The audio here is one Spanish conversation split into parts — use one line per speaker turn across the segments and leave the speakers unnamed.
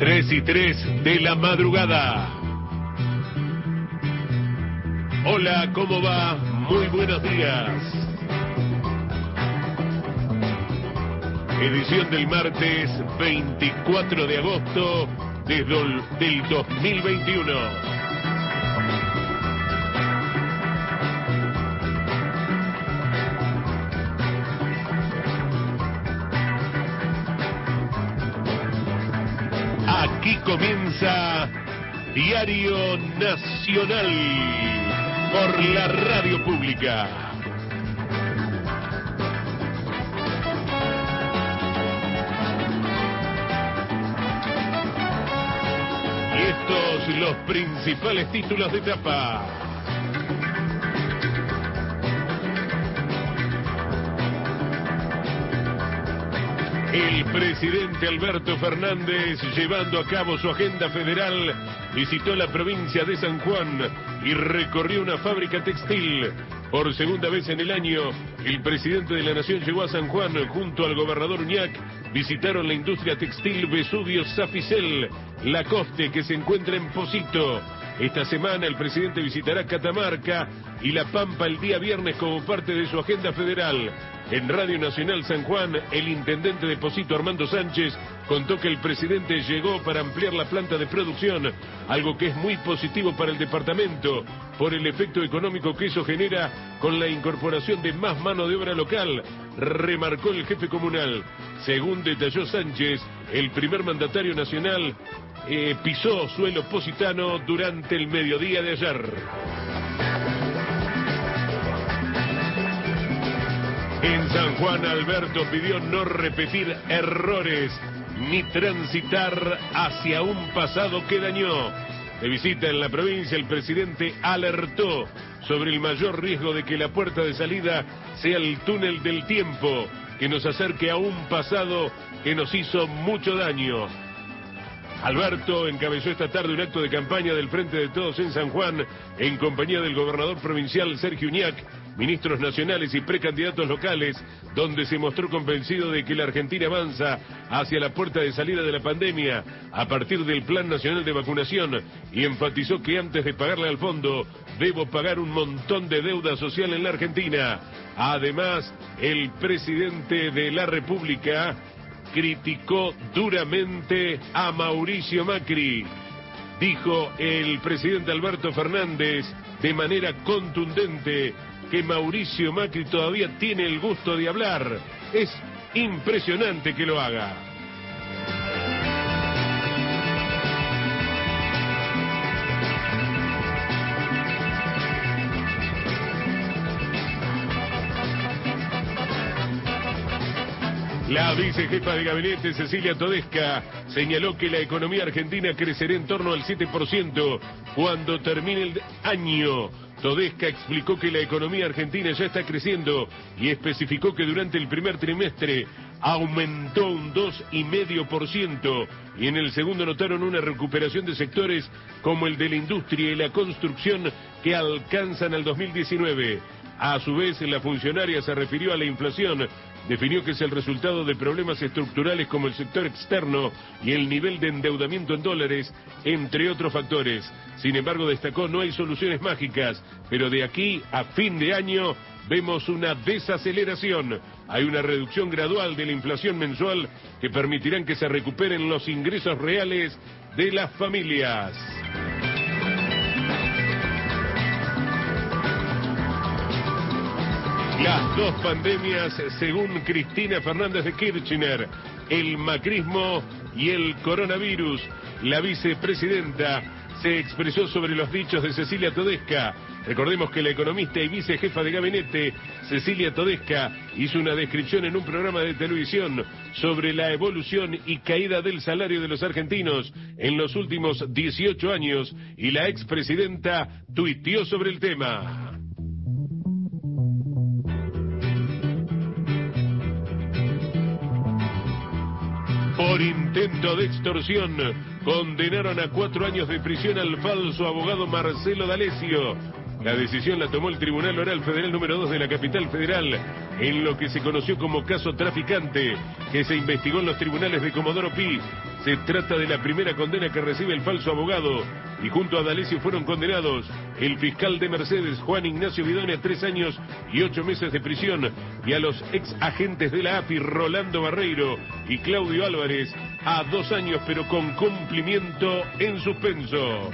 3:03 de la madrugada. Hola, ¿cómo va? Muy buenos días. Edición del martes 24 de agosto del 2021. Aquí comienza Diario Nacional por la radio pública. Y estos los principales títulos de tapa. El presidente Alberto Fernández, llevando a cabo su agenda federal, visitó la provincia de San Juan y recorrió una fábrica textil. Por segunda vez en el año, el presidente de la Nación llegó a San Juan junto al gobernador Uñac. Visitaron la industria textil Vesubio Safisel Lacoste, que se encuentra en Pocito. Esta semana el presidente visitará Catamarca y La Pampa el día viernes como parte de su agenda federal. En Radio Nacional San Juan, el intendente de Pocito, Armando Sánchez, contó que el presidente llegó para ampliar la planta de producción, algo que es muy positivo para el departamento, por el efecto económico que eso genera con la incorporación de más mano de obra local, remarcó el jefe comunal. Según detalló Sánchez, el primer mandatario nacional pisó suelo positano durante el mediodía de ayer. En San Juan, Alberto pidió no repetir errores ni transitar hacia un pasado que dañó. De visita en la provincia, el presidente alertó sobre el mayor riesgo de que la puerta de salida sea el túnel del tiempo, que nos acerque a un pasado que nos hizo mucho daño. Alberto encabezó esta tarde un acto de campaña del Frente de Todos en San Juan, en compañía del gobernador provincial Sergio Uñac, ministros nacionales y precandidatos locales, donde se mostró convencido de que la Argentina avanza hacia la puerta de salida de la pandemia a partir del Plan Nacional de Vacunación, y enfatizó que antes de pagarle al fondo, debo pagar un montón de deuda social en la Argentina. Además, el presidente de la República criticó duramente a Mauricio Macri. Dijo el presidente Alberto Fernández de manera contundente que Mauricio Macri todavía tiene el gusto de hablar. Es impresionante que lo haga. La vicejefa de gabinete, Cecilia Todesca, señaló que la economía argentina crecerá en torno al 7% cuando termine el año. Todesca explicó que la economía argentina ya está creciendo y especificó que durante el primer trimestre aumentó un 2,5% y en el segundo notaron una recuperación de sectores como el de la industria y la construcción que alcanzan al 2019. A su vez, la funcionaria se refirió a la inflación. Definió que es el resultado de problemas estructurales como el sector externo y el nivel de endeudamiento en dólares, entre otros factores. Sin embargo, destacó, no hay soluciones mágicas, pero de aquí a fin de año vemos una desaceleración. Hay una reducción gradual de la inflación mensual que permitirán que se recuperen los ingresos reales de las familias. Las dos pandemias, según Cristina Fernández de Kirchner, el macrismo y el coronavirus. La vicepresidenta se expresó sobre los dichos de Cecilia Todesca. Recordemos que la economista y vicejefa de gabinete, Cecilia Todesca, hizo una descripción en un programa de televisión sobre la evolución y caída del salario de los argentinos en los últimos 18 años, y la expresidenta tuiteó sobre el tema. Por intento de extorsión, condenaron a 4 años de prisión al falso abogado Marcelo D'Alessio. La decisión la tomó el Tribunal Oral Federal número 2 de la capital federal, en lo que se conoció como caso traficante, que se investigó en los tribunales de Comodoro Pi. Se trata de la primera condena que recibe el falso abogado, y junto a D'Alessio fueron condenados el fiscal de Mercedes, Juan Ignacio Vidone, a 3 años y 8 meses de prisión, y a los ex agentes de la AFI, Rolando Barreiro y Claudio Álvarez, a 2 años, pero con cumplimiento en suspenso.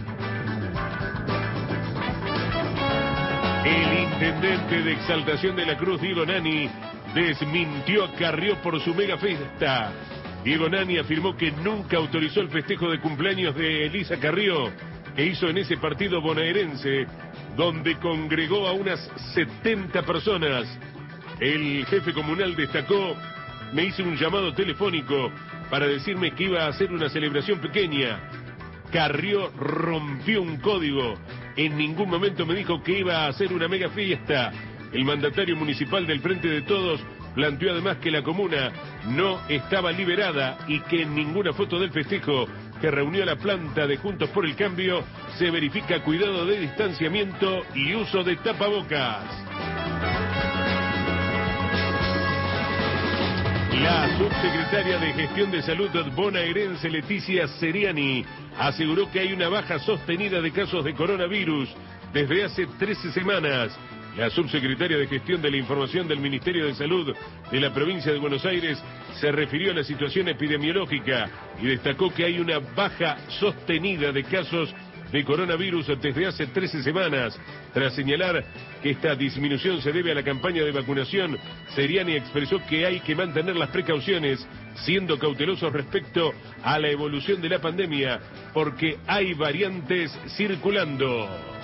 El intendente de Exaltación de la Cruz, Diego Nani, desmintió a Carrió por su mega fiesta. Diego Nani afirmó que nunca autorizó el festejo de cumpleaños de Elisa Carrió, que hizo en ese partido bonaerense, donde congregó a unas 70 personas. El jefe comunal destacó: me hizo un llamado telefónico para decirme que iba a hacer una celebración pequeña. Carrió rompió un código. En ningún momento me dijo que iba a hacer una mega fiesta. El mandatario municipal del Frente de Todos planteó además que la comuna no estaba liberada y que en ninguna foto del festejo que reunió la planta de Juntos por el Cambio se verifica cuidado de distanciamiento y uso de tapabocas. La subsecretaria de Gestión de Salud bonaerense, Leticia Seriani, aseguró que hay una baja sostenida de casos de coronavirus desde hace 13 semanas. La subsecretaria de Gestión de la Información del Ministerio de Salud de la provincia de Buenos Aires se refirió a la situación epidemiológica y destacó que hay una baja sostenida de casos de coronavirus desde hace 13 semanas. Tras señalar que esta disminución se debe a la campaña de vacunación, Seriani expresó que hay que mantener las precauciones, siendo cautelosos respecto a la evolución de la pandemia, porque hay variantes circulando.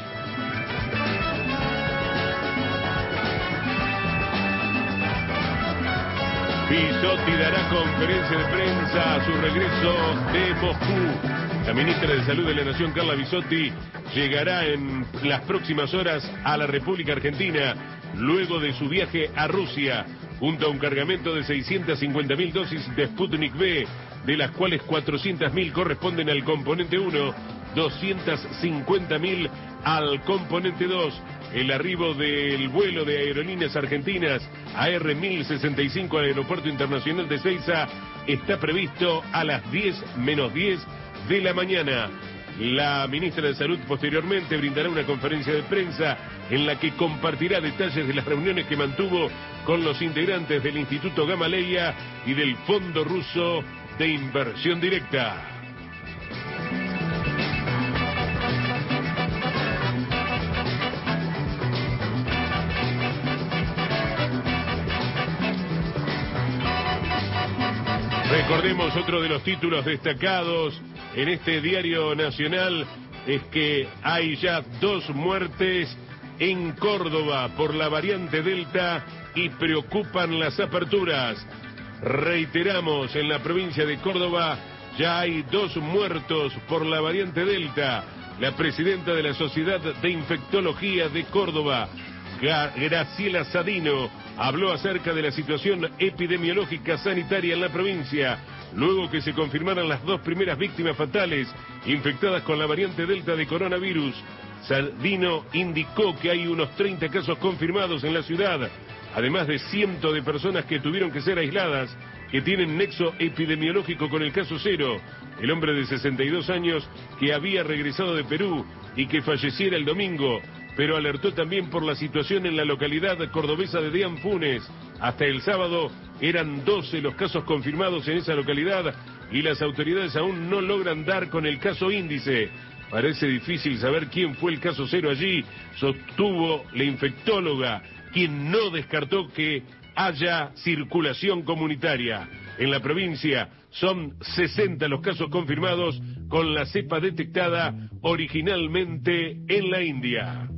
Bisotti dará conferencia de prensa a su regreso de Moscú. La ministra de Salud de la Nación, Carla Bisotti, llegará en las próximas horas a la República Argentina, luego de su viaje a Rusia, junto a un cargamento de 650.000 dosis de Sputnik V, de las cuales 400.000 corresponden al componente 1, 250.000 al componente 2. El arribo del vuelo de Aerolíneas Argentinas AR1065 al Aeropuerto Internacional de Ezeiza está previsto a las 10 menos 10 de la mañana. La ministra de Salud posteriormente brindará una conferencia de prensa en la que compartirá detalles de las reuniones que mantuvo con los integrantes del Instituto Gamaleya y del Fondo Ruso de Inversión Directa. Recordemos, otro de los títulos destacados en este diario nacional es que hay ya 2 muertes en Córdoba por la variante Delta y preocupan las aperturas. Reiteramos, en la provincia de Córdoba ya hay 2 muertos por la variante Delta. La presidenta de la Sociedad de Infectología de Córdoba, Graciela Sadino, habló acerca de la situación epidemiológica sanitaria en la provincia, luego que se confirmaran las 2 primeras víctimas fatales infectadas con la variante Delta de coronavirus. Sadino indicó que hay unos 30 casos confirmados en la ciudad, además de cientos de personas que tuvieron que ser aisladas, que tienen nexo epidemiológico con el caso cero, el hombre de 62 años que había regresado de Perú y que falleciera el domingo, pero alertó también por la situación en la localidad cordobesa de Deán Funes. Hasta el sábado eran 12 los casos confirmados en esa localidad y las autoridades aún no logran dar con el caso índice. Parece difícil saber quién fue el caso cero allí, sostuvo la infectóloga, quien no descartó que haya circulación comunitaria. En la provincia son 60 los casos confirmados con la cepa detectada originalmente en la India.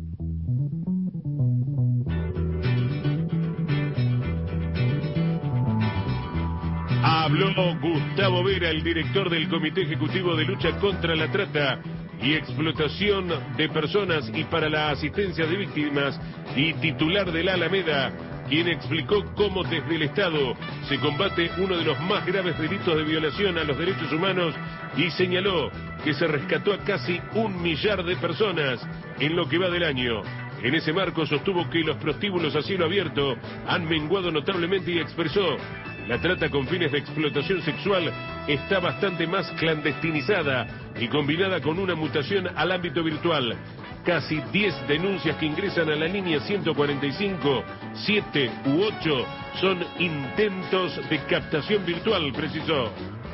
Habló Gustavo Vera, el director del Comité Ejecutivo de Lucha contra la Trata y Explotación de Personas y para la Asistencia de Víctimas y titular de la Alameda, quien explicó cómo desde el Estado se combate uno de los más graves delitos de violación a los derechos humanos y señaló que se rescató a casi 1 millar de personas en lo que va del año. En ese marco sostuvo que los prostíbulos a cielo abierto han menguado notablemente y expresó: la trata con fines de explotación sexual está bastante más clandestinizada y combinada con una mutación al ámbito virtual. Casi 10 denuncias que ingresan a la línea 145, 7 u 8 son intentos de captación virtual, precisó.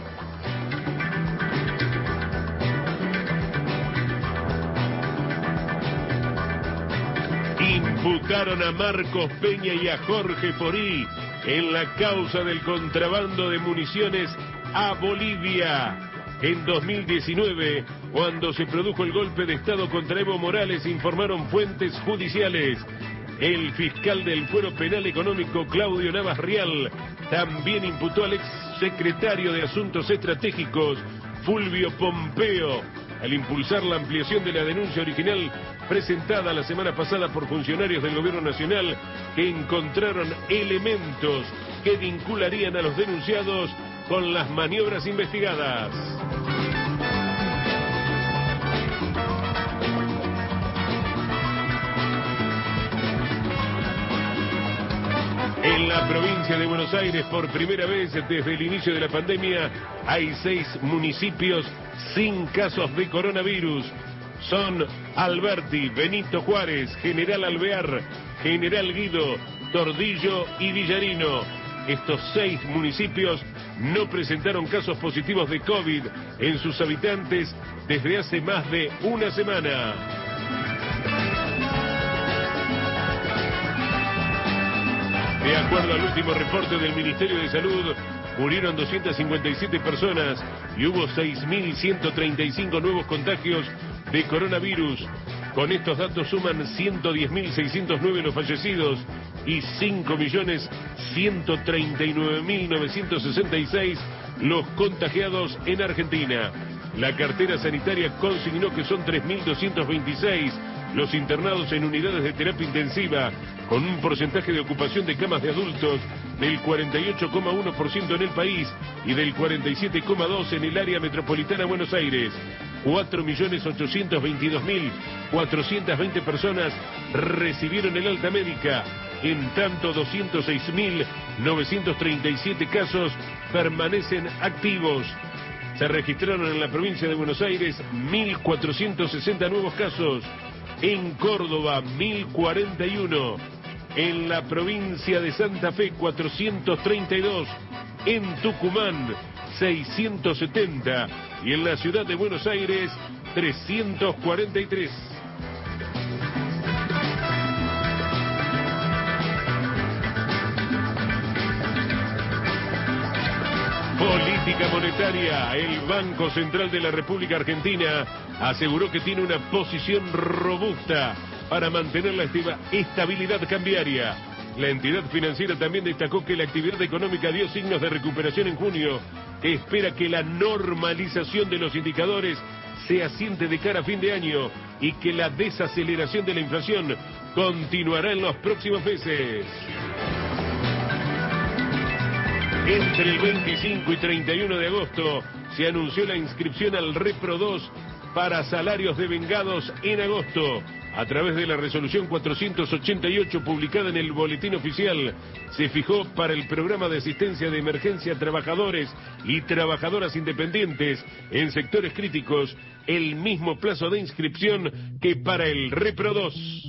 Imputaron a Marcos Peña y a Jorge Porí en la causa del contrabando de municiones a Bolivia. En 2019, cuando se produjo el golpe de Estado contra Evo Morales, informaron fuentes judiciales. El fiscal del Fuero Penal Económico, Claudio Navas Rial, también imputó al exsecretario de Asuntos Estratégicos, Fulvio Pompeo, al impulsar la ampliación de la denuncia original presentada la semana pasada por funcionarios del Gobierno Nacional que encontraron elementos que vincularían a los denunciados con las maniobras investigadas. En la provincia de Buenos Aires, por primera vez desde el inicio de la pandemia, hay 6 municipios sin casos de coronavirus. Son Alberti, Benito Juárez, General Alvear, General Guido, Tordillo y Villarino. Estos 6 municipios no presentaron casos positivos de COVID en sus habitantes desde hace más de una semana. De acuerdo al último reporte del Ministerio de Salud, murieron 257 personas y hubo 6.135 nuevos contagios de coronavirus. Con estos datos suman 110.609 los fallecidos y 5.139.966 los contagiados en Argentina. La cartera sanitaria consignó que son 3.226 los internados en unidades de terapia intensiva, con un porcentaje de ocupación de camas de adultos del 48,1% en el país y del 47,2% en el área metropolitana de Buenos Aires. 4.822.420 personas recibieron el alta médica. En tanto, 206.937 casos permanecen activos. Se registraron en la provincia de Buenos Aires 1.460 nuevos casos. En Córdoba, 1.041. En la provincia de Santa Fe, 432. En Tucumán, 670. Y en la ciudad de Buenos Aires, 343. Política monetaria. El Banco Central de la República Argentina aseguró que tiene una posición robusta para mantener la estabilidad cambiaria. La entidad financiera también destacó que la actividad económica dio signos de recuperación en junio. Espera que la normalización de los indicadores se asiente de cara a fin de año y que la desaceleración de la inflación continuará en los próximos meses. Entre el 25 y 31 de agosto se anunció la inscripción al Repro 2 para salarios devengados en agosto. A través de la resolución 488 publicada en el Boletín Oficial, se fijó para el programa de asistencia de emergencia a trabajadores y trabajadoras independientes en sectores críticos el mismo plazo de inscripción que para el Repro 2.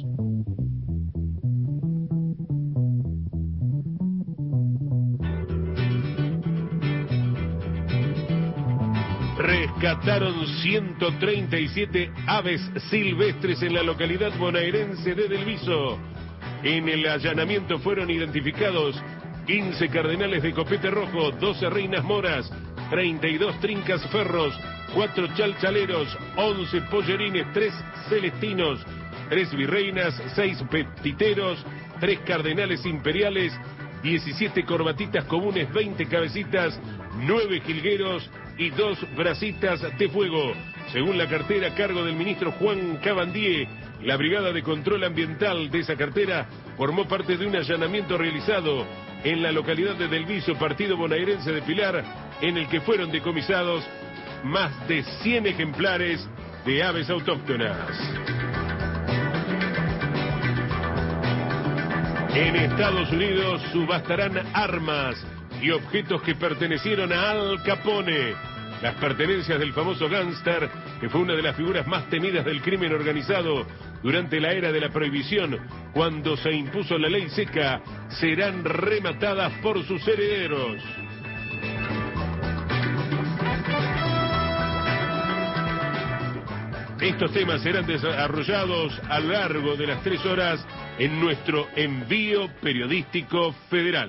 Rescataron 137 aves silvestres en la localidad bonaerense de Delviso. En el allanamiento fueron identificados 15 cardenales de copete rojo, 12 reinas moras, 32 trincas ferros, 4 chalchaleros, 11 pollerines, 3 celestinos, 3 virreinas, 6 petiteros, 3 cardenales imperiales, 17 corbatitas comunes, 20 cabecitas, 9 jilgueros y 2 bracitas de fuego. según la cartera a cargo del ministro Juan Cabandier. La Brigada de Control Ambiental de esa cartera formó parte de un allanamiento realizado en la localidad de Del Viso, partido bonaerense de Pilar, en el que fueron decomisados más de 100 ejemplares de aves autóctonas. En Estados Unidos subastarán armas y objetos que pertenecieron a Al Capone. Las pertenencias del famoso gángster, que fue una de las figuras más temidas del crimen organizado durante la era de la prohibición, cuando se impuso la ley seca, serán rematadas por sus herederos. Estos temas serán desarrollados a lo largo de las 3 horas en nuestro envío periodístico federal.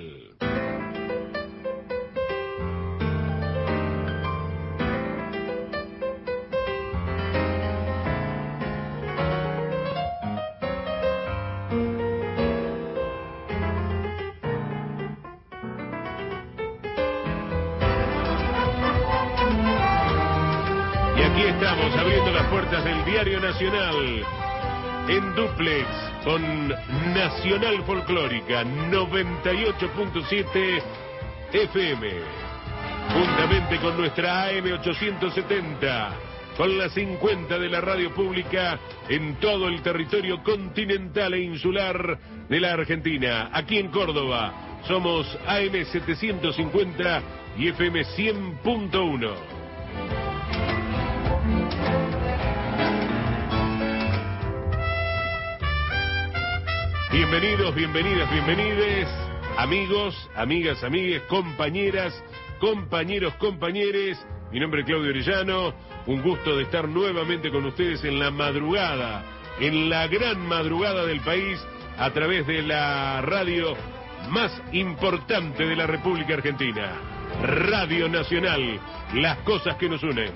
Y aquí estamos abriendo las puertas del Diario Nacional en dúplex con Nacional Folclórica 98.7 FM, juntamente con nuestra AM 870, con la 50 de la radio pública en todo el territorio continental e insular de la Argentina. Aquí en Córdoba somos AM 750 y FM 100.1. Bienvenidos, bienvenidas, bienvenides, amigos, amigas, amigues, compañeras, compañeros, compañeres. Mi nombre es Claudio Orellano, un gusto de estar nuevamente con ustedes en la madrugada, en la gran madrugada del país, a través de la radio más importante de la República Argentina, Radio Nacional, las cosas que nos unen.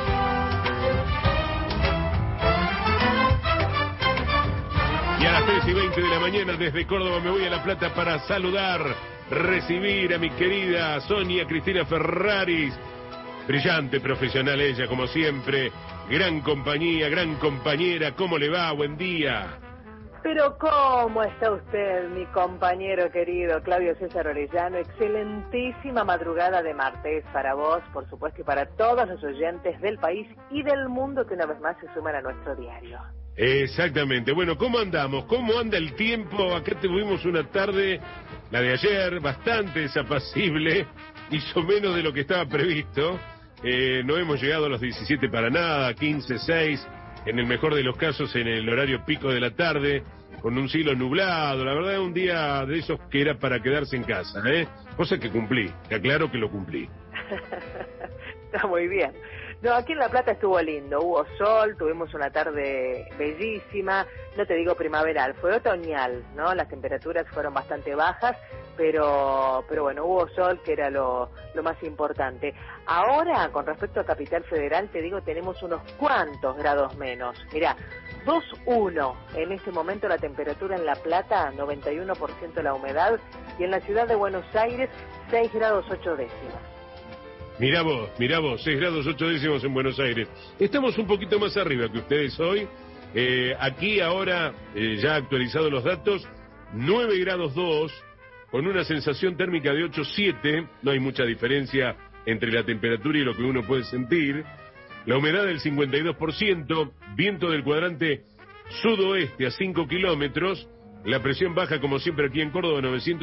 Y a las 3:20 de la mañana desde Córdoba me voy a La Plata para saludar, recibir a mi querida Sonia Cristina Ferraris. Brillante profesional ella, como siempre. Gran compañía, gran compañera. ¿Cómo le va? Buen día.
Pero ¿cómo está usted, mi compañero querido Claudio César Orellano? Excelentísima madrugada de martes para vos, por supuesto, y para todos los oyentes del país y del mundo que una vez más se suman a nuestro diario.
Exactamente. Bueno, ¿cómo andamos? ¿Cómo anda el tiempo? Acá tuvimos una tarde, la de ayer, bastante desapacible, hizo menos de lo que estaba previsto. No hemos llegado a los 17 para nada, 15:06, en el mejor de los casos en el horario pico de la tarde, con un cielo nublado. La verdad, un día de esos que era para quedarse en casa, cosa que cumplí, te aclaro que lo cumplí.
Está muy bien. No, aquí en La Plata estuvo lindo, hubo sol, tuvimos una tarde bellísima, no te digo primaveral, fue otoñal, ¿no? Las temperaturas fueron bastante bajas, pero bueno, hubo sol, que era lo más importante. Ahora, con respecto a Capital Federal, te digo, tenemos unos cuantos grados menos. Mirá, 2,1 en este momento la temperatura en La Plata, 91% la humedad, y en la ciudad de Buenos Aires, 6 grados 8 décimas.
Mirá vos, 6 grados 8 décimos en Buenos Aires. Estamos un poquito más arriba que ustedes hoy. Aquí ahora, ya actualizados los datos, 9 grados 2, con una sensación térmica de 8,7. No hay mucha diferencia entre la temperatura y lo que uno puede sentir. La humedad del 52%, viento del cuadrante sudoeste a 5 kilómetros. La presión baja, como siempre, aquí en Córdoba,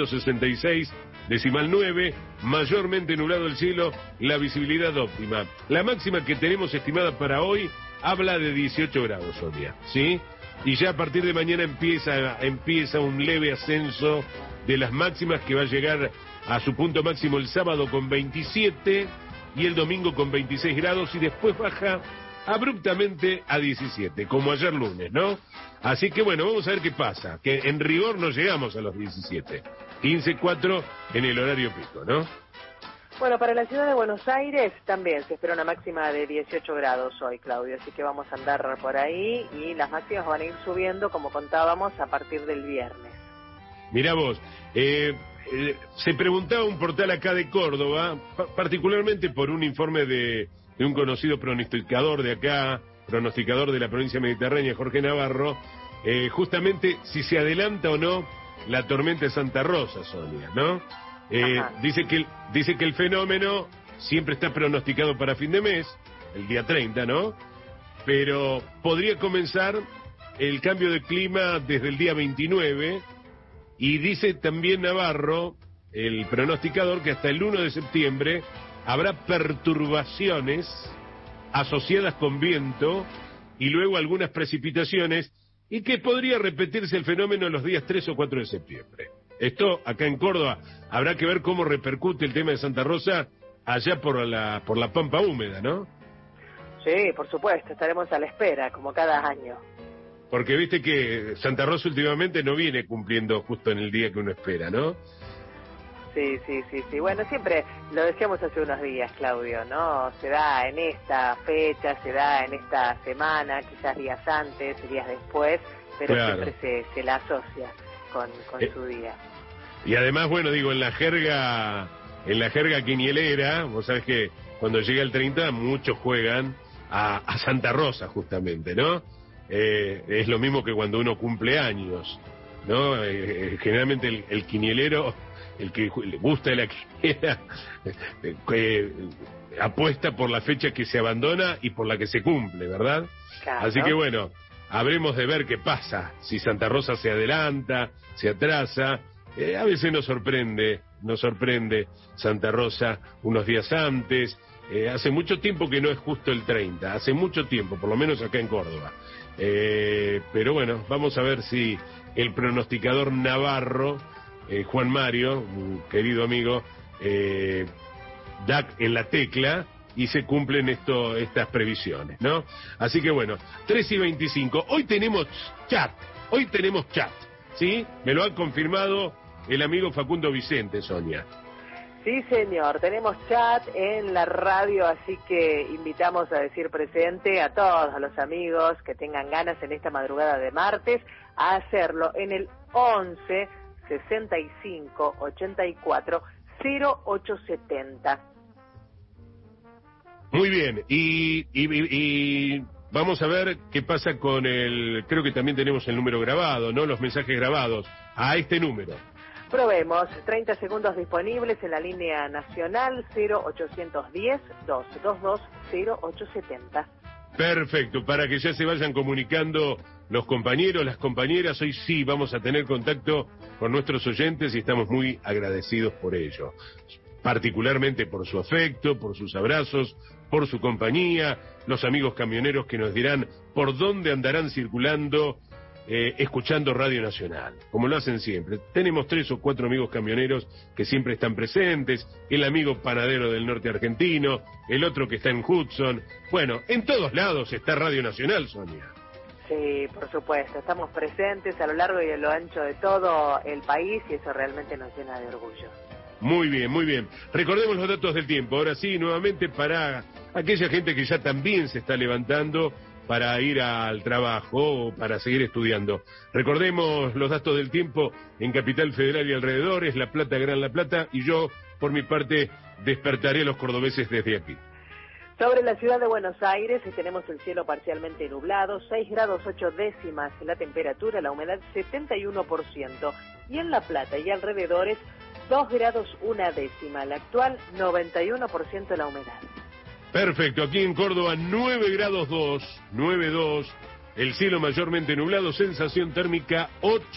966,9, mayormente nublado el cielo, la visibilidad óptima. La máxima que tenemos estimada para hoy habla de 18 grados, Sonia, ¿sí? Y ya a partir de mañana empieza un leve ascenso de las máximas, que va a llegar a su punto máximo el sábado con 27 y el domingo con 26 grados, y después baja abruptamente a 17, como ayer lunes, ¿no? Así que bueno, vamos a ver qué pasa, que en rigor no llegamos a los 17, 15:04 en el horario pico, ¿no?
Bueno, para la ciudad de Buenos Aires también se espera una máxima de 18 grados hoy, Claudio, así que vamos a andar por ahí y las máximas van a ir subiendo, como contábamos, a partir del viernes.
Mirá vos, se preguntaba un portal acá de Córdoba, particularmente por un informe de de un conocido pronosticador de acá, pronosticador de la provincia mediterránea, Jorge Navarro, justamente si se adelanta o no la tormenta de Santa Rosa, Sonia, ¿no? Dice que el fenómeno siempre está pronosticado para fin de mes, el día 30, ¿no? Pero podría comenzar el cambio de clima desde el día 29, y dice también Navarro, el pronosticador, que hasta el 1 de septiembre habrá perturbaciones asociadas con viento y luego algunas precipitaciones, y que podría repetirse el fenómeno los días 3 o 4 de septiembre. Esto acá en Córdoba, habrá que ver cómo repercute el tema de Santa Rosa allá por la pampa húmeda, ¿no?
Sí, por supuesto, estaremos a la espera, como cada año.
Porque viste que Santa Rosa últimamente no viene cumpliendo justo en el día que uno espera, ¿no?
Sí. Bueno, siempre lo decíamos hace unos días, Claudio, ¿no? Se da en esta fecha, se da en esta semana, quizás días antes, días después, pero claro, siempre se la asocia con su día.
Y además, bueno, digo, en la jerga quinielera, vos sabés que cuando llega el 30 muchos juegan a Santa Rosa justamente, ¿no? Es lo mismo que cuando uno cumple años, ¿no? Generalmente el quinielero, el que le gusta de la quiniela, apuesta por la fecha que se abandona y por la que se cumple, ¿verdad? Claro. Así que bueno, habremos de ver qué pasa, si Santa Rosa se adelanta, se atrasa. A veces nos sorprende Santa Rosa unos días antes. Hace mucho tiempo que no es justo el 30, hace mucho tiempo, por lo menos acá en Córdoba. Pero bueno, vamos a ver si el pronosticador Navarro, Juan Mario, un querido amigo, da en la tecla y se cumplen estas previsiones, ¿no? Así que bueno, 3:25. Hoy tenemos chat, ¿sí? Me lo ha confirmado el amigo Facundo Vicente, Sonia.
Sí, señor, tenemos chat en la radio, así que invitamos a decir presente a todos los amigos que tengan ganas en esta madrugada de martes a hacerlo en el 11 65 84 0870.
Muy bien, y vamos a ver qué pasa con creo que también tenemos el número grabado, ¿no? Los mensajes grabados a este número.
Probemos, 30 segundos disponibles en la línea nacional 0810-222-0870.
Perfecto, para que ya se vayan comunicando los compañeros, las compañeras. Hoy sí vamos a tener contacto con nuestros oyentes y estamos muy agradecidos por ello. Particularmente por su afecto, por sus abrazos, por su compañía, los amigos camioneros que nos dirán por dónde andarán circulando, escuchando Radio Nacional, como lo hacen siempre. Tenemos 3 o 4 amigos camioneros que siempre están presentes, el amigo panadero del norte argentino, el otro que está en Hudson. Bueno, en todos lados está Radio Nacional, Sonia.
Sí, por supuesto, estamos presentes a lo largo y a lo ancho de todo el país y eso realmente nos llena de orgullo.
Muy bien, muy bien. Recordemos los datos del tiempo, ahora sí, nuevamente para aquella gente que ya también se está levantando para ir al trabajo o para seguir estudiando. Recordemos los datos del tiempo en Capital Federal y alrededores, La Plata, Gran La Plata, y yo, por mi parte, despertaré a los cordobeses desde aquí.
Sobre la ciudad de Buenos Aires tenemos el cielo parcialmente nublado, 6 grados 8 décimas la temperatura, la humedad 71%, y en La Plata y alrededores 2 grados 1 décima, la actual 91% la humedad.
Perfecto, aquí en Córdoba 9 grados 9,2, el cielo mayormente nublado, sensación térmica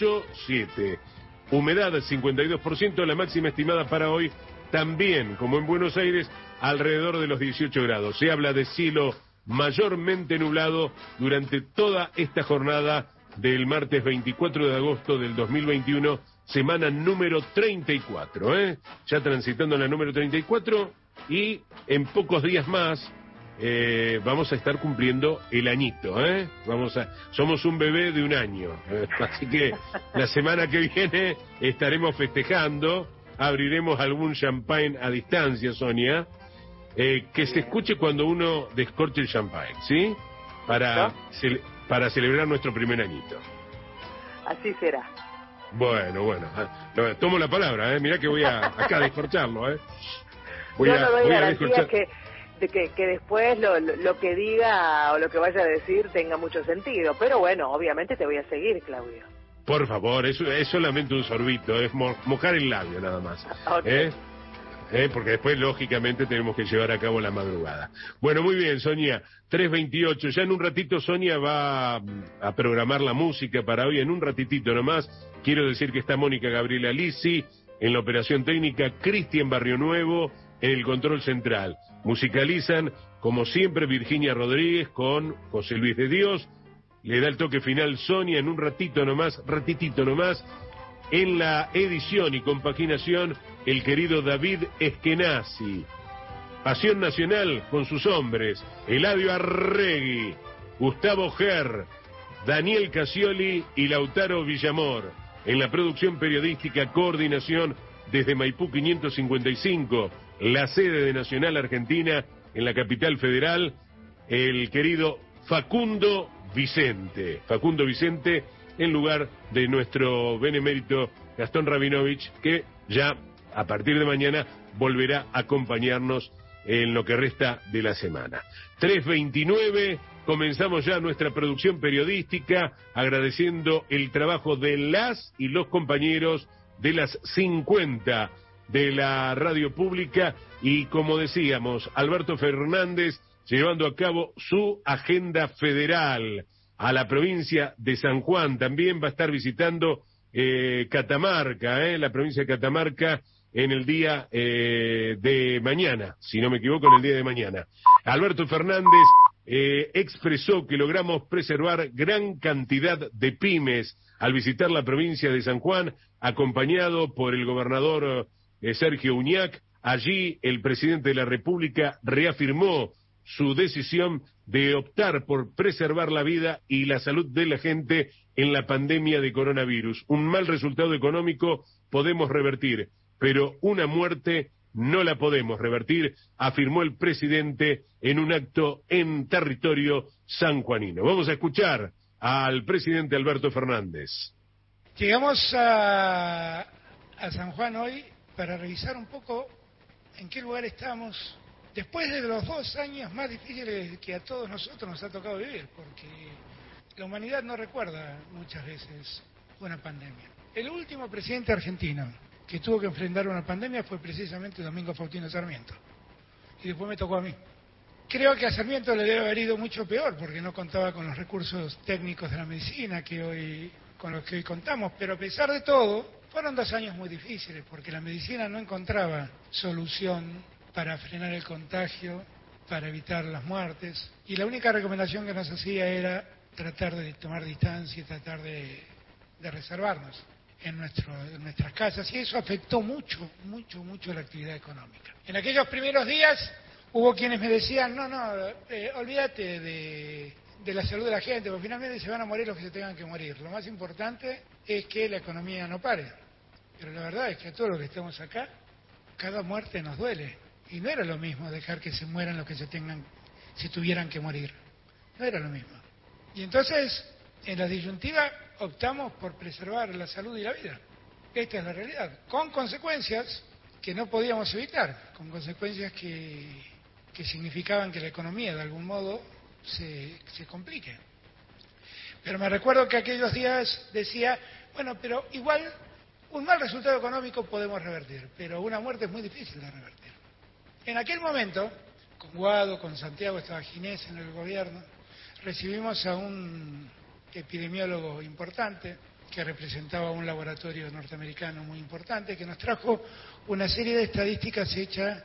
8,7, humedad 52%, la máxima estimada para hoy también, como en Buenos Aires, alrededor de los 18 grados. Se habla de cielo mayormente nublado durante toda esta jornada del martes 24 de agosto del 2021, semana número 34, ya transitando la número 34, y en pocos días más vamos a estar cumpliendo el añito, somos un bebé de un año, así que la semana que viene estaremos festejando, abriremos algún champagne a distancia, Sonia, que se escuche cuando uno descorche el champagne, ¿sí? Para celebrar nuestro primer añito.
Así será.
Bueno, tomo la palabra, mirá que voy a acá a descorcharlo,
Yo no doy garantía que que después lo que diga o lo que vaya a decir tenga mucho sentido. Pero bueno, obviamente te voy a seguir, Claudio.
Por favor, es solamente un sorbito, es mojar el labio nada más.
Okay.
Porque después, lógicamente, tenemos que llevar a cabo la madrugada. Bueno, muy bien, Sonia, 3:28. Ya en un ratito Sonia va a programar la música para hoy, en un ratitito nomás. Quiero decir que está Mónica Gabriela Lisi en la operación técnica, Cristian Barrio Nuevo en el control central. Musicalizan, como siempre, Virginia Rodríguez con José Luis de Dios. Le da el toque final Sonia en un ratitito nomás. En la edición y compaginación, el querido David Eskenazi. Pasión Nacional con sus hombres, Eladio Arregui, Gustavo Ger, Daniel Casioli y Lautaro Villamor. En la producción periodística, coordinación desde Maipú 555, la sede de Nacional Argentina, en la capital federal, el querido Facundo Vicente, en lugar de nuestro benemérito Gastón Rabinovich, que ya a partir de mañana volverá a acompañarnos en lo que resta de la semana. 3:29, comenzamos ya nuestra producción periodística, agradeciendo el trabajo de las y los compañeros de las 50 de la radio pública y, como decíamos, Alberto Fernández llevando a cabo su agenda federal a la provincia de San Juan. También va a estar visitando Catamarca, la provincia de Catamarca, en el día de mañana, si no me equivoco, en el día de mañana. Alberto Fernández expresó que logramos preservar gran cantidad de pymes al visitar la provincia de San Juan, acompañado por el gobernador Sergio Uñac. Allí el presidente de la República reafirmó su decisión de optar por preservar la vida y la salud de la gente en la pandemia de coronavirus. Un mal resultado económico podemos revertir, pero una muerte no la podemos revertir, afirmó el presidente en un acto en territorio sanjuanino. Vamos a escuchar al presidente Alberto Fernández.
Llegamos a San Juan hoy para revisar un poco en qué lugar estamos después de los 2 años más difíciles que a todos nosotros nos ha tocado vivir, porque la humanidad no recuerda muchas veces una pandemia. El último presidente argentino que tuvo que enfrentar una pandemia fue precisamente Domingo Faustino Sarmiento. Y después me tocó a mí. Creo que a Sarmiento le debe haber ido mucho peor, porque no contaba con los recursos técnicos de la medicina con los que hoy contamos, pero a pesar de todo, fueron 2 años muy difíciles, porque la medicina no encontraba solución para frenar el contagio, para evitar las muertes, y la única recomendación que nos hacía era tratar de tomar distancia y tratar de reservarnos en nuestras casas, y eso afectó mucho la actividad económica. En aquellos primeros días hubo quienes me decían, olvídate de la salud de la gente, porque finalmente se van a morir los que se tengan que morir. Lo más importante es que la economía no pare. Pero la verdad es que a todos los que estamos acá, cada muerte nos duele. Y no era lo mismo dejar que se mueran los que se tuvieran que morir. No era lo mismo. Y entonces, en la disyuntiva, optamos por preservar la salud y la vida. Esta es la realidad. Con consecuencias que no podíamos evitar. Con consecuencias que significaban que la economía, de algún modo, se complique. Pero me recuerdo que aquellos días decía, pero igual un mal resultado económico podemos revertir, pero una muerte es muy difícil de revertir. En aquel momento, con Guado, con Santiago, estaba Ginés en el gobierno, recibimos a un epidemiólogo importante que representaba un laboratorio norteamericano muy importante, que nos trajo una serie de estadísticas hechas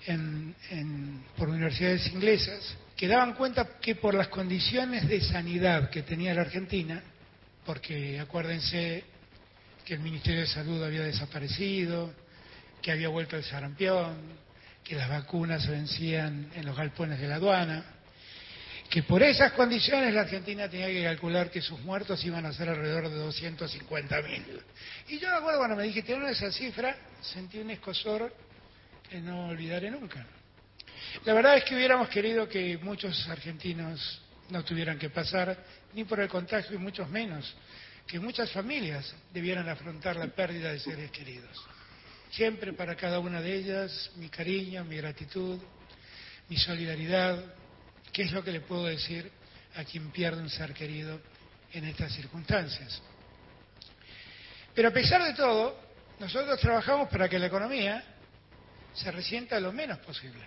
por universidades inglesas, que daban cuenta que por las condiciones de sanidad que tenía la Argentina, porque acuérdense que el Ministerio de Salud había desaparecido, que había vuelto el sarampión, que las vacunas se vencían en los galpones de la aduana, que por esas condiciones la Argentina tenía que calcular que sus muertos iban a ser alrededor de 250.000. Y yo me acuerdo cuando me dijeron esa cifra, sentí un escozor que no olvidaré nunca. La verdad es que hubiéramos querido que muchos argentinos no tuvieran que pasar ni por el contagio y muchos menos, que muchas familias debieran afrontar la pérdida de seres queridos. Siempre para cada una de ellas mi cariño, mi gratitud, mi solidaridad, ¿qué es lo que le puedo decir a quien pierde un ser querido en estas circunstancias? Pero a pesar de todo, nosotros trabajamos para que la economía se resienta lo menos posible,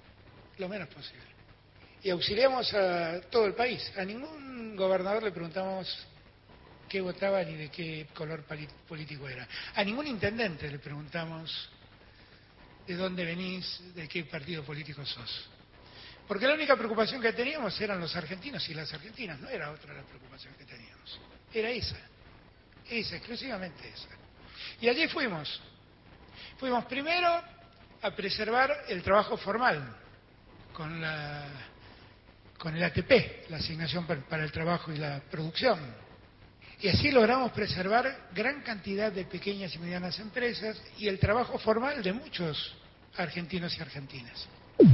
y auxiliamos a todo el país. A ningún gobernador le preguntamos qué votaba ni de qué color político era. A ningún intendente le preguntamos de dónde venís, de qué partido político sos. Porque la única preocupación que teníamos eran los argentinos y las argentinas, no era otra la preocupación que teníamos. Era esa, exclusivamente esa. Y allí fuimos. Fuimos primero a preservar el trabajo formal con el ATP, la asignación para el trabajo y la producción. Y así logramos preservar gran cantidad de pequeñas y medianas empresas y el trabajo formal de muchos argentinos y argentinas.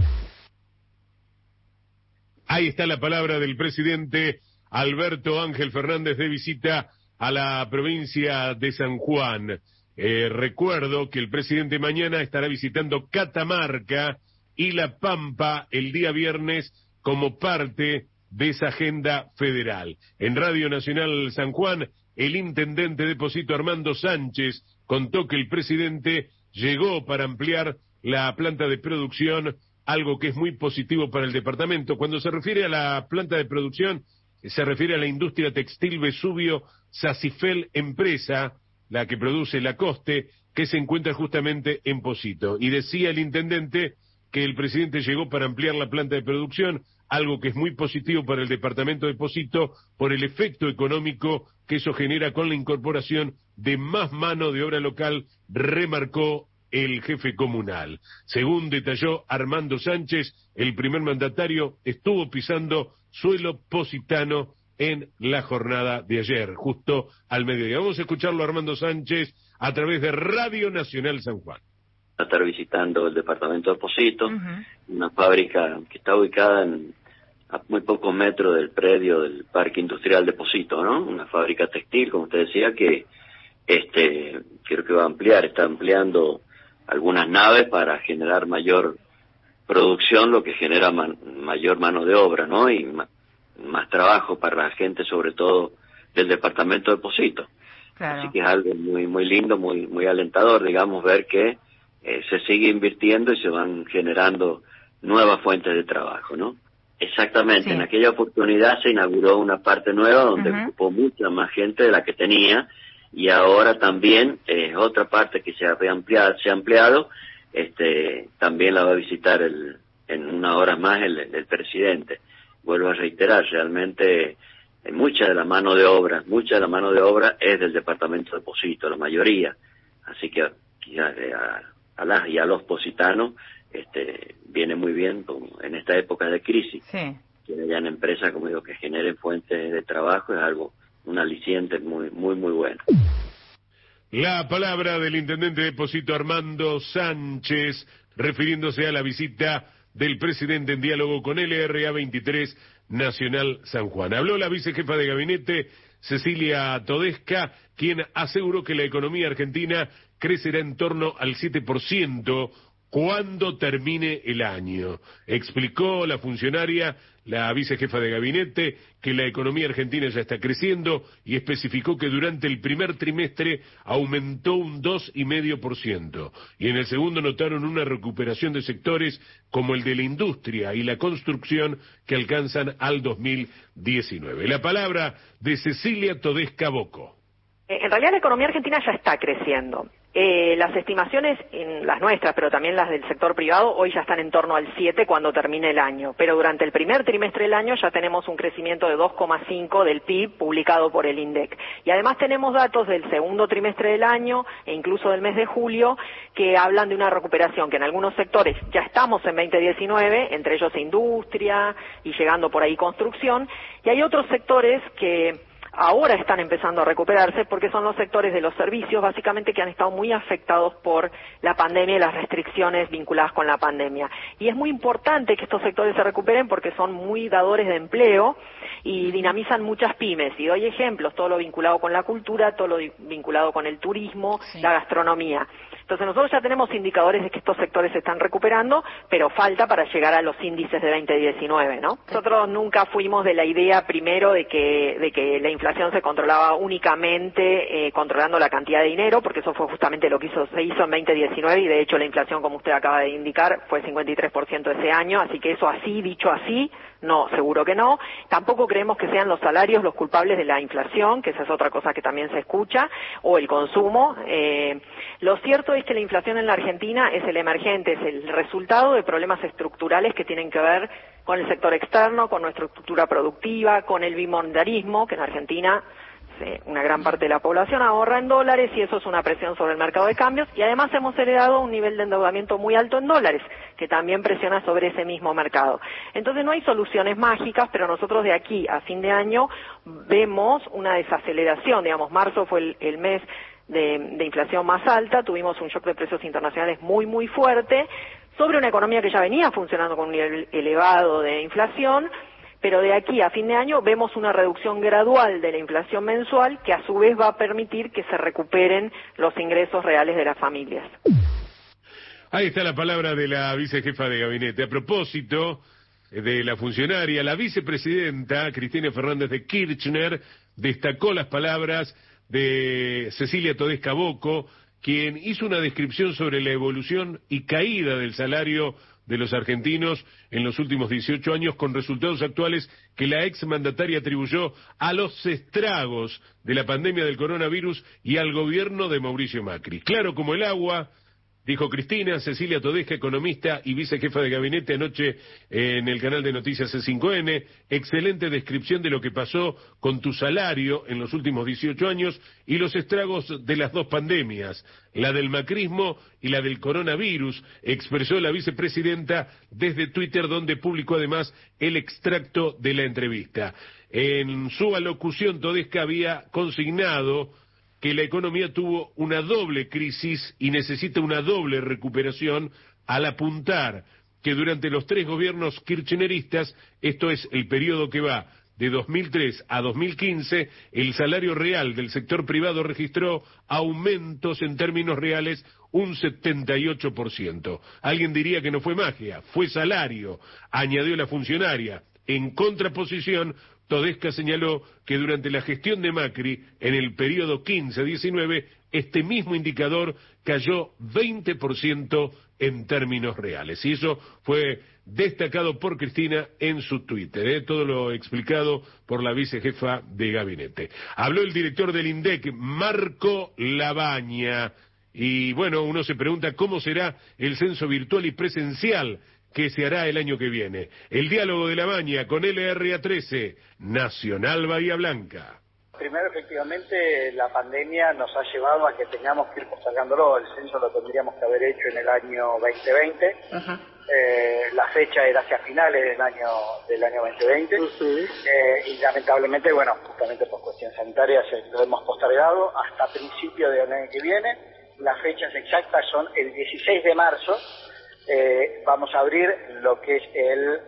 Ahí está la palabra del presidente Alberto Ángel Fernández de visita a la provincia de San Juan. Recuerdo que el presidente mañana estará visitando Catamarca y La Pampa el día viernes como parte de esa agenda federal. En Radio Nacional San Juan, el intendente de Posito, Armando Sánchez, contó que el presidente llegó para ampliar la planta de producción, algo que es muy positivo para el departamento. Cuando se refiere a la planta de producción, se refiere a la industria textil Vesubio Sacifel Empresa, la que produce Lacoste, que se encuentra justamente en Posito. Y decía el intendente que el presidente llegó para ampliar la planta de producción, algo que es muy positivo para el departamento de Posito por el efecto económico que eso genera con la incorporación de más mano de obra local, remarcó el jefe comunal. Según detalló Armando Sánchez, el primer mandatario estuvo pisando suelo positano en la jornada de ayer, justo al mediodía. Vamos a escucharlo a Armando Sánchez a través de Radio Nacional San Juan.
A estar visitando el departamento de Posito, una fábrica que está ubicada a muy pocos metros del predio del Parque Industrial de Posito, ¿no? Una fábrica textil, como usted decía, que creo que va a ampliar, está ampliando algunas naves para generar mayor producción, lo que genera mayor mano de obra, ¿no? Y más trabajo para la gente, sobre todo del departamento de Posito. Claro. Así que es algo muy muy lindo, muy alentador, digamos, ver que se sigue invirtiendo y se van generando nuevas fuentes de trabajo, ¿no? Exactamente, sí. En aquella oportunidad se inauguró una parte nueva donde ocupó mucha más gente de la que tenía, y ahora también otra parte que se ha ampliado, también la va a visitar en una hora más el presidente. Vuelvo a reiterar, realmente mucha de la mano de obra es del departamento de Posito, la mayoría, así que a los positanos viene muy bien en esta época de crisis. Sí. Que hayan empresas, como digo, que generen fuentes de trabajo, es algo, un aliciente muy bueno.
La palabra del intendente de Posito, Armando Sánchez, refiriéndose a la visita del presidente en diálogo con LRA 23 Nacional San Juan. Habló la vicejefa de gabinete, Cecilia Todesca, quien aseguró que la economía argentina crecerá en torno al 7% cuando termine el año. Explicó la funcionaria, la vicejefa de gabinete, que la economía argentina ya está creciendo y especificó que durante el primer trimestre aumentó un 2,5%. Y en el segundo notaron una recuperación de sectores como el de la industria y la construcción que alcanzan al 2019. La palabra de Cecilia Todesca Bocco.
En realidad la economía argentina ya está creciendo. Las estimaciones, las nuestras, pero también las del sector privado, hoy ya están en torno al 7 cuando termine el año. Pero durante el primer trimestre del año ya tenemos un crecimiento de 2,5 del PIB publicado por el INDEC. Y además tenemos datos del segundo trimestre del año e incluso del mes de julio que hablan de una recuperación que en algunos sectores ya estamos en 2019, entre ellos industria y llegando por ahí construcción, y hay otros sectores que ahora están empezando a recuperarse porque son los sectores de los servicios, básicamente, que han estado muy afectados por la pandemia y las restricciones vinculadas con la pandemia. Y es muy importante que estos sectores se recuperen porque son muy dadores de empleo y dinamizan muchas pymes. Y doy ejemplos, todo lo vinculado con la cultura, todo lo vinculado con el turismo, sí, la gastronomía. Entonces nosotros ya tenemos indicadores de que estos sectores se están recuperando, pero falta para llegar a los índices de 2019, ¿no? Nosotros nunca fuimos de la idea primero de que la inflación se controlaba únicamente controlando la cantidad de dinero, porque eso fue justamente lo que se hizo en 2019 y de hecho la inflación, como usted acaba de indicar, fue 53% ese año, así que eso así, dicho así, no, seguro que no. Tampoco creemos que sean los salarios los culpables de la inflación, que esa es otra cosa que también se escucha, o el consumo. Lo cierto es que la inflación en la Argentina es el emergente, es el resultado de problemas estructurales que tienen que ver con el sector externo, con nuestra estructura productiva, con el bimonetarismo, que en Argentina una gran parte de la población ahorra en dólares y eso es una presión sobre el mercado de cambios, y además hemos heredado un nivel de endeudamiento muy alto en dólares que también presiona sobre ese mismo mercado. Entonces no hay soluciones mágicas, pero nosotros de aquí a fin de año vemos una desaceleración. Digamos, marzo fue el mes de inflación más alta, tuvimos un shock de precios internacionales muy fuerte sobre una economía que ya venía funcionando con un nivel elevado de inflación, pero de aquí a fin de año vemos una reducción gradual de la inflación mensual que a su vez va a permitir que se recuperen los ingresos reales de las familias.
Ahí está la palabra de la vicejefa de gabinete. A propósito de la funcionaria, la vicepresidenta Cristina Fernández de Kirchner destacó las palabras de Cecilia Todesca Bocco, quien hizo una descripción sobre la evolución y caída del salario de los argentinos en los últimos 18 años, con resultados actuales que la exmandataria atribuyó a los estragos de la pandemia del coronavirus y al gobierno de Mauricio Macri. Claro como el agua, dijo Cristina. Cecilia Todesca, economista y vicejefa de gabinete, anoche en el canal de noticias C5N, excelente descripción de lo que pasó con tu salario en los últimos 18 años y los estragos de las dos pandemias, la del macrismo y la del coronavirus, expresó la vicepresidenta desde Twitter, donde publicó además el extracto de la entrevista. En su alocución, Todesca había consignado que la economía tuvo una doble crisis y necesita una doble recuperación, al apuntar que durante los 3 gobiernos kirchneristas, esto es el periodo que va de 2003 a 2015, el salario real del sector privado registró aumentos en términos reales un 78%. Alguien diría que no fue magia, fue salario, añadió la funcionaria. En contraposición, Todesca señaló que durante la gestión de Macri, en el periodo 15-19, este mismo indicador cayó 20% en términos reales. Y eso fue destacado por Cristina en su Twitter, todo lo explicado por la vicejefa de gabinete. Habló el director del INDEC, Marco Labaña, y bueno, uno se pregunta cómo será el censo virtual y presencial que se hará el año que viene. El diálogo de Labaña con LRA13, Nacional Bahía Blanca.
Primero, efectivamente, la pandemia nos ha llevado a que tengamos que ir postergándolo. El censo lo tendríamos que haber hecho en el año 2020. La fecha era hacia finales del año 2020. Y lamentablemente, bueno, justamente por cuestión sanitaria lo hemos postergado hasta principios del año que viene. Las fechas exactas son el 16 de marzo. Vamos a abrir lo que es el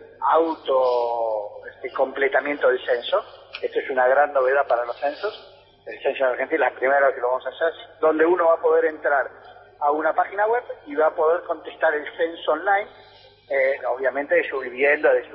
completamiento del censo. Esto es una gran novedad para los censos. El censo en Argentina es la primera vez que lo vamos a hacer, donde uno va a poder entrar a una página web y va a poder contestar el censo online, obviamente de su vivienda, de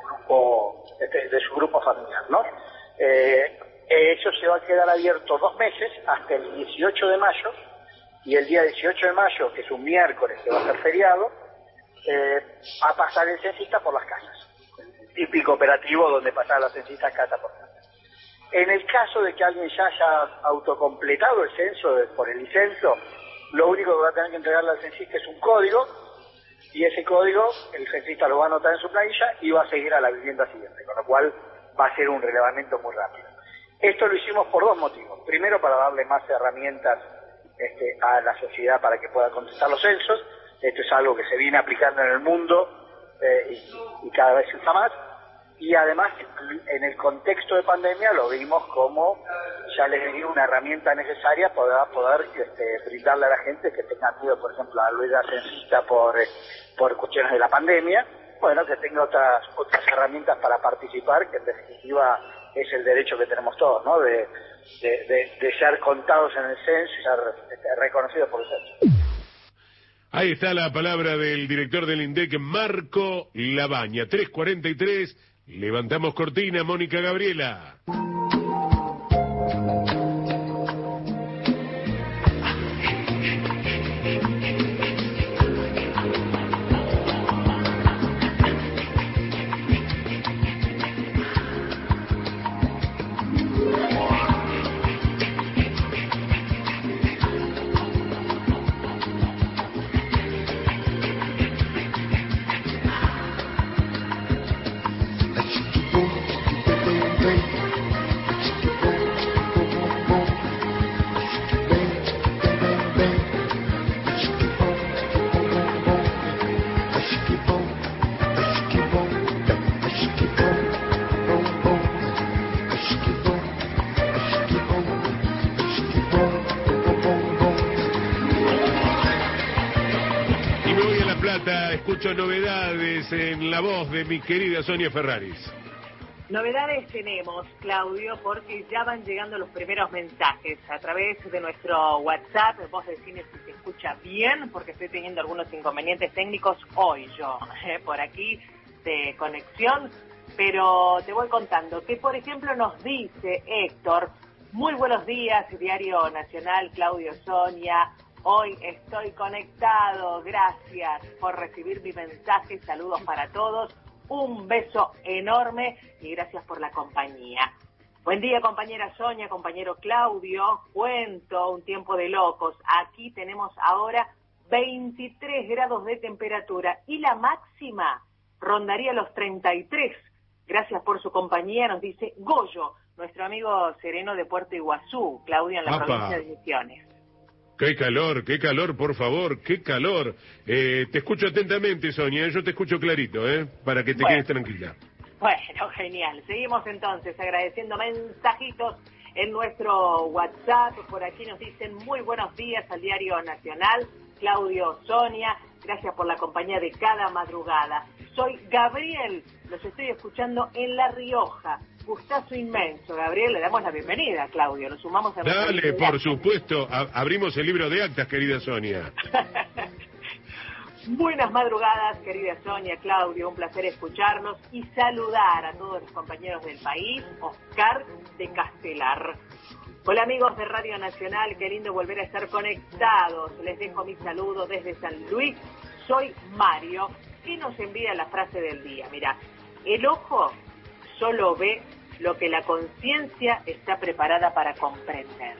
su grupo familiar, ¿no? Eso se va a quedar abierto 2 meses hasta el 18 de mayo, y el día 18 de mayo, que es un miércoles, que va a ser feriado, va a pasar el censista por las casas. El típico operativo donde pasaba la censista casa por casa. En el caso de que alguien ya haya autocompletado el censo por el licenso, lo único que va a tener que entregarle al censista es un código, y ese código el censista lo va a anotar en su planilla y va a seguir a la vivienda siguiente, con lo cual va a ser un relevamiento muy rápido. Esto lo hicimos por 2 motivos. Primero, para darle más herramientas a la sociedad para que pueda contestar los censos. Esto es algo que se viene aplicando en el mundo y cada vez se usa más. Y además, en el contexto de pandemia, lo vimos como ya les dio una herramienta necesaria para poder brindarle a la gente que tenga miedo, por ejemplo, a la vida censista por cuestiones de la pandemia, bueno, que tenga otras herramientas para participar, que en definitiva es el derecho que tenemos todos, ¿no? De ser contados en el censo y ser reconocidos por el censo.
Ahí está la palabra del director del INDEC, Marco Labaña. 3:43, levantamos cortina, Mónica Gabriela. Escucho novedades en la voz de mi querida Sonia Ferraris.
Novedades tenemos, Claudio, porque ya van llegando los primeros mensajes a través de nuestro WhatsApp. Vos decime si se escucha bien, porque estoy teniendo algunos inconvenientes técnicos hoy yo, por aquí de conexión, pero te voy contando que, por ejemplo, nos dice Héctor: muy buenos días, Diario Nacional, Claudio, Sonia. Hoy estoy conectado, gracias por recibir mi mensaje, saludos para todos, un beso enorme y gracias por la compañía. Buen día, compañera Sonia, compañero Claudio, cuento un tiempo de locos. Aquí tenemos ahora 23 grados de temperatura y la máxima rondaría los 33. Gracias por su compañía, nos dice Goyo, nuestro amigo sereno de Puerto Iguazú, Claudio, en la provincia de Misiones.
Qué calor, por favor, qué calor. Te escucho atentamente, Sonia, yo te escucho clarito, para que te quedes tranquila.
Bueno, genial. Seguimos entonces agradeciendo mensajitos en nuestro WhatsApp. Por aquí nos dicen muy buenos días al Diario Nacional. Claudio, Sonia, gracias por la compañía de cada madrugada. Soy Gabriel, los estoy escuchando en La Rioja. Gustazo inmenso, Gabriel, le damos la bienvenida, Claudio, nos sumamos a...
Dale, por supuesto, abrimos el libro de actas, querida Sonia.
Buenas madrugadas, querida Sonia, Claudio, un placer escucharlos y saludar a todos los compañeros del país. Oscar de Castelar. Hola amigos de Radio Nacional, qué lindo volver a estar conectados. Les dejo mi saludo desde San Luis. Soy Mario, que nos envía la frase del día. Mira, el ojo solo ve lo que la conciencia está preparada para comprender.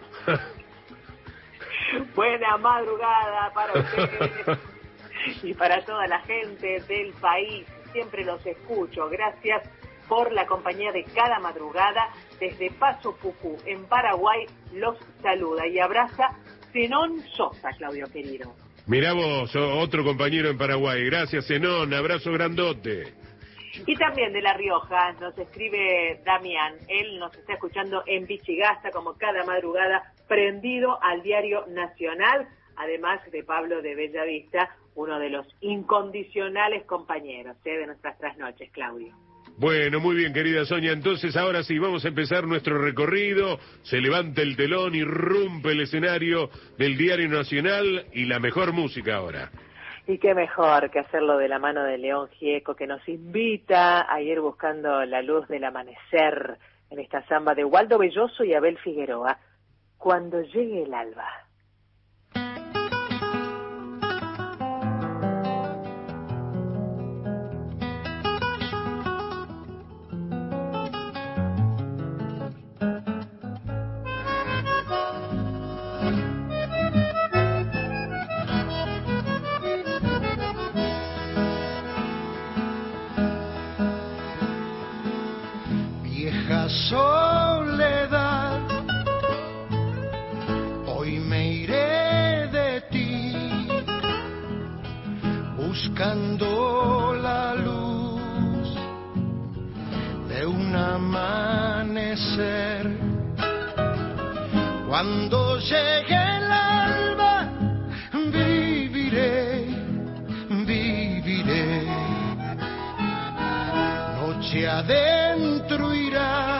Buena madrugada para ustedes y para toda la gente del país. Siempre los escucho. Gracias por la compañía de cada madrugada. Desde Paso Pucú, en Paraguay, los saluda y abraza Zenón Sosa, Claudio querido.
Mirá vos, otro compañero en Paraguay. Gracias, Zenón. Abrazo grandote.
Y también de La Rioja nos escribe Damián. Él nos está escuchando en Vichigasta, como cada madrugada, prendido al Diario Nacional, además de Pablo de Bellavista, uno de los incondicionales compañeros de nuestras trasnoches, Claudio.
Bueno, muy bien, querida Sonia. Entonces, ahora sí, vamos a empezar nuestro recorrido. Se levanta el telón, irrumpe el escenario del Diario Nacional y la mejor música ahora.
Y qué mejor que hacerlo de la mano de León Gieco, que nos invita a ir buscando la luz del amanecer en esta samba de Waldo Belloso y Abel Figueroa, Cuando llegue el alba.
Soledad, hoy me iré de ti, buscando la luz de un amanecer. Cuando llegue el alba, viviré, viviré, noche adentro irá,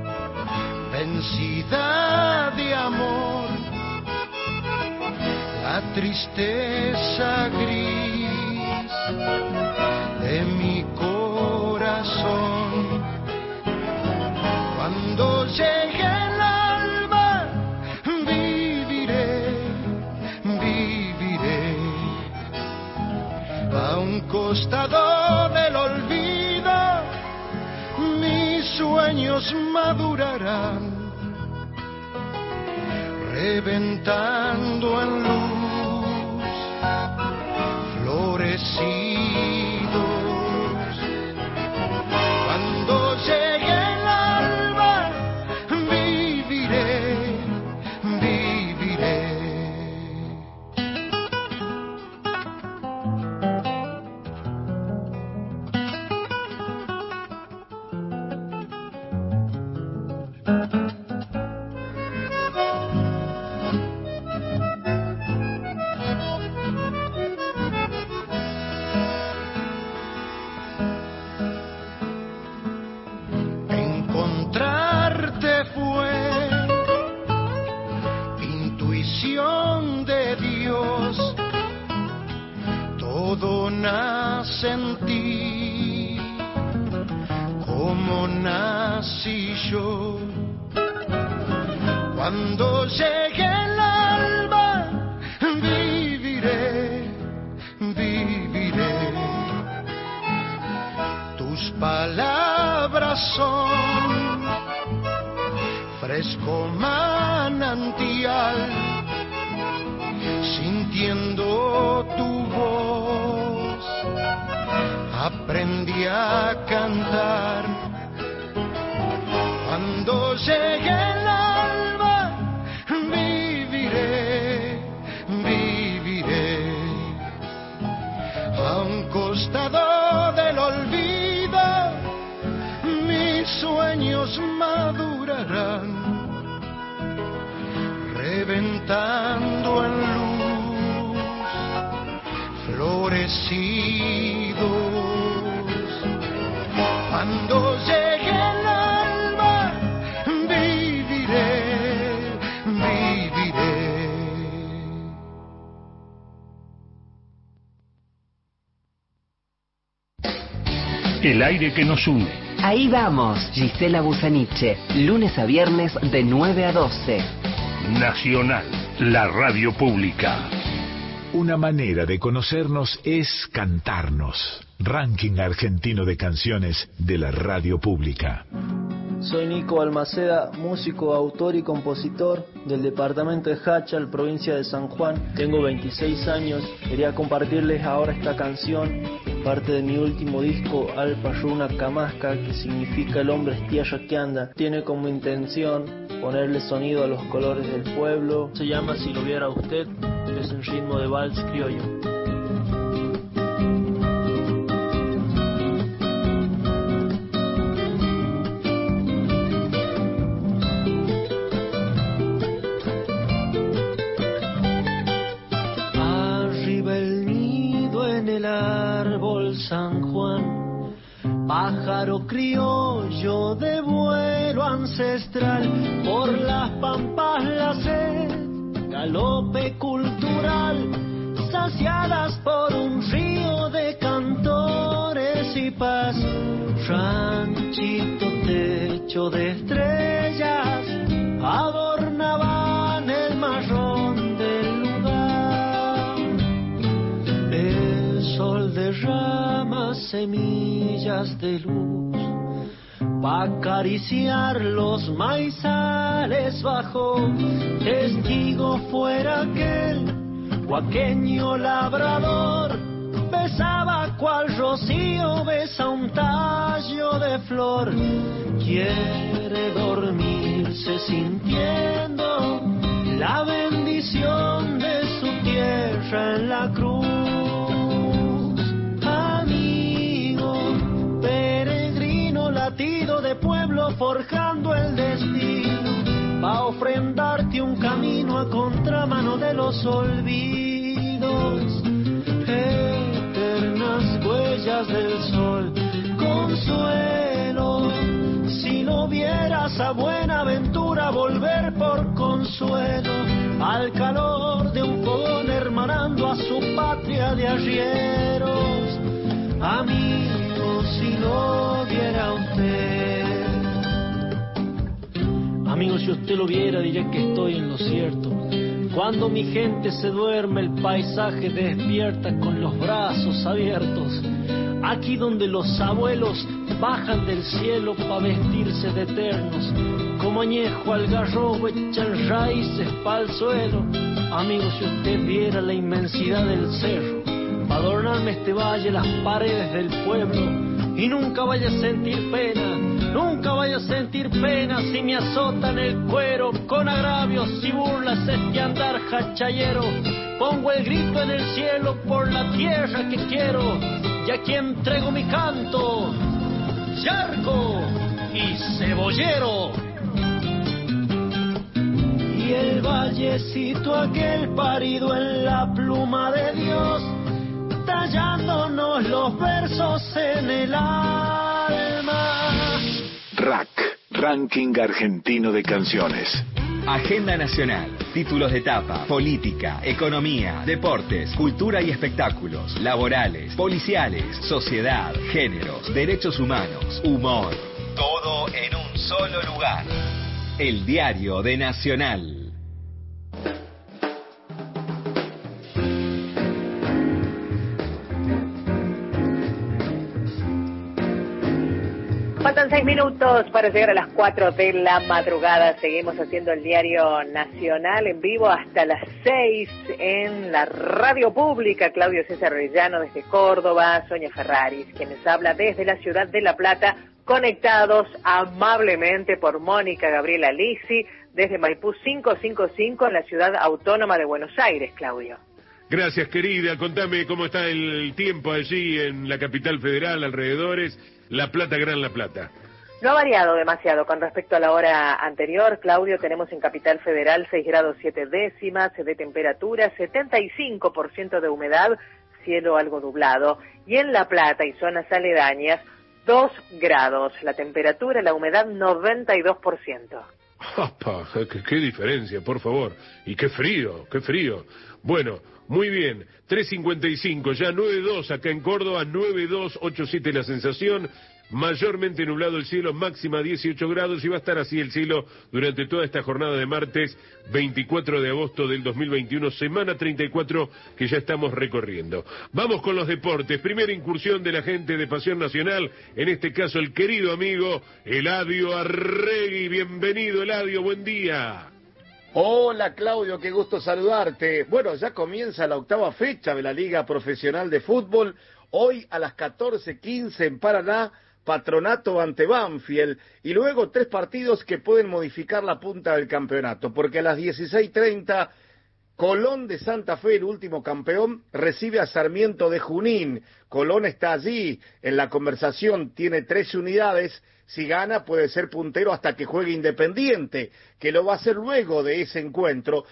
vencida de amor, la la tristeza gris de mi corazón. Cuando llegue el alba, viviré, viviré a un costado del olvido, mis sueños madurarán, reventando en luz, florecidos. Cuando llegue el alba, viviré, viviré. Encontrarte fue intuición de Dios, todo nace en ti, como nací yo. Cuando llegue el alba, viviré, viviré. Tus palabras son fresco manantial, sintiendo tu voz, aprendí a cantar. Cuando llegue el alba, viviré, viviré a un costado del olvido, mis sueños madurarán, reventando en luz, florecidos. Cuando llegue el alba, viviré, viviré.
El aire que nos une.
Ahí vamos, Gisela Busaniche, lunes a viernes de 9 a 12.
Nacional, la radio pública.
Una manera de conocernos es cantarnos. Ranking argentino de canciones de la radio pública.
Soy Nico Balmaceda, músico, autor y compositor del departamento de Hachal, provincia de San Juan. Tengo 26 años. Quería compartirles ahora esta canción, parte de mi último disco, Alpa Yuna Kamasca, que significa el hombre es tierra que anda. Tiene como intención ponerle sonido a los colores del pueblo. Se llama Si lo viera usted, es un ritmo de vals criollo. San Juan, pájaro criollo de vuelo ancestral, por las pampas la sed, galope cultural, saciadas por un río de cantores y paz, ranchito techo de estrellas, adornaban el marrón del lugar, el sol derrama semillas de luz, pa' acariciar los maizales bajo, testigo fuera aquel huaqueño labrador, besaba cual rocío besa un tallo de flor, quiere dormirse sintiendo la bendición de su tierra en la cruz. Latido de pueblo forjando el destino, pa' ofrendarte un camino a contramano de los olvidos, eternas huellas del sol, consuelo, si no vieras a Buenaventura volver por consuelo, al calor de un fogón hermoso
vida de arrieros. Amigo, si lo viera usted.
Amigo, si usted lo viera, diré que estoy en lo cierto. Cuando mi gente se duerme, el paisaje despierta con los brazos abiertos. Aquí donde los abuelos bajan del cielo pa' vestirse de eternos, como añejo algarrobo echan raíces pa'l suelo. Amigo, si usted viera la inmensidad del cerro, pa' adornarme este valle, las paredes del pueblo, y nunca vaya a sentir pena, nunca vaya a sentir pena si me azotan el cuero con agravios y burlas este andar hachayero. Pongo el grito en el cielo por la tierra que quiero, y aquí entrego mi canto, Yarco y Cebollero.
Y el vallecito aquel parido en la pluma de Dios, tallándonos los versos en el alma.
RAC, Ranking Argentino de Canciones.
Agenda nacional, títulos de etapa, política, economía, deportes, cultura y espectáculos, laborales, policiales, sociedad, géneros, derechos humanos, humor. Todo en un solo lugar. El Diario de Nacional.
Faltan 6 minutos para llegar a las 4 de la madrugada. Seguimos haciendo el Diario Nacional en vivo hasta las 6 en la radio pública. Claudio César Arellano desde Córdoba, Sonia Ferraris, quienes habla desde la ciudad de La Plata, conectados amablemente por Mónica Gabriela Lisi desde Maipú 555 en la ciudad autónoma de Buenos Aires, Claudio.
Gracias, querida. Contame cómo está el tiempo allí en la capital federal, alrededores. La Plata, Gran La Plata.
No ha variado demasiado con respecto a la hora anterior, Claudio. Tenemos en Capital Federal 6 grados 7 décimas de temperatura, 75% de humedad, cielo algo nublado. Y en La Plata y zonas aledañas, 2 grados. La temperatura, la humedad, 92%.
¡Apa! ¿Qué diferencia, por favor? Y qué frío, qué frío. Bueno, muy bien, 3:55, ya 9:02 acá en Córdoba, 9:02, 8:07 la sensación, mayormente nublado el cielo, máxima 18 grados y va a estar así el cielo durante toda esta jornada de martes 24 de agosto del 2021, semana 34 que ya estamos recorriendo. Vamos con los deportes, primera incursión de la gente de Pasión Nacional, en este caso el querido amigo Eladio Arregui. Bienvenido, Eladio, buen día.
Hola Claudio, qué gusto saludarte. Bueno, ya comienza la 8ª fecha de la Liga Profesional de Fútbol. Hoy a las 14:15 en Paraná, Patronato ante Banfield. Y luego 3 partidos que pueden modificar la punta del campeonato. Porque a las 16:30, Colón de Santa Fe, el último campeón, recibe a Sarmiento de Junín. Colón está allí en la conversación, tiene 13 unidades. Si gana puede ser puntero hasta que juegue Independiente, que lo va a hacer luego de ese encuentro.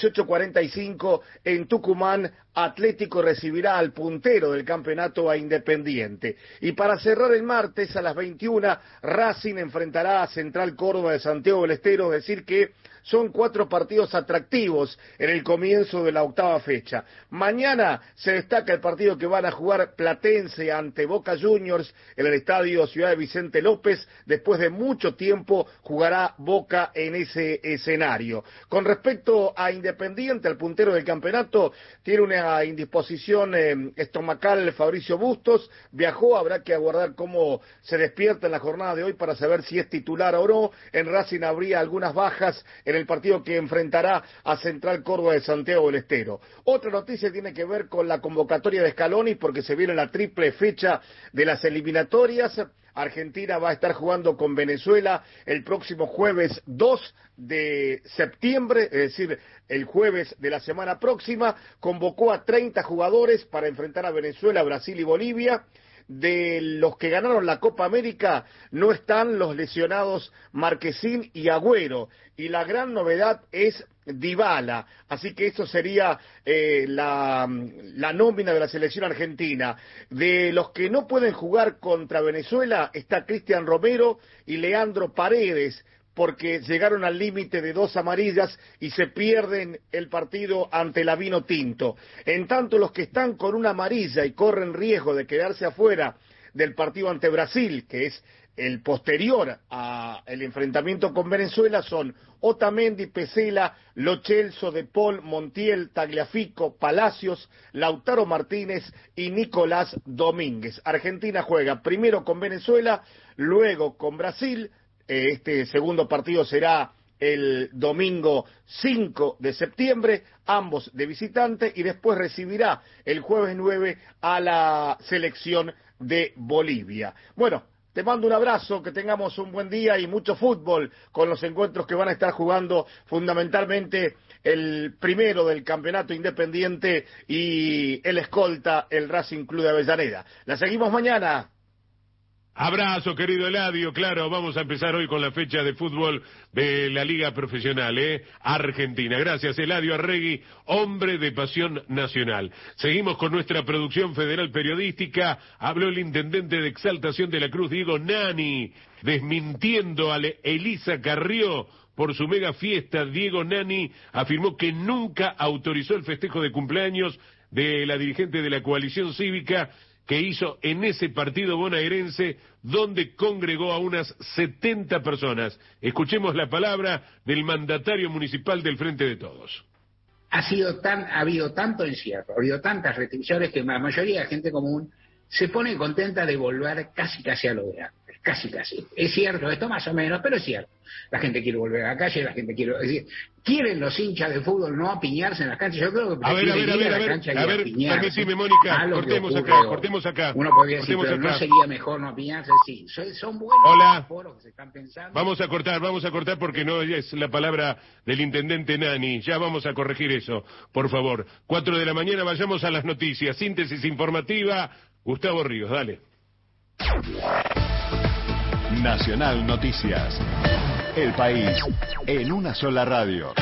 18:45 en Tucumán, Atlético recibirá al puntero del campeonato, a Independiente. Y para cerrar el martes a las 21, Racing enfrentará a Central Córdoba de Santiago del Estero, es decir que son 4 partidos atractivos en el comienzo de la 8ª fecha. Mañana se destaca el partido que van a jugar Platense ante Boca Juniors en el estadio Ciudad de Vicente López. Después de mucho tiempo jugará Boca en ese escenario. Con respecto a Independiente, el puntero del campeonato, tiene una indisposición estomacal Fabricio Bustos. Viajó, habrá que aguardar cómo se despierta en la jornada de hoy para saber si es titular o no. En Racing habría algunas bajas en el partido que enfrentará a Central Córdoba de Santiago del Estero. Otra noticia tiene que ver con la convocatoria de Scaloni, porque se viene la triple fecha de las eliminatorias. Argentina va a estar jugando con Venezuela el próximo jueves 2 de septiembre, es decir, el jueves de la semana próxima. Convocó a 30 jugadores para enfrentar a Venezuela, Brasil y Bolivia. De los que ganaron la Copa América no están los lesionados Marquezín y Agüero, y la gran novedad es Dybala, así que eso sería la nómina de la selección argentina. De los que no pueden jugar contra Venezuela está Cristian Romero y Leandro Paredes, porque llegaron al límite de 2 amarillas y se pierden el partido ante la Vinotinto. En tanto, los que están con una amarilla y corren riesgo de quedarse afuera del partido ante Brasil, que es el posterior al enfrentamiento con Venezuela, son Otamendi, Pesela, Lo Celso, De Paul, Montiel, Tagliafico, Palacios, Lautaro Martínez y Nicolás Domínguez. Argentina juega primero con Venezuela, luego con Brasil. Este segundo partido será el domingo 5 de septiembre, ambos de visitante, y después recibirá el jueves 9 a la selección de Bolivia. Bueno, te mando un abrazo, que tengamos un buen día y mucho fútbol con los encuentros que van a estar jugando, fundamentalmente el primero del campeonato independiente y el escolta, el Racing Club de Avellaneda. La seguimos mañana.
Abrazo, querido Eladio. Claro, vamos a empezar hoy con la fecha de fútbol de la Liga Profesional, Argentina. Gracias, Eladio Arregui, hombre de pasión nacional. Seguimos con nuestra producción federal periodística. Habló el intendente de Exaltación de la Cruz, Diego Nani, desmintiendo a Elisa Carrió por su mega fiesta. Diego Nani afirmó que nunca autorizó el festejo de cumpleaños de la dirigente de la coalición cívica que hizo en ese partido bonaerense, donde congregó a unas 70 personas. Escuchemos la palabra del mandatario municipal del Frente de Todos.
Ha habido tanto encierro, ha habido tantas restricciones que la mayoría de la gente común se pone contenta de volver casi a lo de antes. Casi. Es cierto, esto más o menos, pero es cierto. La gente quiere volver a la calle, la gente quiere... Es decir, quieren los hinchas de fútbol no apiñarse en las canchas. Yo creo que prefieren ir a la cancha y apiñarse.
Permíteme, Mónica, cortemos acá.
Uno podría decir, pero ¿no sería mejor no apiñarse? Sí, son buenos los foros que se están pensando.
Vamos a cortar porque no es la palabra del intendente Nani. Ya vamos a corregir eso, por favor. 4 de la mañana, vayamos a las noticias. Síntesis informativa, Gustavo Ríos, dale.
Nacional Noticias. El país en una sola radio.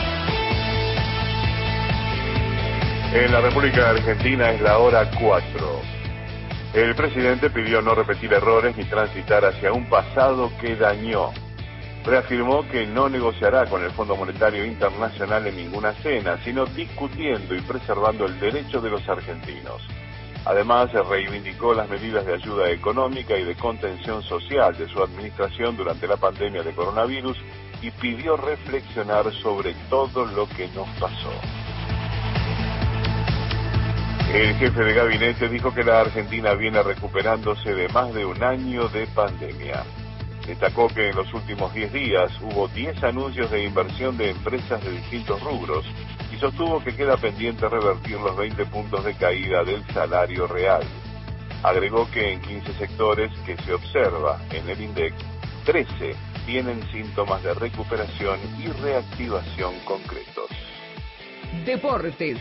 En la República Argentina es la hora 4. El presidente pidió no repetir errores ni transitar hacia un pasado que dañó. Reafirmó que no negociará con el Fondo Monetario Internacional en ninguna cena, sino discutiendo y preservando el derecho de los argentinos. Además, se reivindicó las medidas de ayuda económica y de contención social de su administración durante la pandemia de coronavirus y pidió reflexionar sobre todo lo que nos pasó. El jefe de gabinete dijo que la Argentina viene recuperándose de más de un año de pandemia. Destacó que en los últimos 10 días hubo 10 anuncios de inversión de empresas de distintos rubros y sostuvo que queda pendiente revertir los 20 puntos de caída del salario real. Agregó que en 15 sectores que se observa en el INDEC, 13 tienen síntomas de recuperación y reactivación concretos.
Deportes.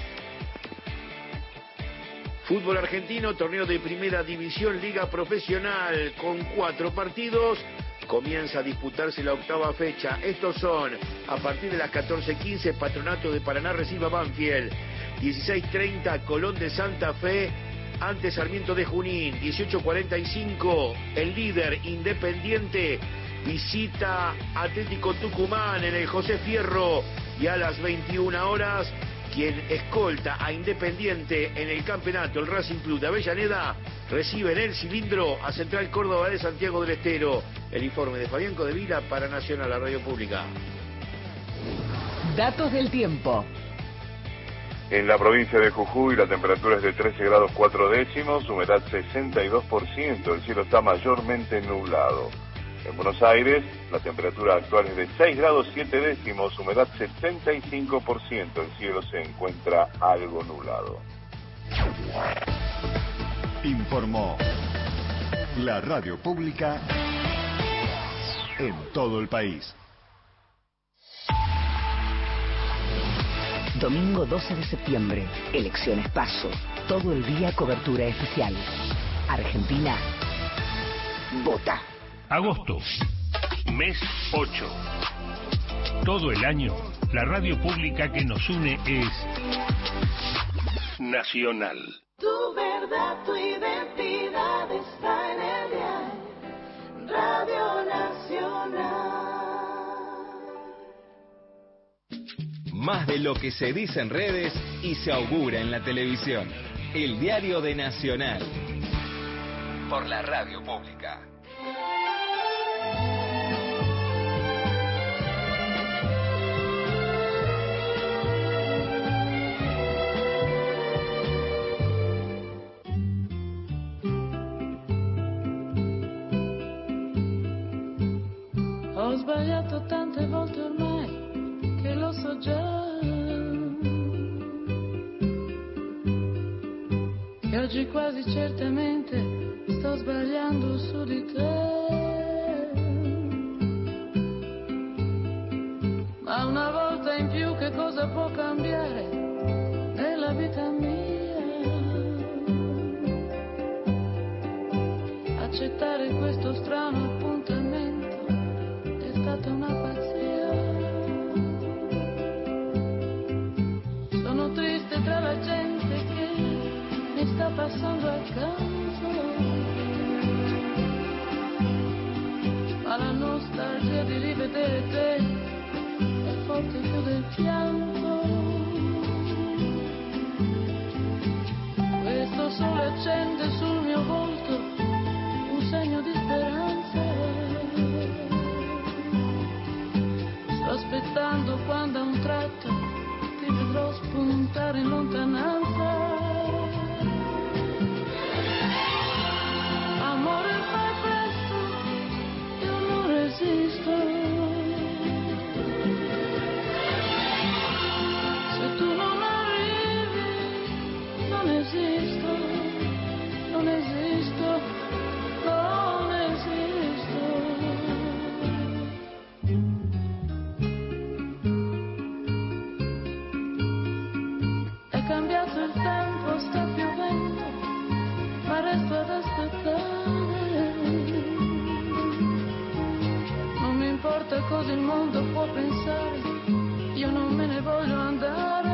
Fútbol argentino, torneo de primera división, liga profesional, con 4 partidos. Comienza a disputarse la 8ª fecha. Estos son, a partir de las 14:15, Patronato de Paraná recibe a Banfield. 16:30, Colón de Santa Fe ante Sarmiento de Junín. 18:45, el líder Independiente visita Atlético Tucumán en el José Fierro. Y a las 21 horas, quien escolta a Independiente en el campeonato, el Racing Club de Avellaneda, recibe en el cilindro a Central Córdoba de Santiago del Estero. El informe de Fabián Codevila para Nacional, la radio pública.
Datos del tiempo.
En la provincia de Jujuy la temperatura es de 13 grados 4 décimos, humedad 62%, el cielo está mayormente nublado. En Buenos Aires, la temperatura actual es de 6 grados 7 décimos, humedad 75%, el cielo se encuentra algo nublado.
Informó la radio pública en todo el país.
Domingo 12 de septiembre, elecciones PASO, todo el día cobertura especial. Argentina, vota.
Agosto, mes 8. Todo el año, la radio pública que nos une es Nacional.
Tu verdad, tu identidad está en el dial. Radio Nacional.
Más de lo que se dice en redes y se augura en la televisión. El diario de Nacional. Por la radio pública.
Ho sbagliato tante volte ormai che lo so già, che oggi quasi certamente sto sbagliando su di te, ma una volta in più che cosa può cambiare nella vita mia? Accettare questo strano appuntamento è stata una pazzia. Sono triste tra la gente che mi sta passando accanto, ma la nostalgia di rivedere te è forte più del pianto. Questo sole accende sul mio volto un segno di speranza. Sto aspettando quando a un tratto ti vedrò spuntare in lontananza. Amore, fai presto, io non resisto. Se tu non arrivi, non esisto, non esisto, non esisto. È cambiato il tempo, sta piovendo, ma resto ad aspettare. Non mi importa cosa il mondo può pensare, io non me ne voglio andare.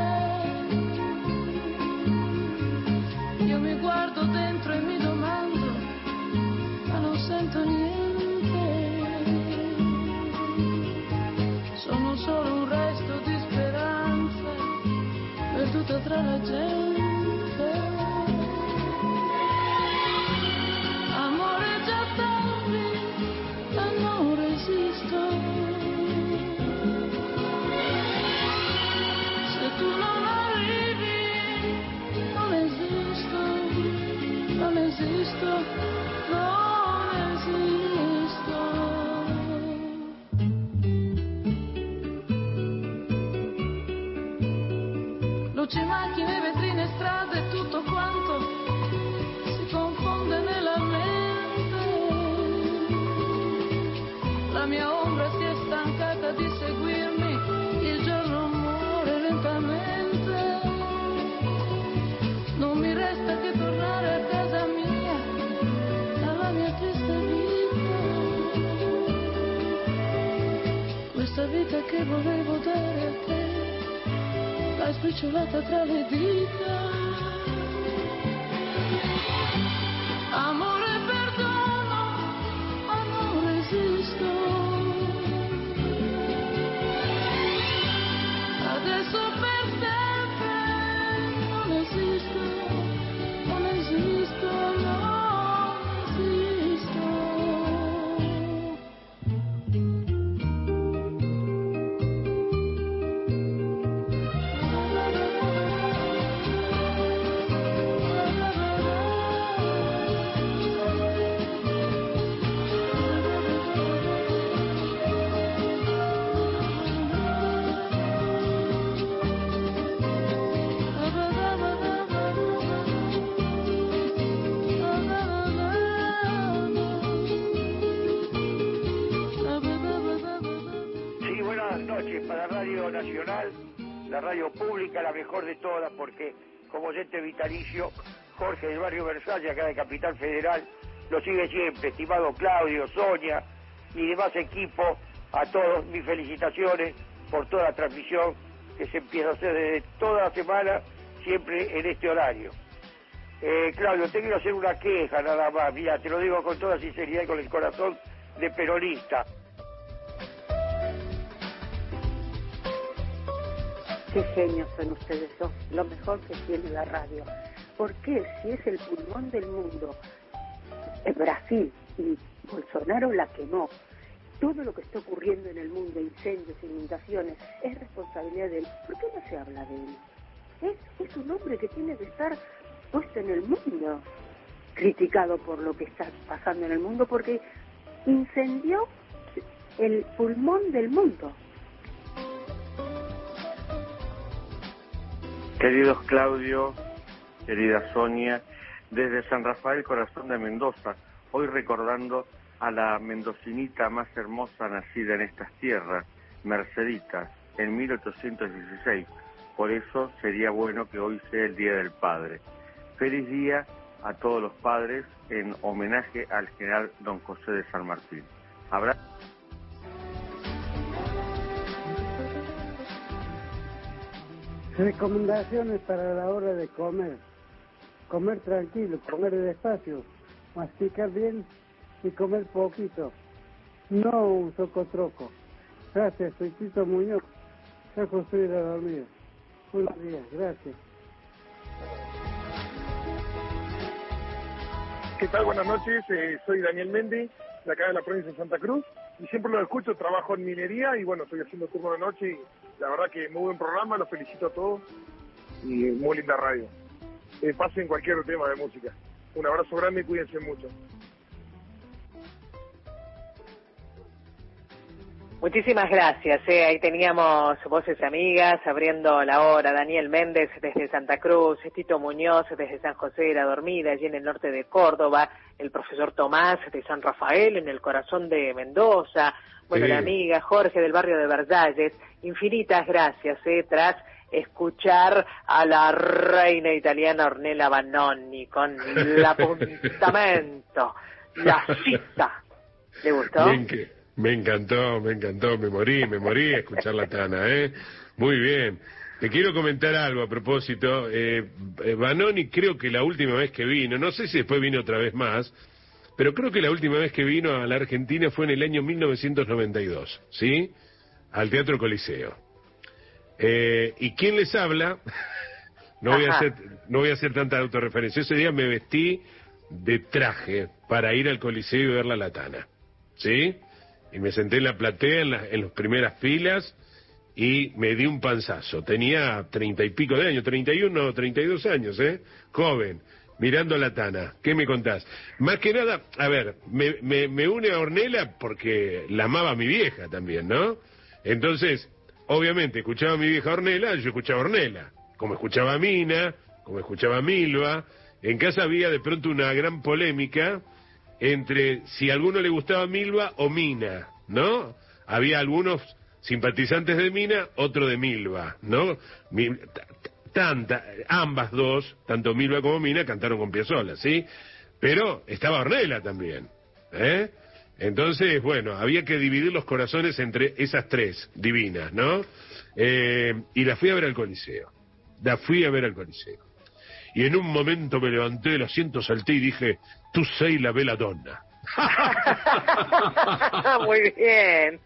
Io mi guardo dentro e mi domando, ma non sento niente. Sono solo un resto di speranza perduta tra la gente. Amore, già tardi, ma non resisto. Se tu non arrivi, non esisto, non esisto, non esisto. Luci, macchine, vetrine, strade, tutto quanto si confonde nella mente. La mia ombra si è stancata di seguirmi, il giorno muore lentamente. Non mi resta che tornare a casa mia, alla mia triste vita. Questa vita che volevo dare a te l'hai spicciolata tra le dita. Amore, perdono, ma non resisto. Adesso per sempre non esisto, non esisto, non esisto.
Sí, buenas noches para Radio Nacional, la radio pública, la mejor de todas, porque como oyente vitalicio, Jorge del Barrio Versalles, acá de Capital Federal, lo sigue siempre, estimado Claudio, Sonia y demás equipo, a todos mis felicitaciones por toda la transmisión que se empieza a hacer desde toda la semana, siempre en este horario. Claudio, te quiero hacer una queja nada más, mira, te lo digo con toda sinceridad y con el corazón de peronista.
Qué genios son ustedes dos, lo mejor que tiene la radio. ¿Por qué? Si es el pulmón del mundo, en Brasil, y Bolsonaro la quemó. Todo lo que está ocurriendo en el mundo, incendios, inundaciones, es responsabilidad de él. ¿Por qué no se habla de él? Es un hombre que tiene que estar puesto en el mundo, criticado por lo que está pasando en el mundo, porque incendió el pulmón del mundo.
Queridos Claudio, querida Sonia, desde San Rafael, corazón de Mendoza, hoy recordando a la mendocinita más hermosa nacida en estas tierras, Merceditas, en 1816. Por eso sería bueno que hoy sea el Día del Padre. Feliz día a todos los padres en homenaje al general Don José de San Martín. Abrazo.
Recomendaciones para la hora de comer. Comer tranquilo, comer despacio, masticar bien y comer poquito. No un socotroco. Gracias, soy Tito Muñoz. Ya construí la dormida. Buenos días, gracias.
¿Qué tal? Buenas noches, soy Daniel Méndez, de acá de la provincia de Santa Cruz, y siempre lo escucho, trabajo en minería y bueno, estoy haciendo turno de noche y la verdad que muy buen programa, los felicito a todos y muy linda radio. Pasen cualquier tema de música. Un abrazo grande y cuídense mucho.
Muchísimas gracias. Ahí teníamos Voces Amigas abriendo la hora. Daniel Méndez desde Santa Cruz, Tito Muñoz desde San José de la Dormida, allí en el norte de Córdoba, el profesor Tomás de San Rafael, en el corazón de Mendoza, bueno, la amiga Jorge del barrio de Versalles. Infinitas gracias, tras escuchar a la reina italiana Ornella Vanoni con l'appuntamento, la cita. ¿Le gustó?
Me encantó, me morí a escuchar la Tana, Muy bien. Te quiero comentar algo a propósito. Vanoni creo que la última vez que vino, no sé si después vino otra vez más, pero creo que la última vez que vino a la Argentina fue en el año 1992, ¿sí? Al Teatro Coliseo. ¿Y quién les habla? No voy a hacer tanta autorreferencia. Ese día me vestí de traje para ir al Coliseo y ver la Tana, ¿sí? Y me senté en la platea, en las primeras filas, y me di un panzazo. Tenía 30 y pico de años, 31, 32 años, joven, mirando a la Tana. ¿Qué me contás? Más que nada, a ver, me une a Ornella porque la amaba mi vieja también, ¿no? Entonces, obviamente, escuchaba a mi vieja Ornella, yo escuchaba a Ornella. Como escuchaba a Mina, como escuchaba a Milva. En casa había de pronto una gran polémica entre si a alguno le gustaba Milva o Mina, ¿no? Había algunos simpatizantes de Mina, otro de Milva, ¿no? Ambas dos, tanto Milva como Mina, cantaron con Piazzolla, ¿sí? Pero estaba Ornella también, Entonces, bueno, había que dividir los corazones entre esas tres divinas, ¿no? Y la fui a ver al Coliseo. Y en un momento me levanté del asiento, salté y dije, tú sei la bella donna.
Muy bien.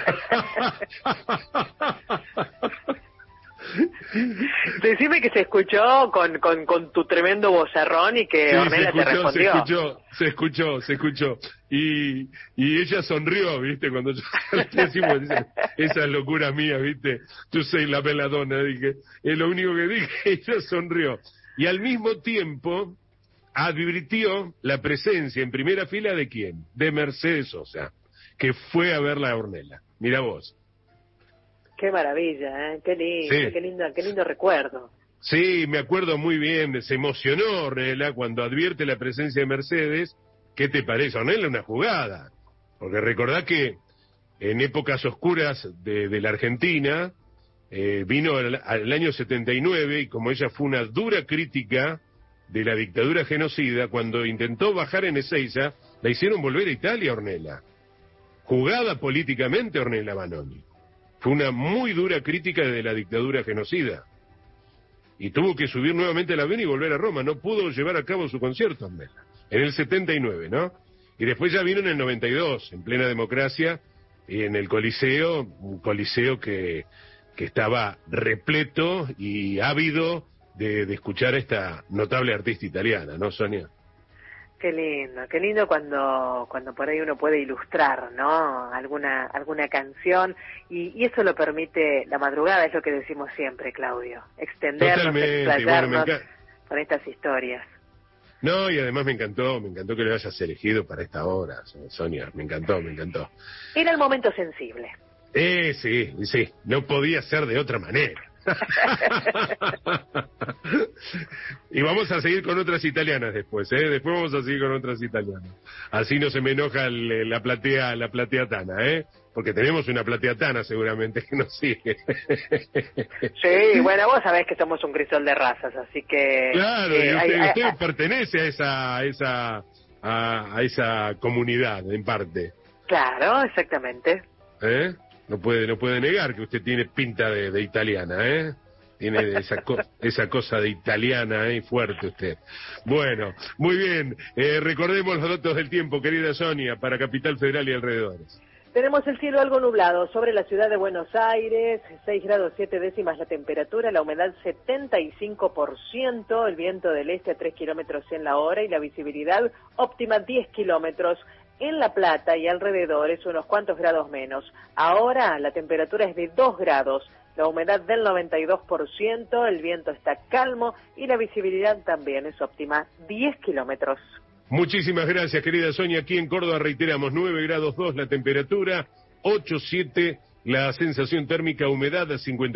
Decime que se escuchó con tu tremendo vozarrón y que Ornella te respondió.
Se escuchó. Y ella sonrió, ¿viste? Cuando yo decimos esas locuras mías, ¿viste? Tú sei la bella donna, dije. Es lo único que dije, ella sonrió. Y al mismo tiempo advirtió la presencia en primera fila de quién, de Mercedes Sosa, que fue a verla a Ornella. Mira vos.
Qué maravilla, qué lindo, qué lindo recuerdo.
Sí, me acuerdo muy bien, se emocionó Ornella cuando advierte la presencia de Mercedes. ¿Qué te parece? Ornella una jugada, porque recordá que en épocas oscuras de la Argentina, vino al año 79 y como ella fue una dura crítica de la dictadura genocida, cuando intentó bajar en Ezeiza, la hicieron volver a Italia, Ornella. Jugada políticamente Ornella Vanoni. Fue una muy dura crítica de la dictadura genocida. Y tuvo que subir nuevamente al avión y volver a Roma. No pudo llevar a cabo su concierto, Ornella. En el 79, ¿no? Y después ya vino en el 92, en plena democracia, y en el Coliseo, un Coliseo que que estaba repleto y ávido de escuchar a esta notable artista italiana, ¿no, Sonia?
Qué lindo cuando por ahí uno puede ilustrar, ¿no? Alguna canción, y eso lo permite la madrugada, es lo que decimos siempre, Claudio, extendernos, explayarnos con estas historias.
No, y además me encantó que lo hayas elegido para esta hora, Sonia, me encantó.
Era el momento sensible.
Sí, no podía ser de otra manera. Y vamos a seguir con otras italianas después, después vamos a seguir con otras italianas. Así no se me enoja la platea tana, porque tenemos una platea tana seguramente que nos sigue.
Sí, bueno, vos sabés que somos un crisol de razas, así que...
Claro, y usted pertenece a esa comunidad, en parte.
Claro, exactamente.
No puede negar que usted tiene pinta de italiana, Tiene esa cosa de italiana, fuerte usted. Bueno, muy bien. Recordemos los datos del tiempo, querida Sonia, para Capital Federal y alrededores.
Tenemos el cielo algo nublado sobre la ciudad de Buenos Aires, 6 grados 7 décimas la temperatura, la humedad 75%, el viento del este a 3 kilómetros en la hora y la visibilidad óptima 10 kilómetros. En La Plata y alrededores unos cuantos grados menos. Ahora la temperatura es de 2 grados, la humedad del 92%, el viento está calmo y la visibilidad también es óptima, 10 kilómetros.
Muchísimas gracias, querida Sonia. Aquí en Córdoba reiteramos, 9 grados 2 la temperatura, 8,7 la sensación térmica, humedad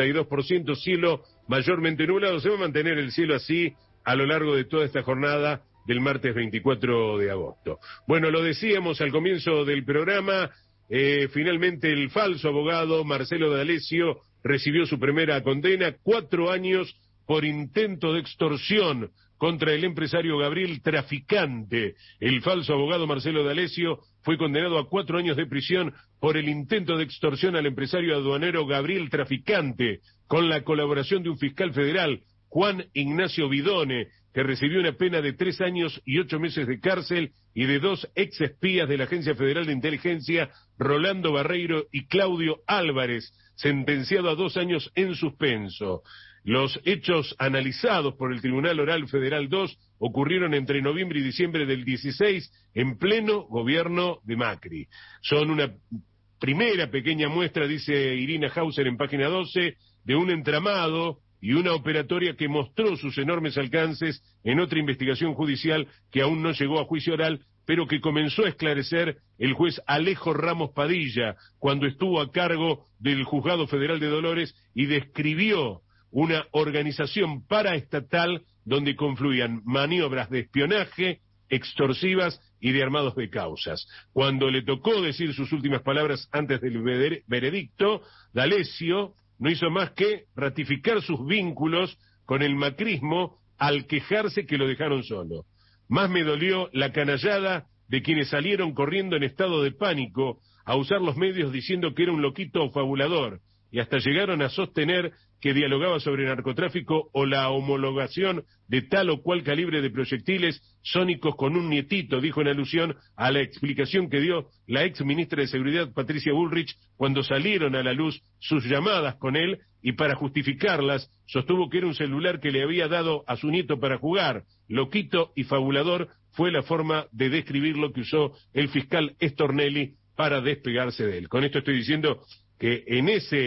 52%, cielo mayormente nublado. Se va a mantener el cielo así a lo largo de toda esta jornada del martes 24 de agosto. Bueno, lo decíamos al comienzo del programa, finalmente el falso abogado Marcelo D'Alessio recibió su primera condena, 4 años por intento de extorsión contra el empresario Gabriel Traficante. El falso abogado Marcelo D'Alessio fue condenado a 4 años de prisión por el intento de extorsión al empresario aduanero Gabriel Traficante, con la colaboración de un fiscal federal, Juan Ignacio Bidone, que recibió una pena de 3 años y 8 meses de cárcel, y de 2 exespías de la Agencia Federal de Inteligencia, Rolando Barreiro y Claudio Álvarez, sentenciado a 2 años en suspenso. Los hechos analizados por el Tribunal Oral Federal 2 ocurrieron entre noviembre y diciembre del 16, en pleno gobierno de Macri. Son una primera pequeña muestra, dice Irina Hauser en página 12, de un entramado y una operatoria que mostró sus enormes alcances en otra investigación judicial que aún no llegó a juicio oral, pero que comenzó a esclarecer el juez Alejo Ramos Padilla cuando estuvo a cargo del Juzgado Federal de Dolores y describió una organización paraestatal donde confluían maniobras de espionaje, extorsivas y de armados de causas. Cuando le tocó decir sus últimas palabras antes del veredicto, D'Alessio no hizo más que ratificar sus vínculos con el macrismo al quejarse que lo dejaron solo. Más me dolió la canallada de quienes salieron corriendo en estado de pánico a usar los medios diciendo que era un loquito o fabulador, y hasta llegaron a sostener que dialogaba sobre narcotráfico o la homologación de tal o cual calibre de proyectiles sónicos con un nietito, dijo en alusión a la explicación que dio la ex ministra de Seguridad Patricia Bullrich cuando salieron a la luz sus llamadas con él, y para justificarlas sostuvo que era un celular que le había dado a su nieto para jugar. Loquito y fabulador fue la forma de describir lo que usó el fiscal Stornelli para despegarse de él. Con esto estoy diciendo que en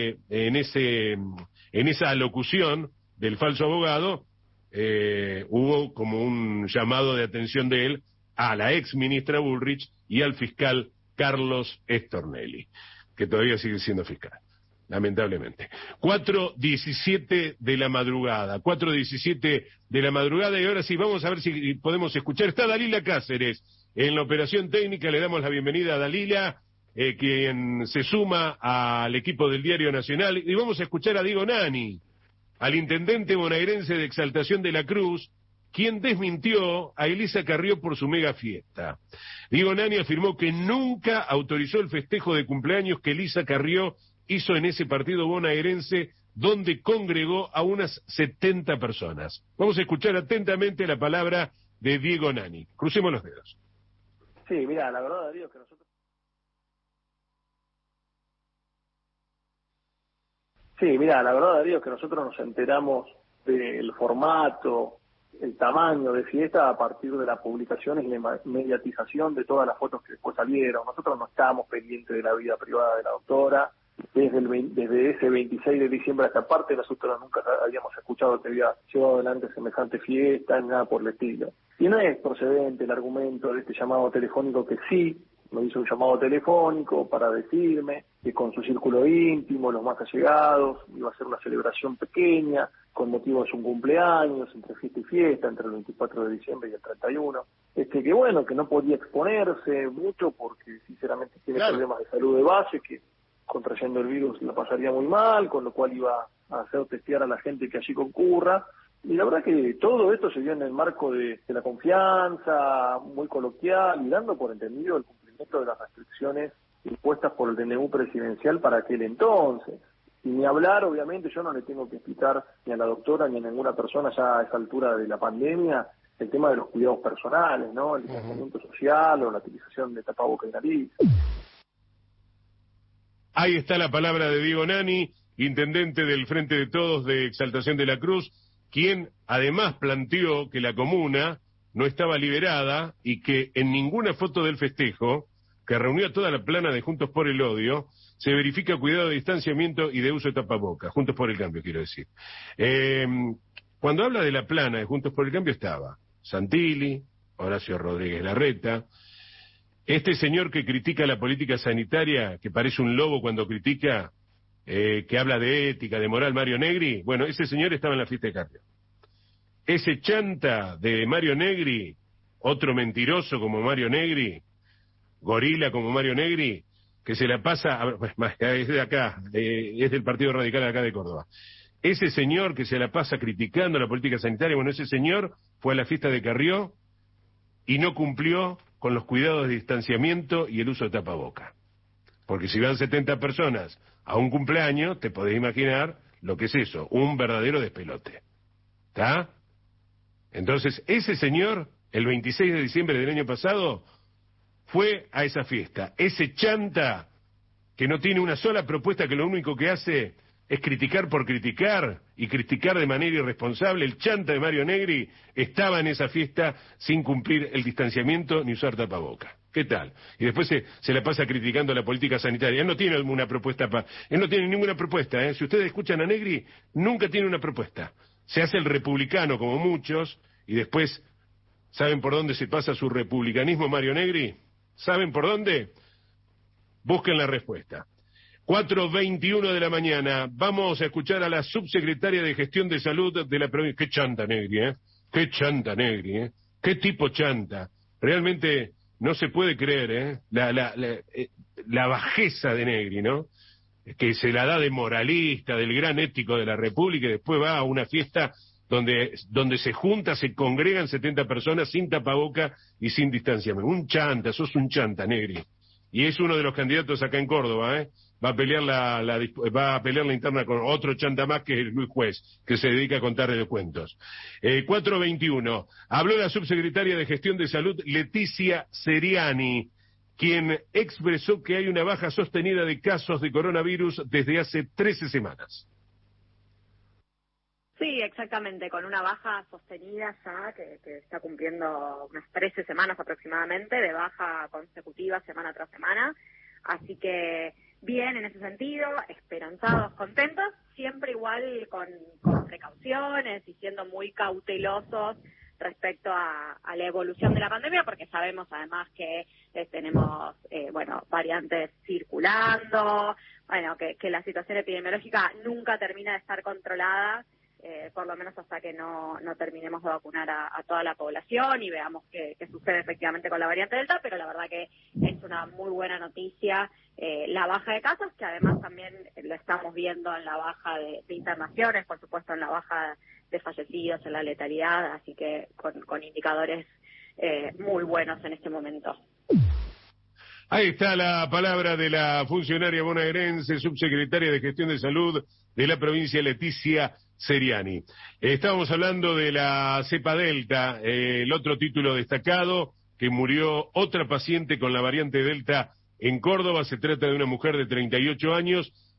esa alocución del falso abogado hubo como un llamado de atención de él a la ex ministra Bullrich y al fiscal Carlos Stornelli, que todavía sigue siendo fiscal, lamentablemente. 4:17 de la madrugada, 4:17 de la madrugada, y ahora sí vamos a ver si podemos escuchar. Está Dalila Cáceres en la operación técnica, le damos la bienvenida a Dalila, quien se suma al equipo del Diario Nacional, y vamos a escuchar a Diego Nani, al intendente bonaerense de Exaltación de la Cruz, quien desmintió a Elisa Carrió por su mega fiesta. Diego Nani afirmó que nunca autorizó el festejo de cumpleaños que Elisa Carrió hizo en ese partido bonaerense, donde congregó a unas 70 personas. Vamos a escuchar atentamente la palabra de Diego Nani. Crucemos los dedos.
Sí, mira, la verdad, Darío, que nosotros... Sí, mira, la verdad, Darío, que nosotros nos enteramos del formato, el tamaño de fiesta a partir de las publicaciones y la mediatización de todas las fotos que después salieron. Nosotros no estábamos pendientes de la vida privada de la doctora. Desde ese 26 de diciembre hasta parte, nosotros nunca habíamos escuchado que había llevado adelante semejante fiesta, ni nada por el estilo. Y no es procedente el argumento de este llamado telefónico, que sí, me hizo un llamado telefónico para decirme que con su círculo íntimo, los más allegados, iba a ser una celebración pequeña, con motivo de su cumpleaños, entre fiesta y fiesta, entre el 24 de diciembre y el 31. Que bueno, que no podía exponerse mucho porque sinceramente tiene problemas de salud de base, que contrayendo el virus la pasaría muy mal, con lo cual iba a hacer testear a la gente que allí concurra. Y la verdad que todo esto se dio en el marco de la confianza, muy coloquial, y dando por entendido el cumplimiento de las restricciones impuestas por el DNU presidencial para aquel entonces. Y ni hablar, obviamente, yo no le tengo que explicar ni a la doctora ni a ninguna persona ya a esa altura de la pandemia el tema de los cuidados personales, ¿no? El distanciamiento social o la utilización de tapabocas y nariz.
Ahí está la palabra de Diego Nani, intendente del Frente de Todos de Exaltación de la Cruz, quien además planteó que la comuna no estaba liberada y que en ninguna foto del festejo, que reunió a toda la plana de Juntos por el Odio, se verifica cuidado de distanciamiento y de uso de tapabocas. Juntos por el Cambio, quiero decir. Cuando habla de la plana de Juntos por el Cambio estaba Santilli, Horacio Rodríguez Larreta, este señor que critica la política sanitaria, que parece un lobo cuando critica, que habla de ética, de moral, Mario Negri, bueno, ese señor estaba en la fiesta de Carrió. Ese chanta de Mario Negri, otro mentiroso como Mario Negri, gorila como Mario Negri, que se la pasa, es de acá, es del Partido Radical de acá de Córdoba. Ese señor que se la pasa criticando la política sanitaria, bueno, ese señor fue a la fiesta de Carrió y no cumplió con los cuidados de distanciamiento y el uso de tapaboca. Porque si van 70 personas a un cumpleaños, te podés imaginar lo que es eso, un verdadero despelote. ¿Está? Entonces, ese señor, el 26 de diciembre del año pasado, fue a esa fiesta. Ese chanta que no tiene una sola propuesta, que lo único que hace es criticar por criticar y criticar de manera irresponsable, el chanta de Mario Negri estaba en esa fiesta sin cumplir el distanciamiento ni usar tapaboca. ¿Qué tal? Y después se la pasa criticando la política sanitaria. Él no tiene alguna propuesta él no tiene ninguna propuesta, ¿eh? Si ustedes escuchan a Negri, nunca tiene una propuesta. Se hace el republicano como muchos y después, ¿saben por dónde se pasa su republicanismo, Mario Negri? ¿Saben por dónde? Busquen la respuesta. 4:21 de la mañana, vamos a escuchar a la subsecretaria de Gestión de Salud de la provincia. Qué chanta Negri, ¿eh? Qué chanta Negri, ¿eh? Qué tipo chanta. Realmente no se puede creer, ¿eh? La bajeza de Negri, ¿no? Que se la da de moralista, del gran ético de la República, y después va a una fiesta donde se junta, se congregan 70 personas sin tapaboca y sin distanciamiento. Un chanta, sos un chanta, Negri. Y es uno de los candidatos acá en Córdoba, ¿eh? Va a pelear la interna con otro chanta más, que es Luis Juez, que se dedica a contarle cuentos. 4:21. Habló la subsecretaria de Gestión de Salud, Leticia Seriani, quien expresó que hay una baja sostenida de casos de coronavirus desde hace 13 semanas.
Sí, exactamente, con una baja sostenida ya que está cumpliendo unas 13 semanas aproximadamente de baja consecutiva semana tras semana. Así que bien en ese sentido, esperanzados, contentos, siempre igual con precauciones y siendo muy cautelosos respecto a la evolución de la pandemia, porque sabemos además que tenemos variantes circulando, que la situación epidemiológica nunca termina de estar controlada, por lo menos hasta que no terminemos de vacunar a toda la población y veamos qué sucede efectivamente con la variante Delta, pero la verdad que es una muy buena noticia la baja de casos, que además también lo estamos viendo en la baja de internaciones, por supuesto en la baja de fallecidos, en la letalidad, así que con indicadores muy buenos en este momento.
Ahí está la palabra de la funcionaria bonaerense, subsecretaria de Gestión de Salud de la provincia, Leticia Seriani. Estábamos hablando de la cepa Delta, el otro título destacado, que murió otra paciente con la variante Delta en Córdoba. Se trata de una mujer de 38 años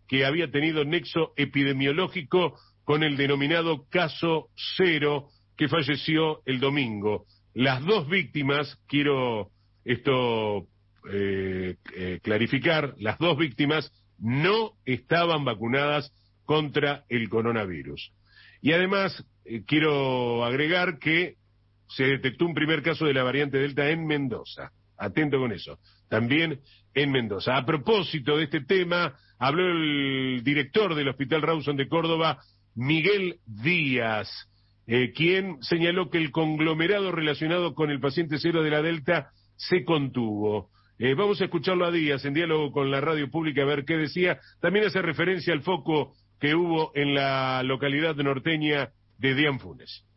que había tenido nexo epidemiológico con el denominado caso cero que falleció el domingo. Las dos víctimas, quiero esto clarificar, las dos víctimas no estaban vacunadas contra el coronavirus. Y además, quiero agregar que se detectó un primer caso de la variante Delta en Mendoza. Atento con eso. También en Mendoza. A propósito de este tema, habló el director del Hospital Rawson de Córdoba, Miguel Díaz, quien señaló que el conglomerado relacionado con el paciente cero de la Delta se contuvo. Vamos a escucharlo a Díaz en diálogo con la radio pública a ver qué decía. También hace referencia al foco que hubo en la localidad norteña de Dian Funes.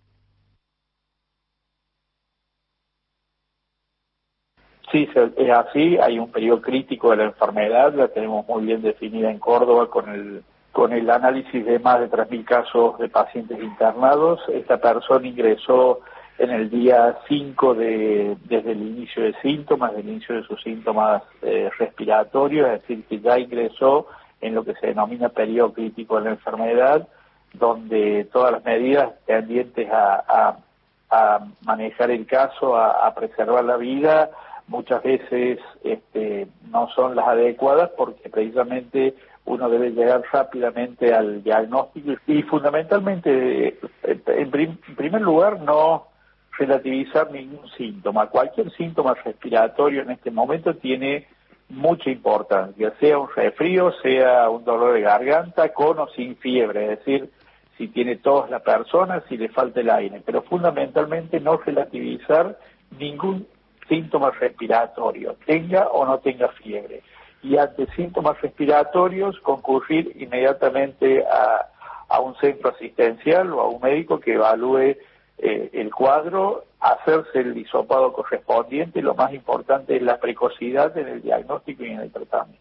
Sí, es así, hay un periodo crítico de la enfermedad, la tenemos muy bien definida en Córdoba con el análisis de más de 3.000 casos de pacientes internados. Esta persona ingresó en el día 5 desde el inicio de síntomas, del inicio de sus síntomas respiratorios, es decir, que ya ingresó en lo que se denomina periodo crítico de la enfermedad, donde todas las medidas tendientes a manejar el caso, a preservar la vida, muchas veces no son las adecuadas porque precisamente uno debe llegar rápidamente al diagnóstico y fundamentalmente, en primer lugar, no relativizar ningún síntoma. Cualquier síntoma respiratorio en este momento tiene mucha importancia, sea un resfrío, sea un dolor de garganta, con o sin fiebre, es decir, si tiene tos la persona, si le falta el aire, pero fundamentalmente no relativizar ningún síntoma respiratorio, tenga o no tenga fiebre. Y ante síntomas respiratorios, concurrir inmediatamente a un centro asistencial o a un médico que evalúe el cuadro, hacerse el hisopado correspondiente, y lo más importante es la precocidad en el diagnóstico y en el tratamiento.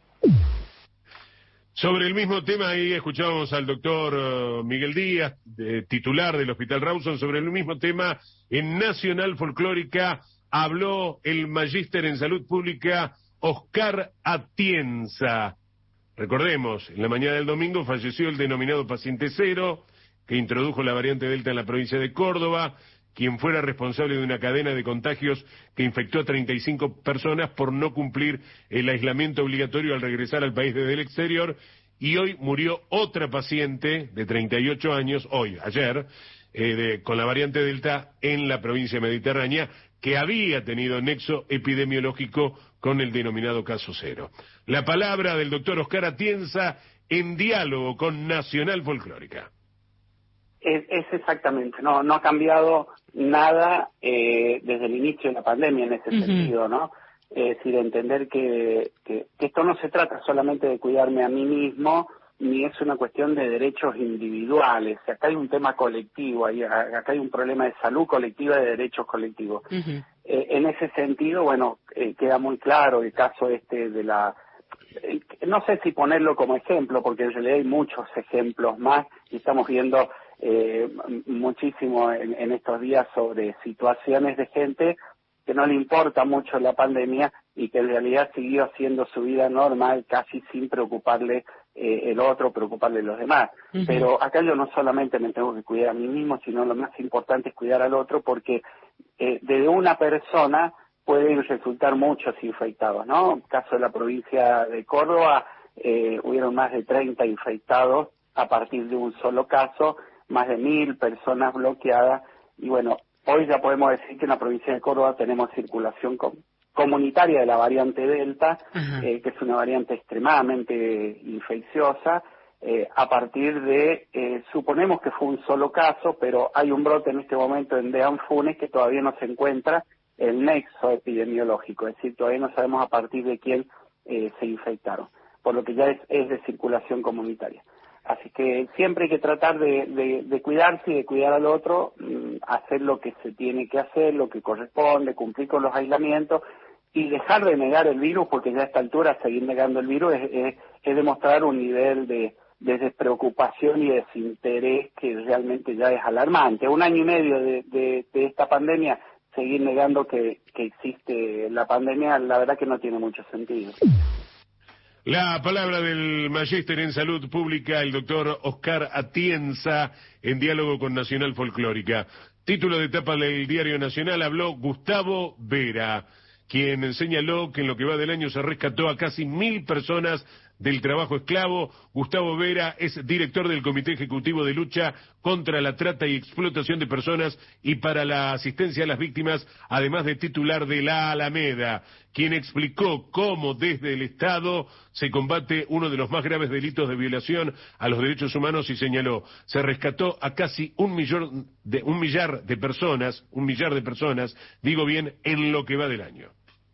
Sobre el mismo tema, ahí escuchábamos al doctor Miguel Díaz, titular del Hospital Rawson, sobre el mismo tema, en Nacional Folclórica habló el magíster en Salud Pública, Oscar Atienza. Recordemos, en la mañana del domingo falleció el denominado paciente cero, que introdujo la variante Delta en la provincia de Córdoba, quien fuera responsable de una cadena de contagios que infectó a 35 personas por no cumplir el aislamiento obligatorio al regresar al país desde el exterior, y hoy murió otra paciente de 38 años, ayer, con la variante Delta en la provincia mediterránea, que había tenido nexo epidemiológico con el denominado caso cero. La palabra del doctor Oscar Atienza en diálogo con Nacional Folclórica.
Es exactamente, no ha cambiado nada desde el inicio de la pandemia en ese sentido, ¿no? Es decir, entender que esto no se trata solamente de cuidarme a mí mismo, ni es una cuestión de derechos individuales. Acá hay un tema colectivo, acá hay un problema de salud colectiva y de derechos colectivos. En ese sentido, bueno, queda muy claro el caso de la... no sé si ponerlo como ejemplo, porque en realidad hay muchos ejemplos más, y estamos viendo muchísimo en estos días sobre situaciones de gente que no le importa mucho la pandemia y que en realidad siguió haciendo su vida normal casi sin preocuparle el otro, preocuparle los demás. Pero acá yo no solamente me tengo que cuidar a mí mismo, sino lo más importante es cuidar al otro, porque de una persona pueden resultar muchos infectados, ¿no? En el caso de la provincia de Córdoba, hubieron más de 30 infectados a partir de un solo caso, más de 1.000 personas bloqueadas, y bueno, hoy ya podemos decir que en la provincia de Córdoba tenemos circulación comunitaria de la variante Delta, que es una variante extremadamente infecciosa, a partir de, suponemos que fue un solo caso, pero hay un brote en este momento en Dian Funes que todavía no se encuentra el nexo epidemiológico, es decir, todavía no sabemos a partir de quién se infectaron, por lo que ya es de circulación comunitaria. Así que siempre hay que tratar de cuidarse y de cuidar al otro, hacer lo que se tiene que hacer, lo que corresponde, cumplir con los aislamientos y dejar de negar el virus, porque ya a esta altura seguir negando el virus es demostrar un nivel de despreocupación y desinterés que realmente ya es alarmante. 1 año y medio de esta pandemia, seguir negando que existe la pandemia, la verdad que no tiene mucho sentido.
La palabra del magíster en salud pública, el doctor Oscar Atienza, en diálogo con Nacional Folclórica. Título de etapa del Diario Nacional, habló Gustavo Vera, quien señaló que en lo que va del año se rescató a casi 1.000 personas del trabajo esclavo. Gustavo Vera es director del Comité Ejecutivo de Lucha contra la Trata y Explotación de Personas y para la Asistencia a las Víctimas, además de titular de La Alameda, quien explicó cómo desde el Estado se combate uno de los más graves delitos de violación a los derechos humanos y señaló, se rescató a casi un millar de personas, digo bien, en lo que va del año.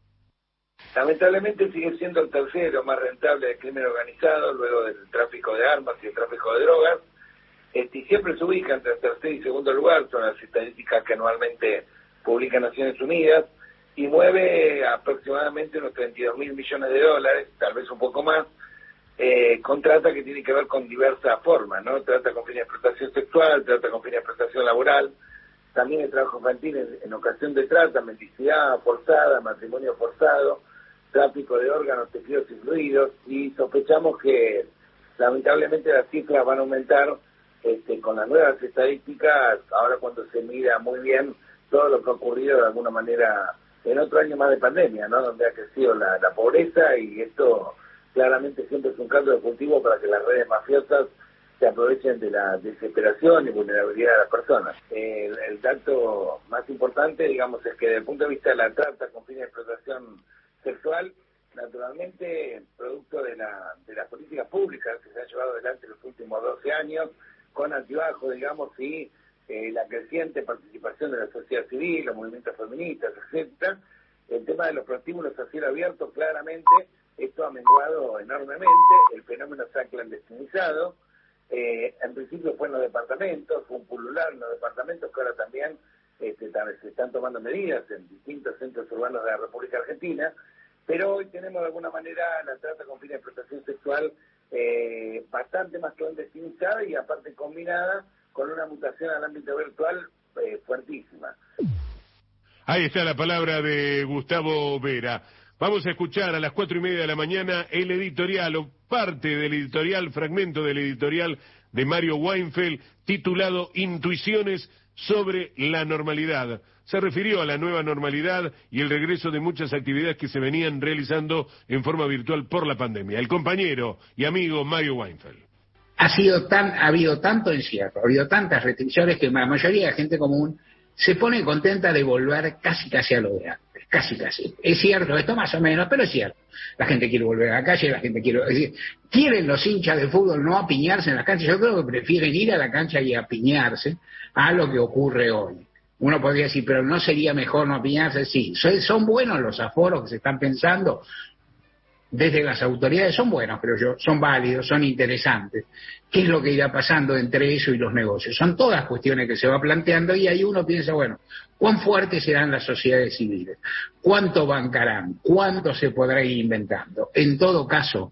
Lamentablemente sigue siendo el tercero más rentable del crimen organizado, luego del tráfico de armas y el tráfico de drogas, y siempre se ubica entre el tercer y segundo lugar, son las estadísticas que anualmente publica Naciones Unidas, y mueve aproximadamente unos 32.000 millones de dólares, tal vez un poco más, con trata que tiene que ver con diversas formas, ¿no? Trata con fines de explotación sexual, trata con fines de explotación laboral, también el trabajo infantil en ocasión de trata, mendicidad forzada, matrimonio forzado, tráfico de órganos, tejidos y fluidos, y sospechamos que lamentablemente las cifras van a aumentar con las nuevas estadísticas, ahora cuando se mira muy bien todo lo que ha ocurrido de alguna manera en otro año más de pandemia, ¿no? Donde ha crecido la pobreza, y esto claramente siempre es un caldo de cultivo para que las redes mafiosas se aprovechen de la desesperación y vulnerabilidad de las personas. El dato más importante, digamos, es que desde el punto de vista de la trata con fines de explotación sexual, naturalmente producto de las políticas públicas que se han llevado adelante en los últimos 12 años, con altibajos, digamos, y la creciente participación de la sociedad civil, los movimientos feministas, etcétera. El tema de los prostíbulos a cielo abierto, claramente, esto ha menguado enormemente, el fenómeno se ha clandestinizado, en principio fue en los departamentos, fue un pulular en los departamentos, que ahora también se están tomando medidas en distintos centros urbanos de la República Argentina, pero hoy tenemos de alguna manera la trata con fines de explotación sexual bastante más clandestinizada y aparte combinada con una mutación al ámbito virtual fuertísima.
Ahí está la palabra de Gustavo Vera. Vamos a escuchar a las 4:30 de la mañana el editorial, o parte del editorial, fragmento del editorial de Mario Weinfeld, titulado Intuiciones sobre la normalidad. Se refirió a la nueva normalidad y el regreso de muchas actividades que se venían realizando en forma virtual por la pandemia. El compañero y amigo Mario Weinfeld.
Ha habido tanto encierro, ha habido tantas restricciones que la mayoría de la gente común se pone contenta de volver casi a lo de antes. Casi. Es cierto, esto más o menos, pero es cierto. La gente quiere volver a la calle, la gente quieren los hinchas de fútbol no apiñarse en las canchas. Yo creo que prefieren ir a la cancha y apiñarse a lo que ocurre hoy. Uno podría decir, pero ¿no sería mejor no apiñarse? Sí, son buenos los aforos que se están pensando desde las autoridades, son buenos, creo yo, son válidos, son interesantes. ¿Qué es lo que irá pasando entre eso y los negocios? Son todas cuestiones que se va planteando y ahí uno piensa, bueno, ¿cuán fuertes serán las sociedades civiles? ¿Cuánto bancarán? ¿Cuánto se podrá ir inventando? En todo caso,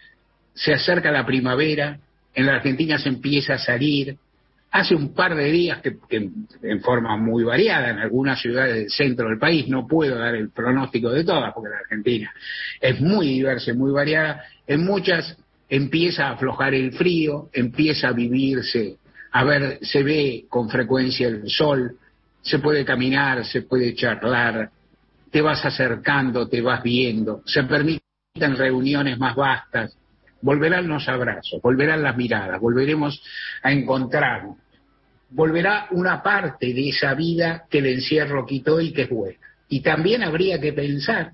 se acerca la primavera, en la Argentina se empieza a salir. Hace un par de días que en forma muy variada en algunas ciudades del centro del país, no puedo dar el pronóstico de todas porque la Argentina es muy diversa y muy variada, en muchas empieza a aflojar el frío, empieza a vivirse, se ve con frecuencia el sol, se puede caminar, se puede charlar, te vas acercando, te vas viendo, se permiten reuniones más vastas. Volverán los abrazos, volverán las miradas, volveremos a encontrarnos. Volverá una parte de esa vida que el encierro quitó y que es buena. Y también habría que pensar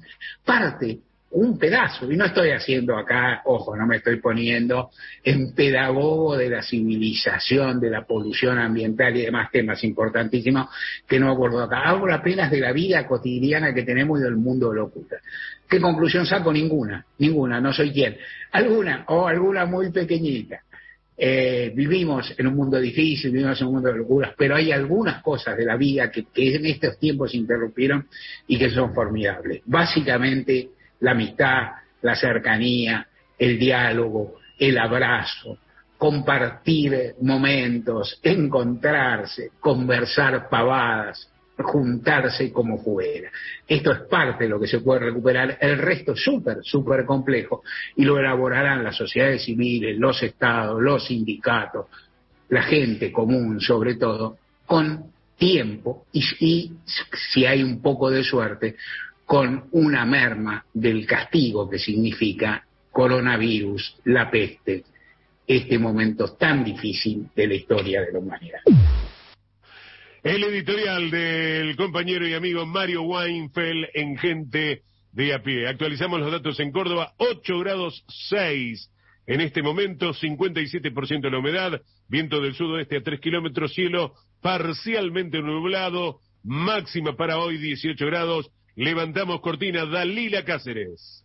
un pedazo, y no estoy haciendo acá, ojo, no me estoy poniendo en pedagogo de la civilización, de la polución ambiental y demás temas importantísimos que no abordo acá. Hablo apenas de la vida cotidiana que tenemos y del mundo de locura. ¿Qué conclusión saco? Ninguna, no soy quien. Alguna muy pequeñita. Vivimos en un mundo difícil, vivimos en un mundo de locuras, pero hay algunas cosas de la vida que en estos tiempos se interrumpieron y que son formidables. Básicamente, la amistad, la cercanía, el diálogo, el abrazo, compartir momentos, encontrarse, conversar pavadas. juntarse como fuera. Esto es parte de lo que se puede recuperar, el resto es súper complejo, y lo elaborarán las sociedades civiles, los estados, los sindicatos, la gente común sobre todo, con tiempo y si hay un poco de suerte, con una merma del castigo que significa coronavirus, la peste, este momento tan difícil de la historia de la humanidad.
El editorial del compañero y amigo Mario Weinfeld en Gente de a Pie. Actualizamos los datos en Córdoba, 8 grados 6 en este momento, 57% la humedad, viento del sudoeste a 3 kilómetros, cielo parcialmente nublado, máxima para hoy 18 grados. Levantamos cortina, Dalila Cáceres.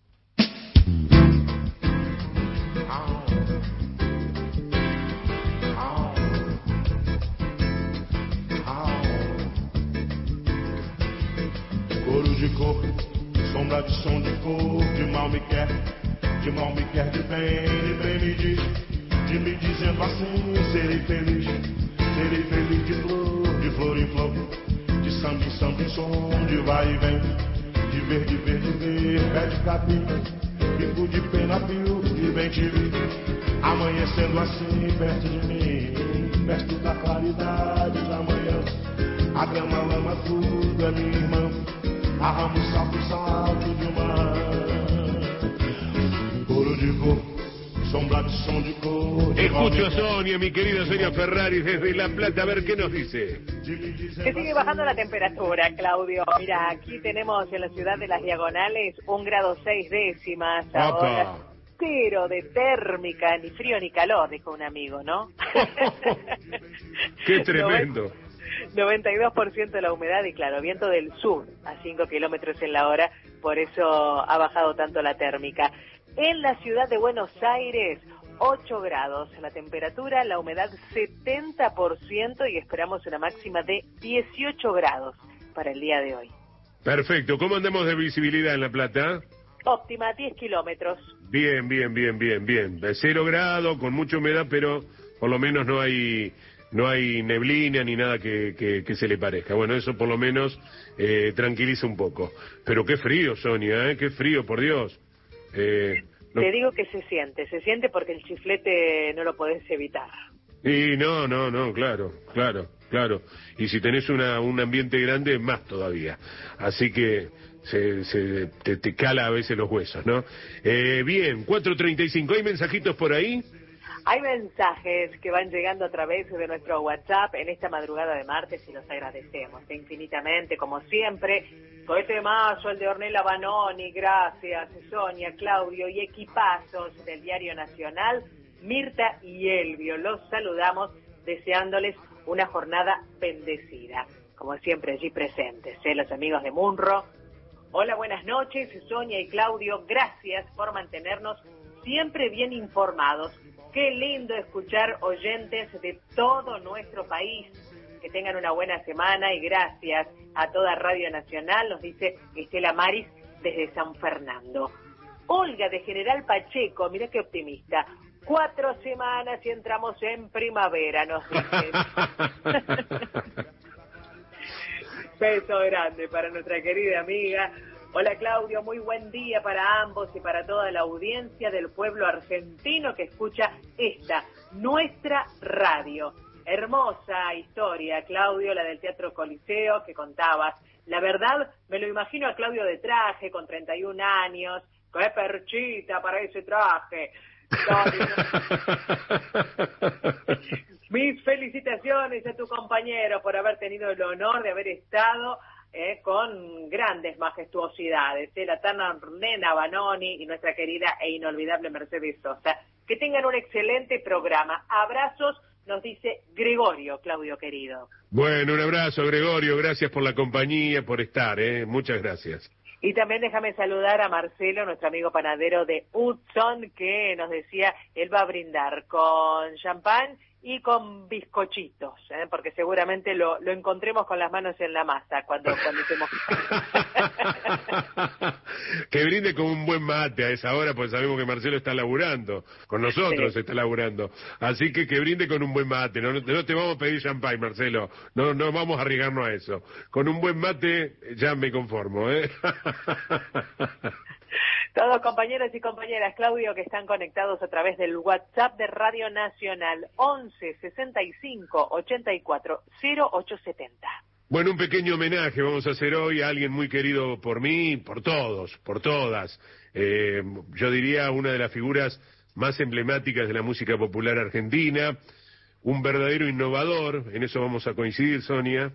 Couro de cor, sombra de som de cor, que mal me quer de bem me dizendo assim, serei feliz de flor em flor, de samba em samba, em som, de vai e vem, de ver, pé de capim, bico de pena, fio, e bem te vi, amanhecendo assim, perto de mim, perto da claridade da manhã, a grama, a lama, tudo é minha irmã, a ramo, salto de uma couro de cor.
Escucho a Sonia, mi querida Sonia Ferrari desde La Plata, a ver qué nos dice.
Que sigue bajando la temperatura, Claudio. Mira, aquí tenemos en la ciudad de Las Diagonales 1 grado 6 décimas. Ahora, cero de térmica, ni frío ni calor, dijo un amigo, ¿no?
Qué tremendo.
92% la humedad y claro, viento del sur a 5 kilómetros en la hora, por eso ha bajado tanto la térmica. En la ciudad de Buenos Aires, 8 grados la temperatura, la humedad 70% y esperamos una máxima de 18 grados para el día de hoy.
Perfecto, ¿cómo andamos de visibilidad en La Plata?
Óptima, 10 kilómetros.
Bien. De 0 grados, con mucha humedad, pero por lo menos no hay neblina ni nada que se le parezca. Bueno, eso por lo menos tranquiliza un poco. Pero qué frío, Sonia, qué frío, por Dios. No.
Te digo que se siente porque el chiflete no lo podés evitar.
Y no, claro. Y si tenés un ambiente grande, más todavía. Así que te cala a veces los huesos, ¿no? Bien, 4:35, ¿hay mensajitos por ahí?
Hay mensajes que van llegando a través de nuestro WhatsApp en esta madrugada de martes y los agradecemos infinitamente, como siempre. Cohete mazo, el de Ornella Banoni, gracias, Sonia, Claudio y equipazos del Diario Nacional, Mirta y Elvio. Los saludamos deseándoles una jornada bendecida. Como siempre allí presentes, los amigos de Munro. Hola, buenas noches, Sonia y Claudio, gracias por mantenernos siempre bien informados. Qué lindo escuchar oyentes de todo nuestro país. Que tengan una buena semana y gracias a toda Radio Nacional, nos dice Estela Maris desde San Fernando. Olga de General Pacheco, mira qué optimista. 4 semanas y entramos en primavera, nos dice. Beso grande para nuestra querida amiga. Hola Claudio, muy buen día para ambos y para toda la audiencia del pueblo argentino que escucha esta, nuestra radio. Hermosa historia, Claudio, la del Teatro Coliseo que contabas. La verdad, me lo imagino a Claudio de traje, con 31 años. ¡Qué perchita para ese traje! Mis felicitaciones a tu compañero por haber tenido el honor de haber estado con grandes majestuosidades, la Tana Ornella Banoni y nuestra querida e inolvidable Mercedes Sosa. Que tengan un excelente programa. Abrazos, nos dice Gregorio, Claudio querido.
Bueno, un abrazo, Gregorio, gracias por la compañía, por estar, muchas gracias.
Y también déjame saludar a Marcelo, nuestro amigo panadero de Hudson, que nos decía, él va a brindar con champán y con bizcochitos, porque seguramente lo encontremos con las manos en la masa cuando estemos.
Que brinde con un buen mate a esa hora, pues sabemos que Marcelo está laburando, con nosotros está laburando, así que brinde con un buen mate, no te vamos a pedir champagne, Marcelo, no vamos a arriesgarnos a eso, con un buen mate ya me conformo,
Todos compañeros y compañeras, Claudio, que están conectados a través del WhatsApp de Radio Nacional, 11 65 84 0870.
Bueno, un pequeño homenaje vamos a hacer hoy a alguien muy querido por mí, por todos, por todas. Yo diría una de las figuras más emblemáticas de la música popular argentina, un verdadero innovador, en eso vamos a coincidir, Sonia,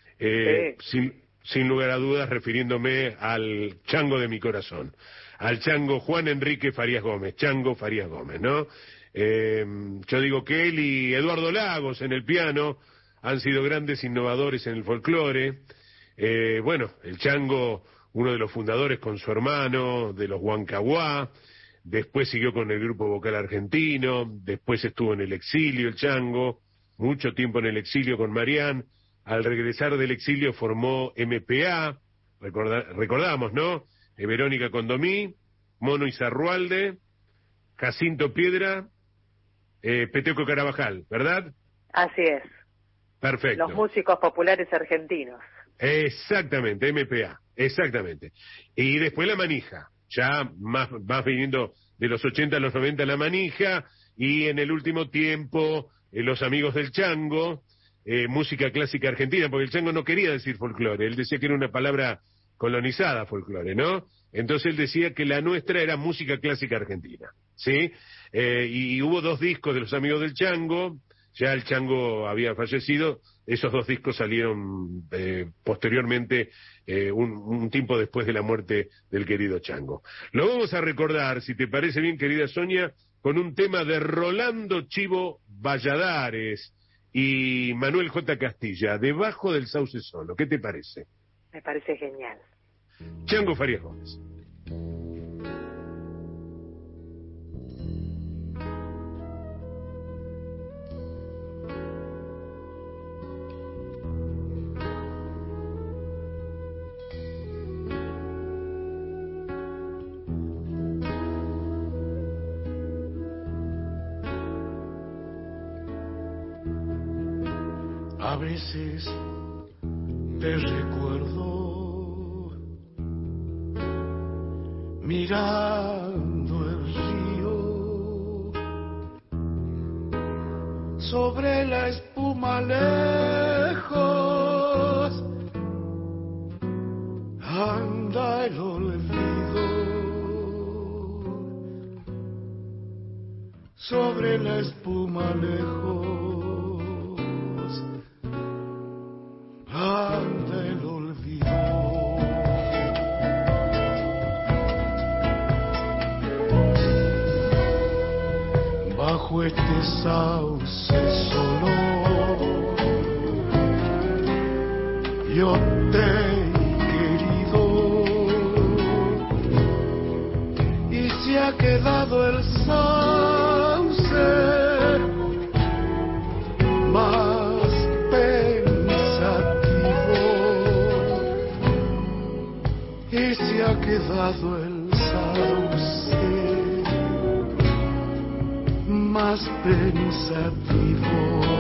sin lugar a dudas refiriéndome al chango de mi corazón, al chango Juan Enrique Farías Gómez, Chango Farías Gómez, ¿no? Yo digo que él y Eduardo Lagos en el piano han sido grandes innovadores en el folclore. Bueno, el chango, uno de los fundadores con su hermano de los Huancahuá, después siguió con el grupo vocal argentino, después estuvo en el exilio el chango, mucho tiempo en el exilio con Marián, al regresar del exilio formó MPA, recordamos, ¿no? Verónica Condomí, Mono Izarrualde, Jacinto Piedra, Peteco Carabajal, ¿verdad?
Así es.
Perfecto.
Los músicos populares argentinos.
Exactamente, MPA, exactamente. Y después La Manija, ya más viniendo de los 80 a los 90 La Manija, y en el último tiempo los Amigos del Chango, música clásica argentina, porque el chango no quería decir folclore, él decía que era una palabra colonizada, folclore, ¿no? Entonces él decía que la nuestra era música clásica argentina, ¿sí? Y hubo 2 discos de los Amigos del Chango, ya el chango había fallecido, esos 2 discos salieron posteriormente, un tiempo después de la muerte del querido chango. Lo vamos a recordar, si te parece bien, querida Sonia, con un tema de Rolando Chivo Valladares y Manuel J. Castilla, Debajo del Sauce Solo. ¿Qué te parece?
Me parece genial.
Chango Farías Gómez.
A veces te recuerdo mirando el río sobre la espuma lejos anda el olvido sobre la espuma lejos anda el olvido. Bajo este sauce solo yo te he querido y se ha quedado el sauce más y se ha quedado el sauce más pensativo.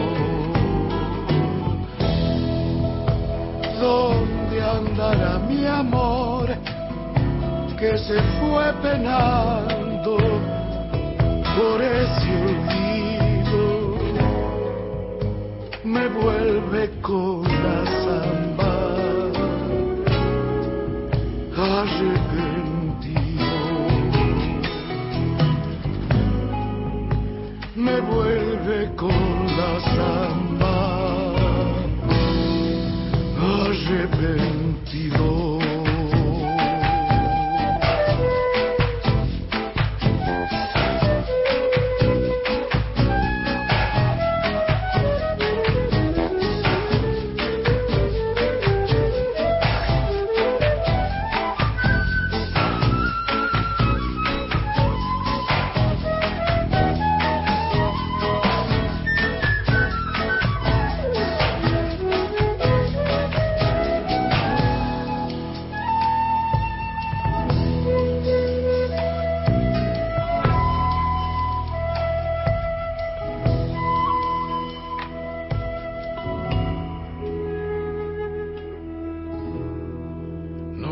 ¿Dónde andará mi amor que se fue penando por ese olvido? Me vuelve con la samba arrepentido, me vuelve con la samba arrepentido.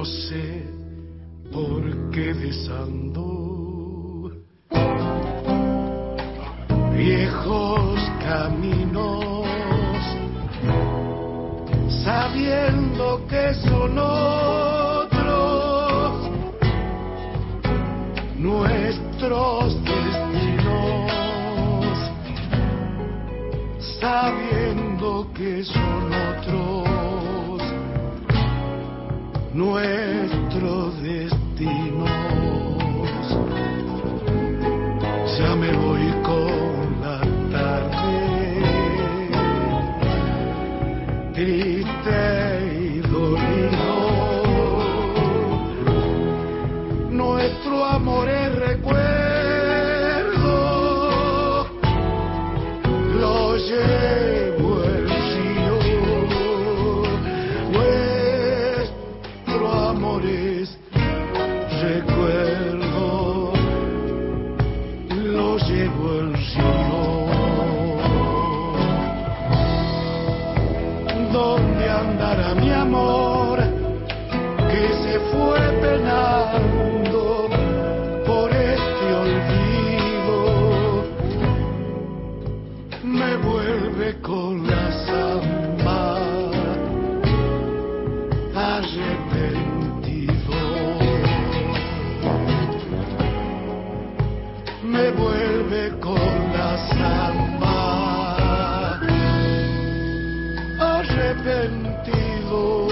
no sé por qué desando viejos caminos, sabiendo que son otros nuestros destinos, sabiendo que son otros nuestros destinos. Ya me voy con la tarde, triste y dolido. Nuestro amor es recuerdo, lo llevo el río. Nuestro amor es recuerdo, lo llevo el río. ¿Dónde andará mi amor que se fue penando por este olvido? Me vuelve con la samba arrepentido. Me vuelve con la samba arrepentido.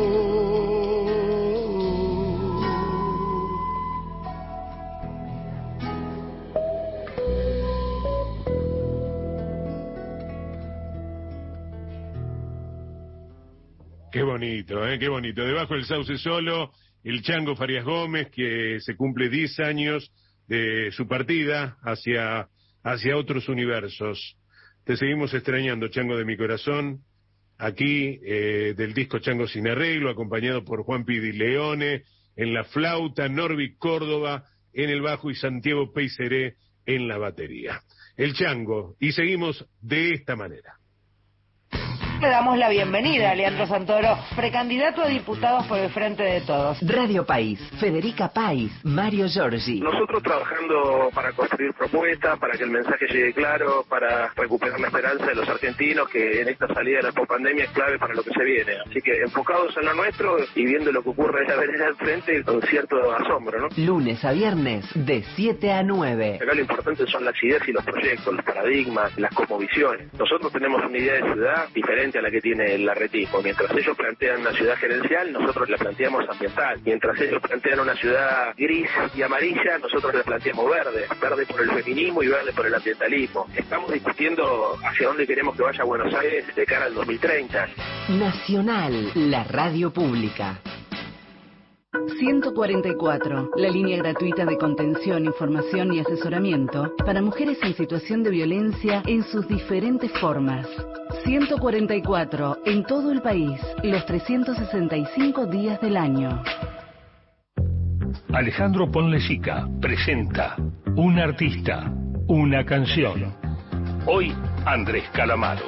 Qué bonito, qué bonito. Debajo del sauce solo, el Chango Farías Gómez, que se cumple 10 años de su partida hacia otros universos. Te seguimos extrañando, Chango de mi corazón, aquí del disco Chango sin arreglo, acompañado por Juan Pidi Leone, en la flauta, Norby Córdoba en el bajo y Santiago Peiseré en la batería. El Chango, y seguimos de esta manera.
Le damos la bienvenida a Leandro Santoro, precandidato a diputados por el Frente de Todos.
Radio País, Federica País, Mario Giorgi.
Nosotros trabajando para construir propuestas, para que el mensaje llegue claro, para recuperar la esperanza de los argentinos, que en esta salida de la pospandemia es clave para lo que se viene. Así que enfocados en lo nuestro y viendo lo que ocurre en la vereda del frente con cierto asombro, ¿no?
Lunes a viernes, de 7 a 9.
Acá lo importante son las ideas y los proyectos, los paradigmas, las cosmovisiones. Nosotros tenemos una idea de ciudad diferente a la que tiene el larretismo. Mientras ellos plantean una ciudad gerencial, nosotros la planteamos ambiental. Mientras ellos plantean una ciudad gris y amarilla, nosotros la planteamos verde. Verde por el feminismo y verde por el ambientalismo. Estamos discutiendo hacia dónde queremos que vaya Buenos Aires de cara al 2030.
Nacional, la radio pública.
144, la línea gratuita de contención, información y asesoramiento para mujeres en situación de violencia en sus diferentes formas. 144, en todo el país, los 365 días del año.
Alejandro Ponlecica presenta Un artista, una canción. Hoy, Andrés Calamaro.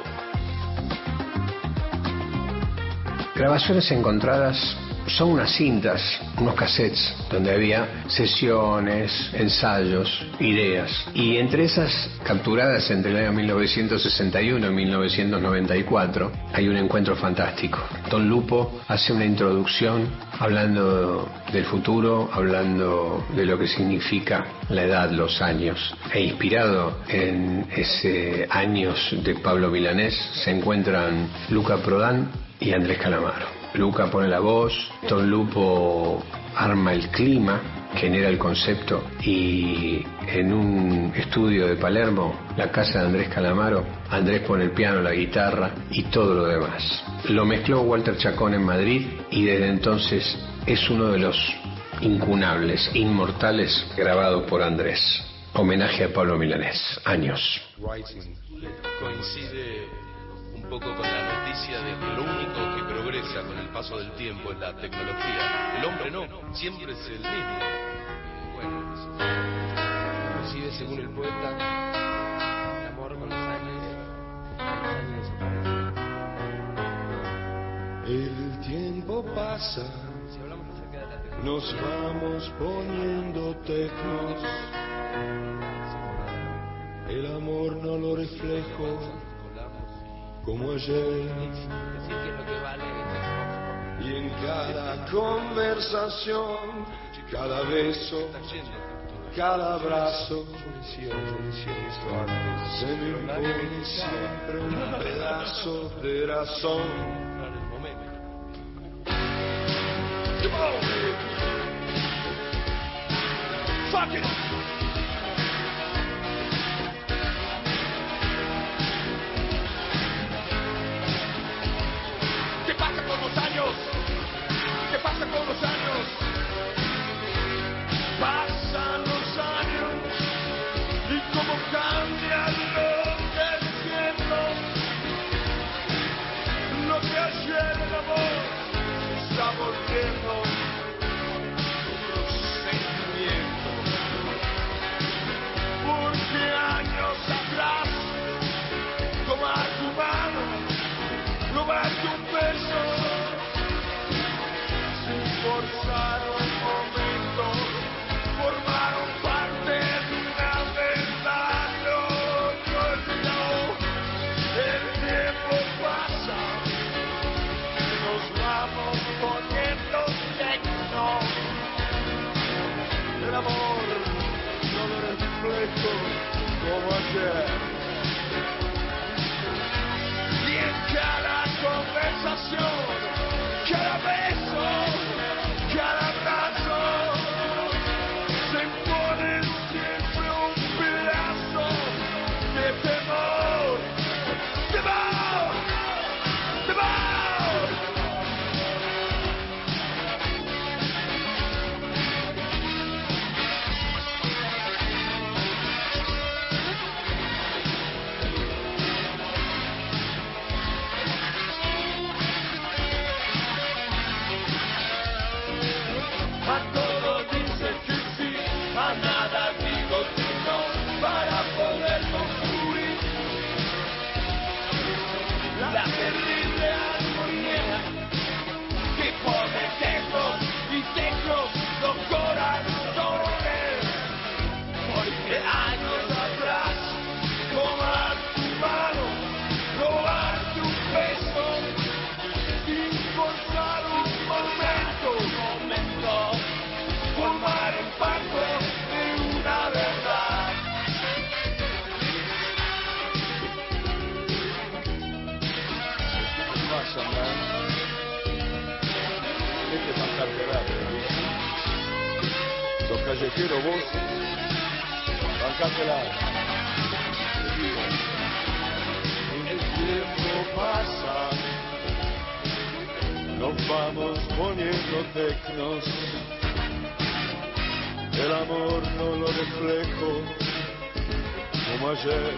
Grabaciones encontradas son unas cintas, unos cassettes, donde había sesiones, ensayos, ideas. Y entre esas, capturadas entre el año 1961 y 1994, hay un encuentro fantástico. Don Lupo hace una introducción hablando del futuro, hablando de lo que significa la edad, los años. E inspirado en ese años de Pablo Milanés, se encuentran Luca Prodan y Andrés Calamaro. Luca pone la voz, Don Lupo arma el clima, genera el concepto, y en un estudio de Palermo, la casa de Andrés Calamaro, Andrés pone el piano, la guitarra y todo lo demás. Lo mezcló Walter Chacón en Madrid y desde entonces es uno de los incunables, inmortales, grabado por Andrés. Homenaje a Pablo Milanés. Años.
Coincide un poco con la noticia de que lo único que progresa con el paso del tiempo es la tecnología. El hombre no, siempre es el mismo. Bueno, coincide según el poeta, el amor con los años desaparece.
El tiempo pasa, nos vamos poniendo tecnos. El amor no lo reflejo como ayer. Y en cada conversación, cada beso, cada abrazo, se me impone siempre un pedazo de razón. Fuck it. ¿Qué pasa con los años? ¿Qué pasa con los años? Pasan los años y cómo cambia lo que siento. Lo que ayer el amor está volviendo un sentimiento. Porque años atrás, tomar tu mano, robarte un beso, sin forzar un momento, formaron parte de una verdad. No, el tiempo pasa, nos vamos poniendo tecno. El amor no lo reflejo como ayer. Y en cada conversación, cada beso, cada abrazo, se impone siempre un pedazo de temor. ¡Temor! ¡Temor! A todo dice que sí, a nada digo que no, para poder construir la terrible armonía que pone tecnos y tecnos los corazones. Porque años atrás, tomar tu mano, robarte un beso, sin forzar un momento, formar el pacto de una verdad. ¿Qué pasa, man? Hay que pasarte rápido. Sos callejero vos, bancátela. El tiempo pasa, nos vamos poniendo tecnos. El amor no lo reflejo como ayer.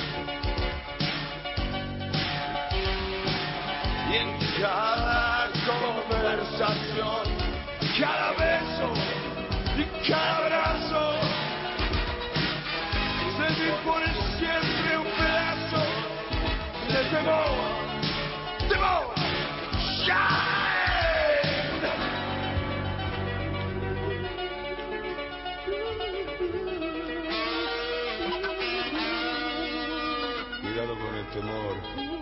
Y en cada conversación, cada beso y cada abrazo, se me pone siempre un pedazo de temor. ¡Temor! ¡Shine! Cuidado con el temor.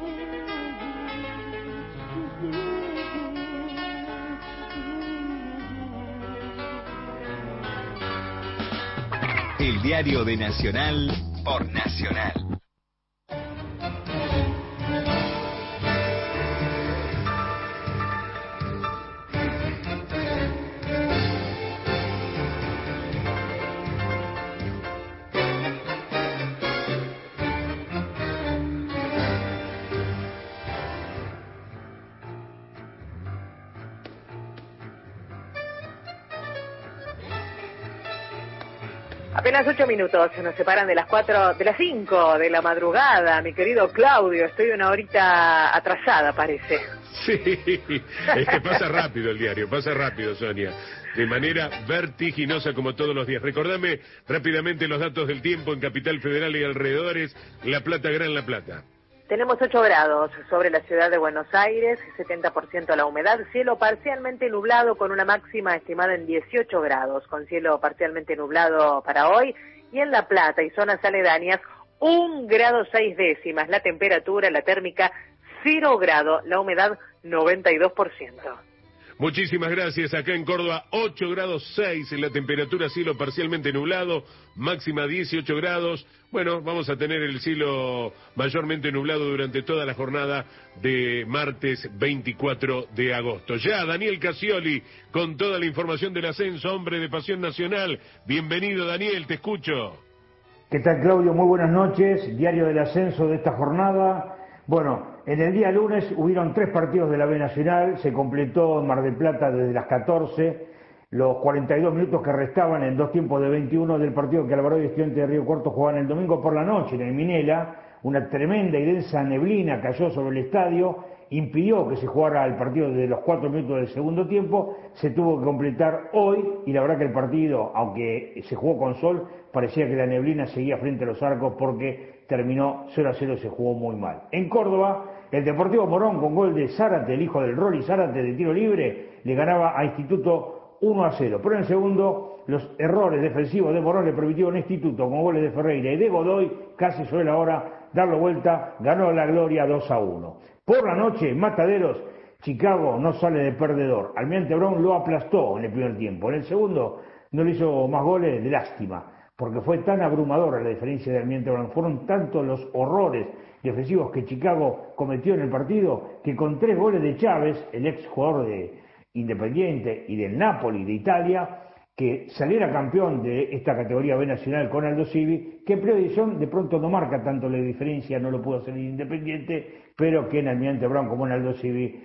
El diario de Nacional por Nacional.
Apenas 8 minutos nos separan de las 5 de la madrugada, mi querido Claudio. Estoy una horita atrasada, parece.
Sí, es que pasa rápido el diario, pasa rápido, Sonia. De manera vertiginosa como todos los días. Recordame rápidamente los datos del tiempo en Capital Federal y alrededores. La Plata, Gran La Plata.
Tenemos 8 grados sobre la ciudad de Buenos Aires, 70% la humedad, cielo parcialmente nublado con una máxima estimada en 18 grados, con cielo parcialmente nublado para hoy, y en La Plata y zonas aledañas 1 grado 6 décimas, la temperatura, la térmica 0 grado, la humedad 92%.
Muchísimas gracias. Acá en Córdoba, 8 grados 6, la temperatura, cielo parcialmente nublado, máxima 18 grados. Bueno, vamos a tener el cielo mayormente nublado durante toda la jornada de martes 24 de agosto. Ya, Daniel Casioli, con toda la información del ascenso, hombre de Pasión Nacional. Bienvenido, Daniel, te escucho.
¿Qué tal, Claudio? Muy buenas noches. Diario del ascenso de esta jornada. Bueno, en el día lunes hubieron 3 partidos de la B Nacional, se completó en Mar del Plata desde las 14, los 42 minutos que restaban en 2 tiempos de 21 del partido que Alvarado y Estudiantes de Río Cuarto jugaban el domingo por la noche en el Minela. Una tremenda y densa neblina cayó sobre el estadio, impidió que se jugara el partido desde los 4 minutos del segundo tiempo, se tuvo que completar hoy y la verdad que el partido, aunque se jugó con sol, parecía que la neblina seguía frente a los arcos porque terminó 0-0 y se jugó muy mal. En Córdoba, el Deportivo Morón con gol de Zárate, el hijo del Rolly Zárate de tiro libre, le ganaba a Instituto 1-0. Pero en el segundo, los errores defensivos de Morón le permitieron a Instituto con goles de Ferreira y de Godoy, casi sobre la hora, darlo vuelta, ganó la gloria 2-1. Por la noche, Mataderos, Chicago no sale de perdedor. Almirante Brown lo aplastó en el primer tiempo. En el segundo no le hizo más goles, de lástima, porque fue tan abrumadora la diferencia de Almirante Brown. Fueron tantos los horrores defensivos que Chicago cometió en el partido, que con 3 goles de Chávez, el ex jugador de Independiente y del Napoli de Italia, que saliera campeón de esta categoría B nacional con Aldo Civi, que en predicción de pronto no marca tanto la diferencia, no lo pudo hacer en Independiente, pero que en Almirante Brown como en Aldo Civi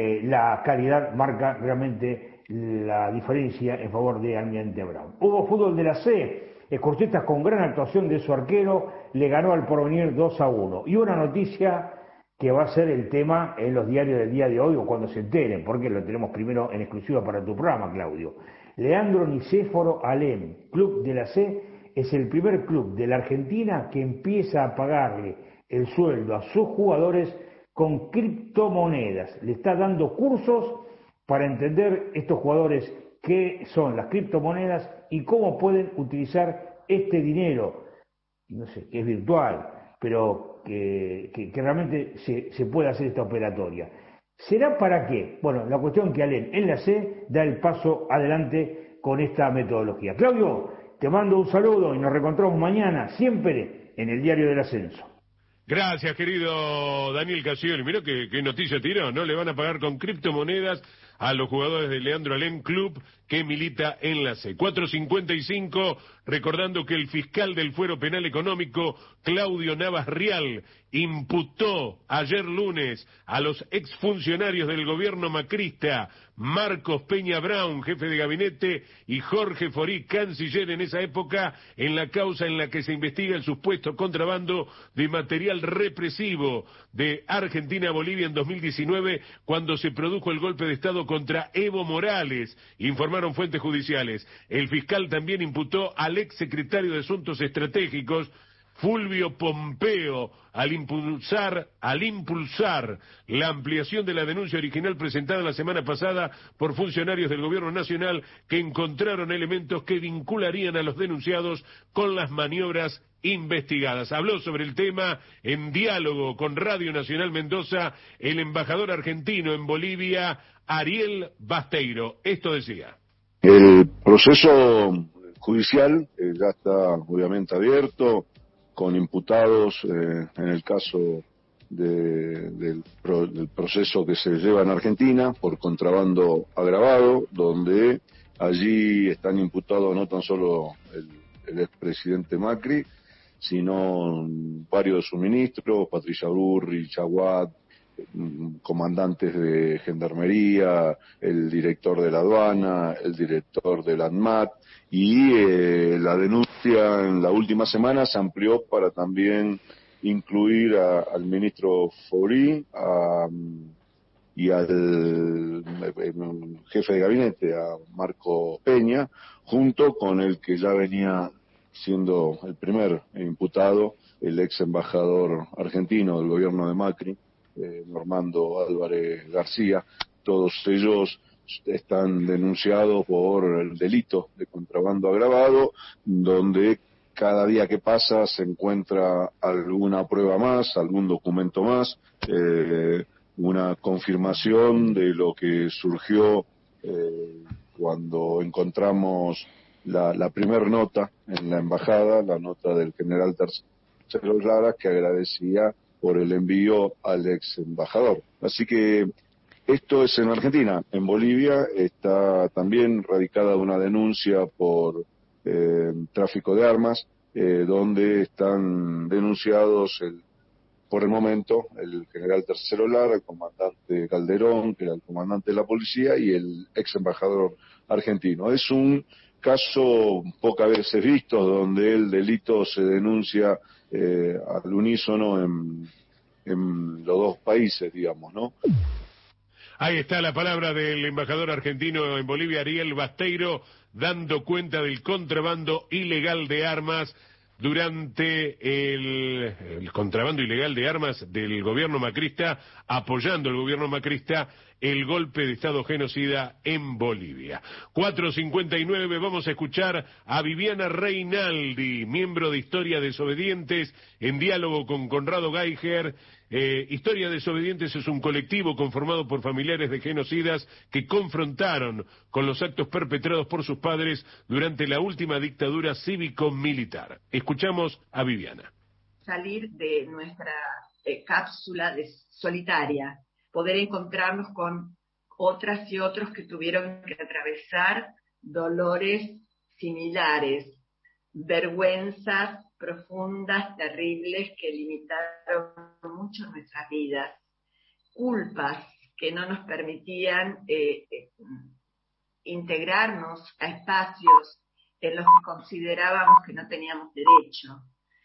la calidad marca realmente la diferencia en favor de Almirante Brown. Hubo fútbol de la C. Escortistas con gran actuación de su arquero le ganó al Porvenir 2-1. Y una noticia que va a ser el tema en los diarios del día de hoy o cuando se enteren, porque lo tenemos primero en exclusiva para tu programa, Claudio. Leandro Nicéforo Alem, club de la C, es el primer club de la Argentina que empieza a pagarle el sueldo a sus jugadores con criptomonedas. Le está dando cursos para entender estos jugadores qué son las criptomonedas y cómo pueden utilizar este dinero, no sé, que es virtual, pero que realmente se puede hacer esta operatoria. ¿Será para qué? Bueno, la cuestión que Alén en la C da el paso adelante con esta metodología. Claudio, te mando un saludo y nos reencontramos mañana, siempre en el Diario del Ascenso.
Gracias, querido Daniel Casioli. Mirá qué noticia tiró, ¿no? Le van a pagar con criptomonedas a los jugadores de Leandro Alem Club que milita en la C. 4:55, recordando que el fiscal del Fuero Penal Económico, Claudio Navas Rial, imputó ayer lunes a los exfuncionarios del gobierno macrista, Marcos Peña Brown, jefe de gabinete, y Jorge Forí, canciller en esa época, en la causa en la que se investiga el supuesto contrabando de material represivo de Argentina a Bolivia en 2019, cuando se produjo el golpe de Estado contra Evo Morales, informaron fuentes judiciales. El fiscal también imputó al ex secretario de Asuntos Estratégicos, Fulvio Pompeo, al impulsar la ampliación de la denuncia original presentada la semana pasada por funcionarios del Gobierno Nacional que encontraron elementos que vincularían a los denunciados con las maniobras investigadas. Habló sobre el tema en diálogo con Radio Nacional Mendoza el embajador argentino en Bolivia, Ariel Basteiro. Esto decía.
El proceso judicial ya está obviamente abierto, con imputados en el caso del proceso que se lleva en Argentina por contrabando agravado, donde allí están imputados no tan solo el expresidente Macri, sino varios de sus ministros, Patricia Burri, Chaguat, comandantes de Gendarmería, el director de la aduana, el director del ANMAT, y la denuncia en la última semana se amplió para también incluir al ministro Forí y al jefe de gabinete, a Marco Peña, junto con el que ya venía siendo el primer imputado el ex embajador argentino del gobierno de Macri, Normando Álvarez García. Todos ellos están denunciados por el delito de contrabando agravado, donde cada día que pasa se encuentra alguna prueba más, algún documento más, una confirmación de lo que surgió cuando encontramos la primera nota en la embajada, la nota del general Tercero Lara, que agradecía por el envío al ex embajador. Así que esto es en Argentina. En Bolivia está también radicada una denuncia por tráfico de armas, donde están denunciados por el momento el general Tercero Lara, el comandante Calderón, que era el comandante de la policía, y el ex embajador argentino. Es un caso pocas veces visto, donde el delito se denuncia al unísono en los dos países, digamos, ¿no?
Ahí está la palabra del embajador argentino en Bolivia, Ariel Basteiro, dando cuenta del contrabando ilegal de armas durante el contrabando ilegal de armas del gobierno macrista, apoyando el gobierno macrista el golpe de Estado genocida en Bolivia. 4:59, vamos a escuchar a Viviana Reinaldi, miembro de Historia Desobedientes, en diálogo con Conrado Geiger. Historia Desobedientes es un colectivo conformado por familiares de genocidas que confrontaron con los actos perpetrados por sus padres durante la última dictadura cívico-militar. Escuchamos a Viviana.
Salir de nuestra cápsula solitaria, poder encontrarnos con otras y otros que tuvieron que atravesar dolores similares, vergüenzas profundas, terribles, que limitaron mucho nuestras vidas, culpas que no nos permitían integrarnos a espacios en los que considerábamos que no teníamos derecho.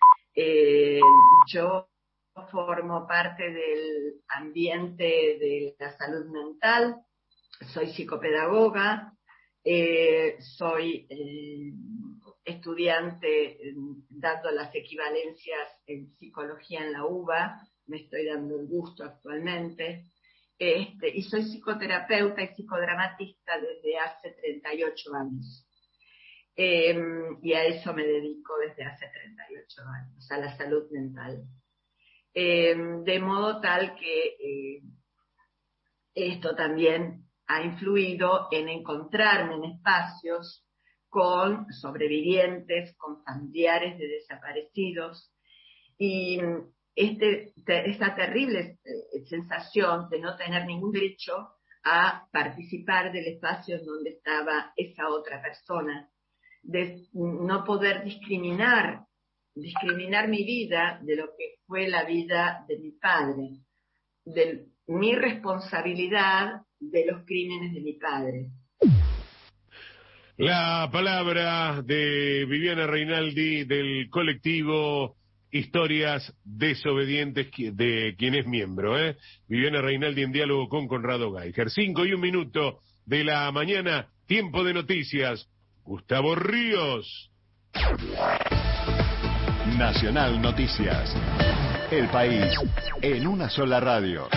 Yo formo parte del ambiente de la salud mental, soy psicopedagoga, soy estudiante dando las equivalencias en psicología en la UBA, me estoy dando el gusto actualmente, y soy psicoterapeuta y psicodramatista desde hace 38 años. Y a eso me dedico desde hace 38 años, a la salud mental. De modo tal que esto también ha influido en encontrarme en espacios con sobrevivientes, con familiares de desaparecidos, y esta terrible sensación de no tener ningún derecho a participar del espacio en donde estaba esa otra persona, de no poder discriminar mi vida de lo que fue la vida de mi padre, de mi responsabilidad de los crímenes de mi padre.
La palabra de Viviana Reinaldi del colectivo Historias Desobedientes, de quien es miembro, Viviana Reinaldi en diálogo con Conrado Geiger. 5:01 de la mañana, tiempo de noticias. Gustavo Ríos.
Nacional Noticias. El país en una sola radio.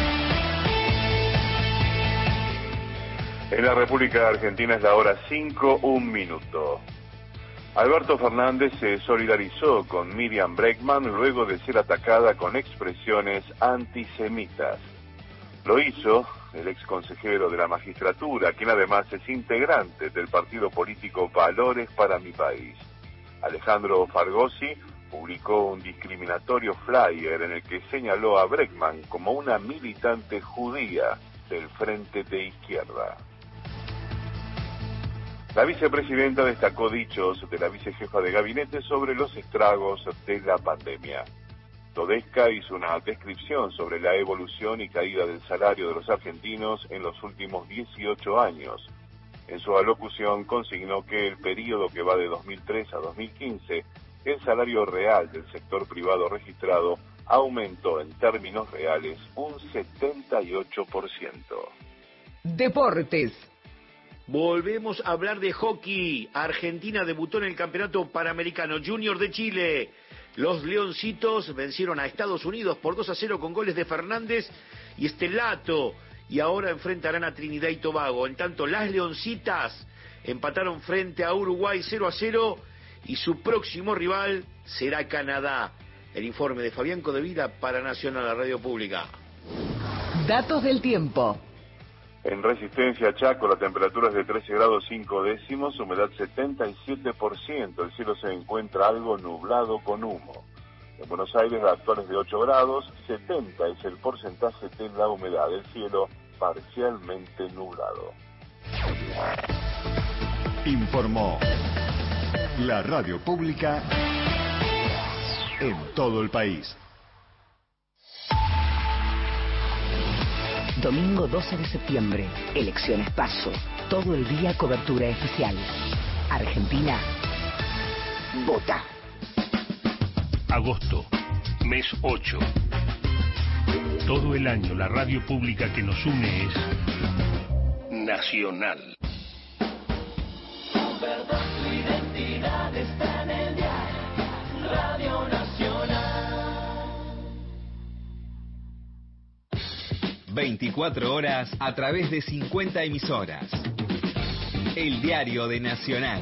En la República Argentina es la hora 5:01. Alberto Fernández se solidarizó con Miriam Bregman luego de ser atacada con expresiones antisemitas. Lo hizo el ex consejero de la magistratura, quien además es integrante del partido político Valores para mi País. Alejandro Fargosi publicó un discriminatorio flyer en el que señaló a Bregman como una militante judía del Frente de Izquierda. La vicepresidenta destacó dichos de la vicejefa de gabinete sobre los estragos de la pandemia. Todesca hizo una descripción sobre la evolución y caída del salario de los argentinos en los últimos 18 años. En su alocución consignó que el periodo que va de 2003 a 2015, el salario real del sector privado registrado aumentó en términos reales un 78%.
Deportes. Volvemos a hablar de hockey. Argentina debutó en el Campeonato Panamericano Junior de Chile. Los Leoncitos vencieron a Estados Unidos por 2-0 con goles de Fernández y Estelato, y ahora enfrentarán a Trinidad y Tobago. En tanto, las Leoncitas empataron frente a Uruguay 0-0 y su próximo rival será Canadá. El informe de Fabián Codevila para Nacional, la Radio Pública.
Datos del tiempo.
En Resistencia, Chaco, la temperatura es de 13 grados 5 décimos, humedad 77%, el cielo se encuentra algo nublado con humo. En Buenos Aires, la actual es de 8 grados, 70 es el porcentaje de la humedad, el cielo parcialmente nublado.
Informó la Radio Pública en todo el país.
Domingo 12 de septiembre, elecciones PASO. Todo el día cobertura especial. Argentina, vota.
Agosto, mes 8. Todo el año la radio pública que nos une es Nacional.
Tu verdad, tu identidad está en el diario Radio Nacional.
24 horas a través de 50 emisoras. El diario de Nacional.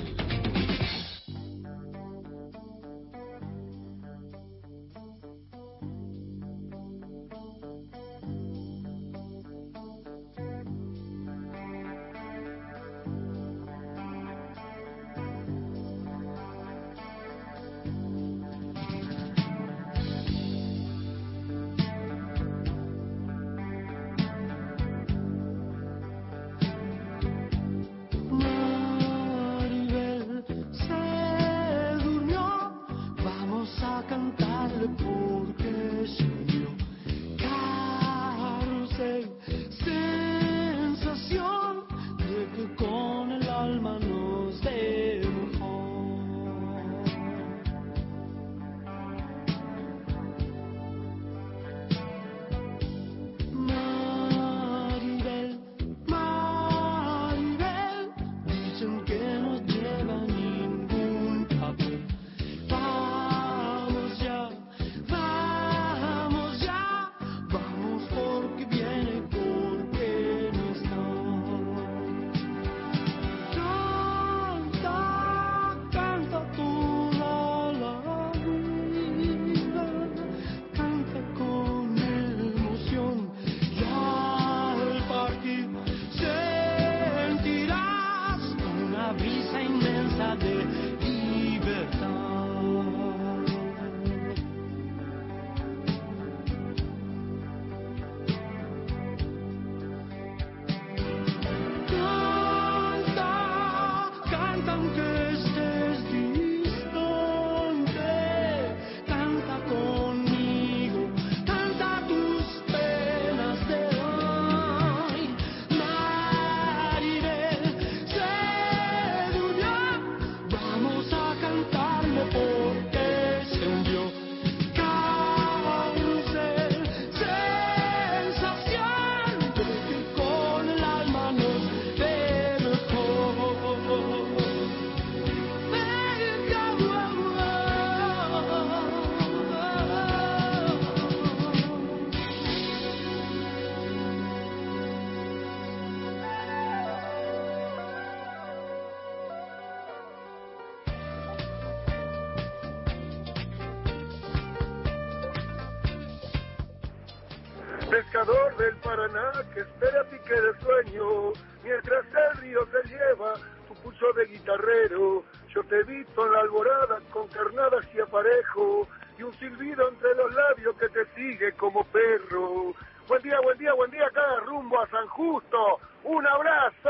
Pescador del Paraná, que espera pique de sueño, mientras el río te lleva tu pulso de guitarrero. Yo te he visto en la alborada con carnadas y aparejo, y un silbido entre los labios que te sigue como perro. Buen día, buen día, buen día, acá rumbo a San Justo. ¡Un abrazo!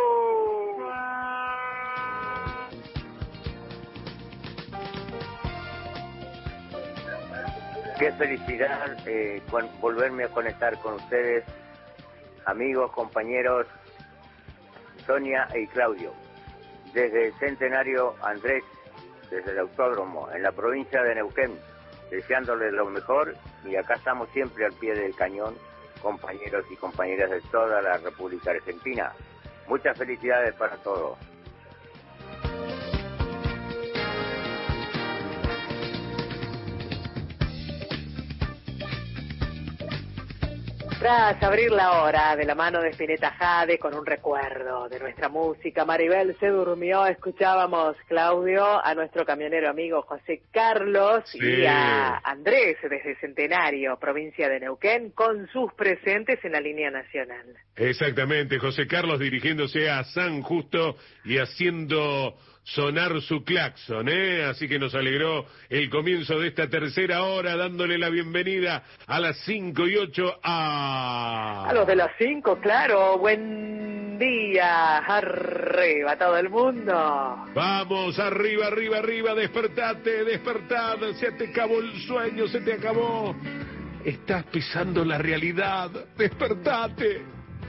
Qué felicidad volverme a conectar con ustedes, amigos, compañeros, Sonia y Claudio, desde el Centenario Andrés, desde el Autódromo, en la provincia de Neuquén, deseándoles lo mejor, y acá estamos siempre al pie del cañón, compañeros y compañeras de toda la República Argentina. Muchas felicidades para todos.
Tras abrir la hora de la mano de Spinetta Jade con un recuerdo de nuestra música, Maribel se durmió, escuchábamos, Claudio, a nuestro camionero amigo José Carlos y a Andrés desde Centenario, provincia de Neuquén, con sus presentes en la línea nacional.
Exactamente, José Carlos dirigiéndose a San Justo y haciendo sonar su claxon, así que nos alegró el comienzo de esta tercera hora, dándole la bienvenida a las 5:08 a
los de las 5, claro. Buen día, arriba todo el mundo.
Vamos, arriba, arriba, arriba, despertate, despertad, se te acabó el sueño, se te acabó. Estás pisando la realidad, despertate.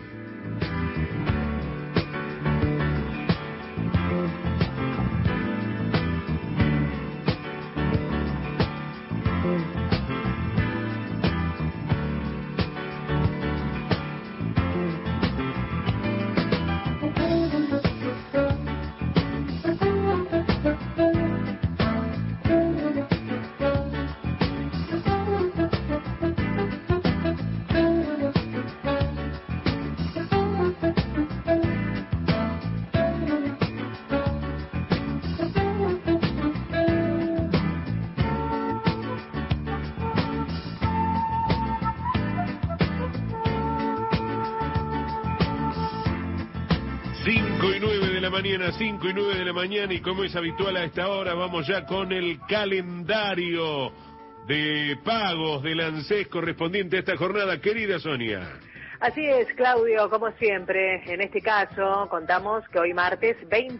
Mañana 5:09 de la mañana, y como es habitual a esta hora, vamos ya con el calendario de pagos del ANSES correspondiente a esta jornada, querida Sonia.
Así es, Claudio, como siempre, en este caso contamos que hoy martes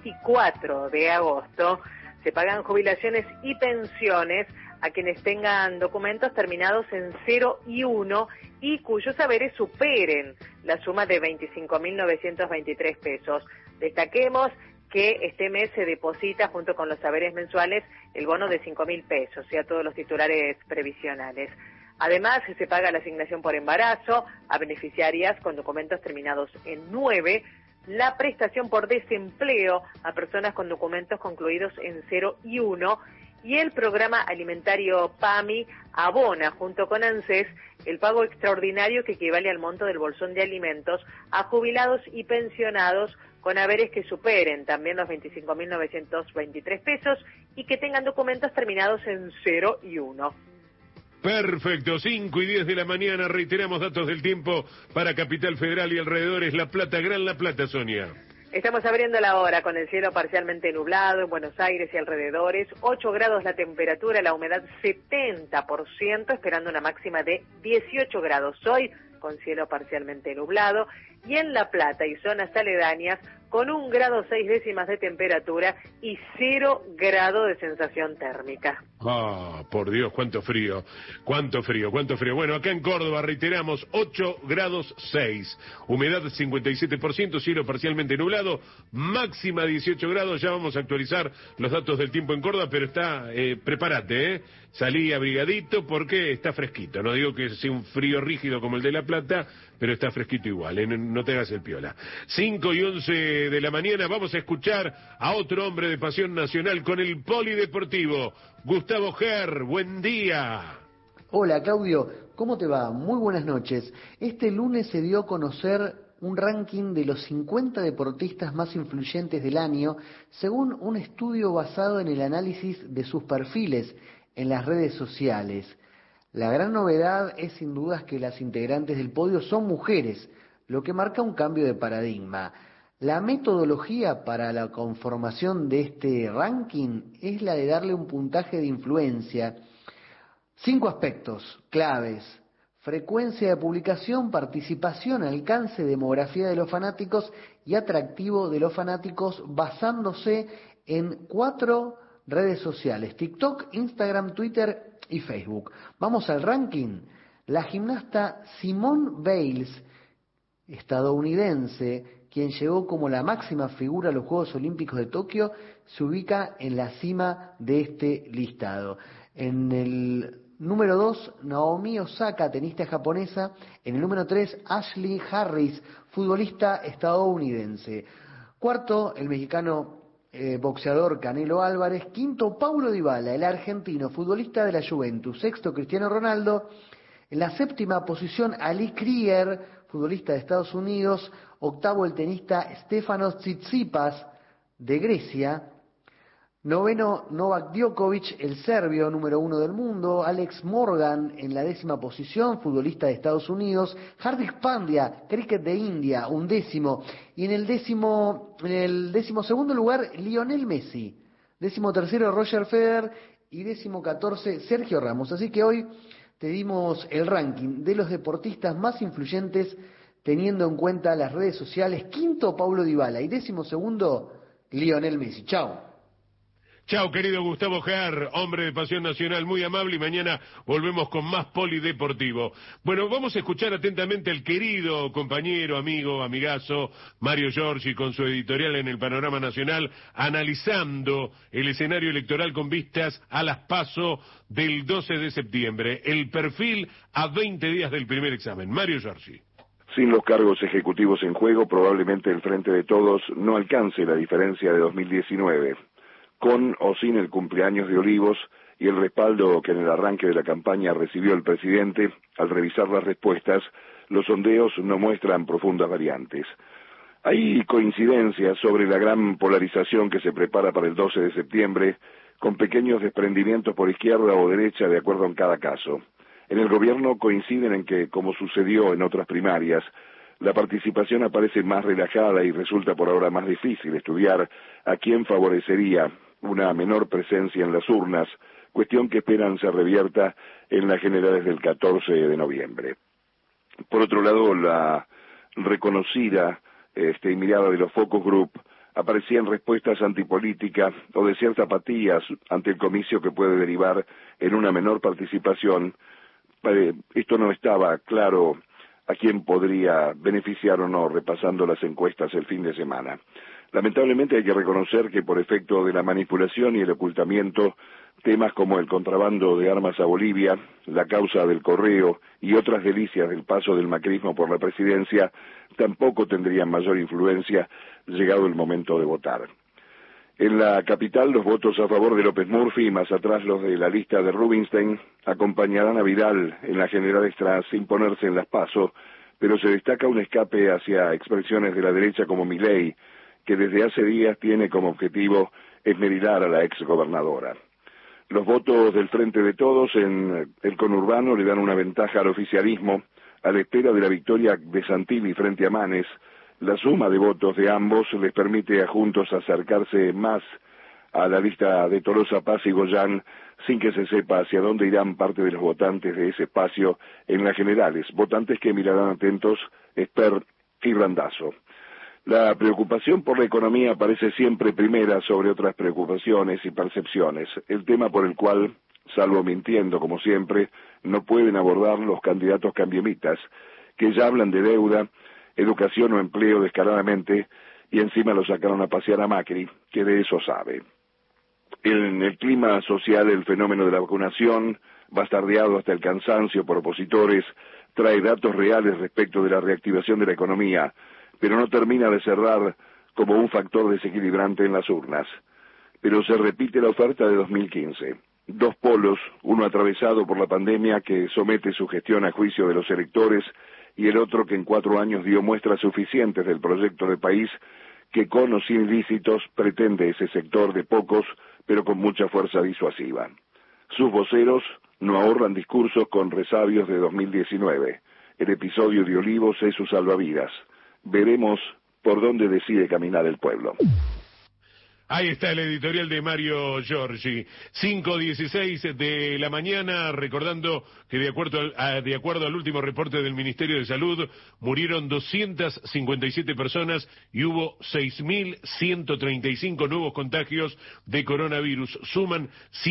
24 de agosto se pagan jubilaciones y pensiones a quienes tengan documentos terminados en 0 y 1 y cuyos haberes superen la suma de 25.923 pesos. Destaquemos que este mes se deposita junto con los haberes mensuales el bono de 5.000 pesos, y a todos los titulares previsionales. Además, se paga la asignación por embarazo a beneficiarias con documentos terminados en 9, la prestación por desempleo a personas con documentos concluidos en 0 y 1, y el programa alimentario PAMI abona junto con ANSES el pago extraordinario que equivale al monto del bolsón de alimentos a jubilados y pensionados con haberes que superen también los 25.923 pesos y que tengan documentos terminados en 0 y 1.
Perfecto, 5:10 de la mañana, reiteramos datos del tiempo para Capital Federal y alrededores, La Plata, Gran La Plata, Sonia.
Estamos abriendo la hora con el cielo parcialmente nublado en Buenos Aires y alrededores, 8 grados la temperatura, la humedad 70%, esperando una máxima de 18 grados hoy, con cielo parcialmente nublado, y en La Plata y zonas aledañas con 1 grado 6 décimas de temperatura y 0 grado de sensación térmica.
Ah, por Dios, cuánto frío, cuánto frío, cuánto frío. Bueno, acá en Córdoba reiteramos 8 grados 6, humedad 57%, cielo parcialmente nublado, máxima 18 grados, ya vamos a actualizar los datos del tiempo en Córdoba, pero prepárate, salí abrigadito porque está fresquito, no digo que sea un frío rígido como el de La Plata, pero está fresquito igual, no te hagas el piola. 5:11 de la mañana, vamos a escuchar a otro hombre de pasión nacional con el polideportivo, Gustavo Ger, buen día.
Hola Claudio, ¿cómo te va? Muy buenas noches. Este lunes se dio a conocer un ranking de los 50 deportistas más influyentes del año, según un estudio basado en el análisis de sus perfiles en las redes sociales. La gran novedad es sin dudas que las integrantes del podio son mujeres, lo que marca un cambio de paradigma. La metodología para la conformación de este ranking es la de darle un puntaje de influencia. 5 aspectos claves: frecuencia de publicación, participación, alcance, demografía de los fanáticos y atractivo de los fanáticos, basándose en 4 redes sociales: TikTok, Instagram, Twitter y Facebook. Vamos al ranking. La gimnasta Simone Biles, estadounidense, quien llegó como la máxima figura a los Juegos Olímpicos de Tokio, se ubica en la cima de este listado. En el número 2, Naomi Osaka, tenista japonesa. En el número 3, Ashley Harris, futbolista estadounidense. Cuarto, el mexicano boxeador Canelo Álvarez. Quinto, Paulo Dybala, el argentino, futbolista de la Juventus. Sexto, Cristiano Ronaldo. En la séptima posición, Ali Krieger, futbolista de Estados Unidos. Octavo, el tenista Stefanos Tsitsipas, de Grecia. Noveno, Novak Djokovic, el serbio, número 1 del mundo. Alex Morgan en la 10ª posición, futbolista de Estados Unidos. Hardik Pandya, cricket de India, 11º. Y en el 12º lugar, Lionel Messi. 13º, Roger Federer. Y 14º, Sergio Ramos. Así que hoy te dimos el ranking de los deportistas más influyentes teniendo en cuenta las redes sociales. Quinto, Paulo Dybala. Y 12º, Lionel Messi. Chao.
Chao, querido Gustavo Jar, hombre de Pasión Nacional, muy amable, y mañana volvemos con más polideportivo. Bueno, vamos a escuchar atentamente al querido compañero, amigo, amigazo, Mario Giorgi, con su editorial en el Panorama Nacional, analizando el escenario electoral con vistas a las PASO del 12 de septiembre, el perfil a 20 días del primer examen. Mario Giorgi.
Sin los cargos ejecutivos en juego, probablemente el Frente de Todos no alcance la diferencia de 2019. Con o sin el cumpleaños de Olivos y el respaldo que en el arranque de la campaña recibió el presidente, al revisar las respuestas, los sondeos no muestran profundas variantes. Hay coincidencias sobre la gran polarización que se prepara para el 12 de septiembre, con pequeños desprendimientos por izquierda o derecha de acuerdo en cada caso. En el gobierno coinciden en que, como sucedió en otras primarias, la participación aparece más relajada y resulta por ahora más difícil estudiar a quién favorecería una menor presencia en las urnas, cuestión que esperan se revierta en las generales del 14 de noviembre. Por otro lado, la reconocida y mirada de los focus group aparecían respuestas antipolíticas o de cierta apatía ante el comicio que puede derivar en una menor participación. Esto no estaba claro a quién podría beneficiar o no, repasando las encuestas el fin de semana. Lamentablemente hay que reconocer que por efecto de la manipulación y el ocultamiento, temas como el contrabando de armas a Bolivia, la causa del correo y otras delicias del paso del macrismo por la presidencia tampoco tendrían mayor influencia llegado el momento de votar. En la capital, los votos a favor de López Murphy y más atrás los de la lista de Rubinstein acompañarán a Vidal en las generales tras imponerse en las PASO, pero se destaca un escape hacia expresiones de la derecha como Milei, que desde hace días tiene como objetivo esmerilar a la exgobernadora. Los votos del Frente de Todos en el conurbano le dan una ventaja al oficialismo a la espera de la victoria de Santilli frente a Manes. La suma de votos de ambos les permite a Juntos acercarse más a la lista de Tolosa Paz y Goyán sin que se sepa hacia dónde irán parte de los votantes de ese espacio en las generales, votantes que mirarán atentos Esper y Randazzo. La preocupación por la economía aparece siempre primera sobre otras preocupaciones y percepciones, el tema por el cual, salvo mintiendo como siempre, no pueden abordar los candidatos cambiemitas, que ya hablan de deuda, educación o empleo descaradamente, y encima lo sacaron a pasear a Macri, que de eso sabe. En el clima social, el fenómeno de la vacunación, bastardeado hasta el cansancio por opositores, trae datos reales respecto de la reactivación de la economía, pero no termina de cerrar como un factor desequilibrante en las urnas. Pero se repite la oferta de 2015. Dos polos, uno atravesado por la pandemia que somete su gestión a juicio de los electores, y el otro que en 4 años dio muestras suficientes del proyecto de país que con o sin ilícitos pretende ese sector de pocos, pero con mucha fuerza disuasiva. Sus voceros no ahorran discursos con resabios de 2019. El episodio de Olivos es su salvavidas. Veremos por dónde decide caminar el pueblo.
Ahí está el editorial de Mario Giorgi. 5:16 de la mañana, recordando que de acuerdo al último reporte del Ministerio de Salud, murieron 257 personas y hubo 6.135 nuevos contagios de coronavirus. Suman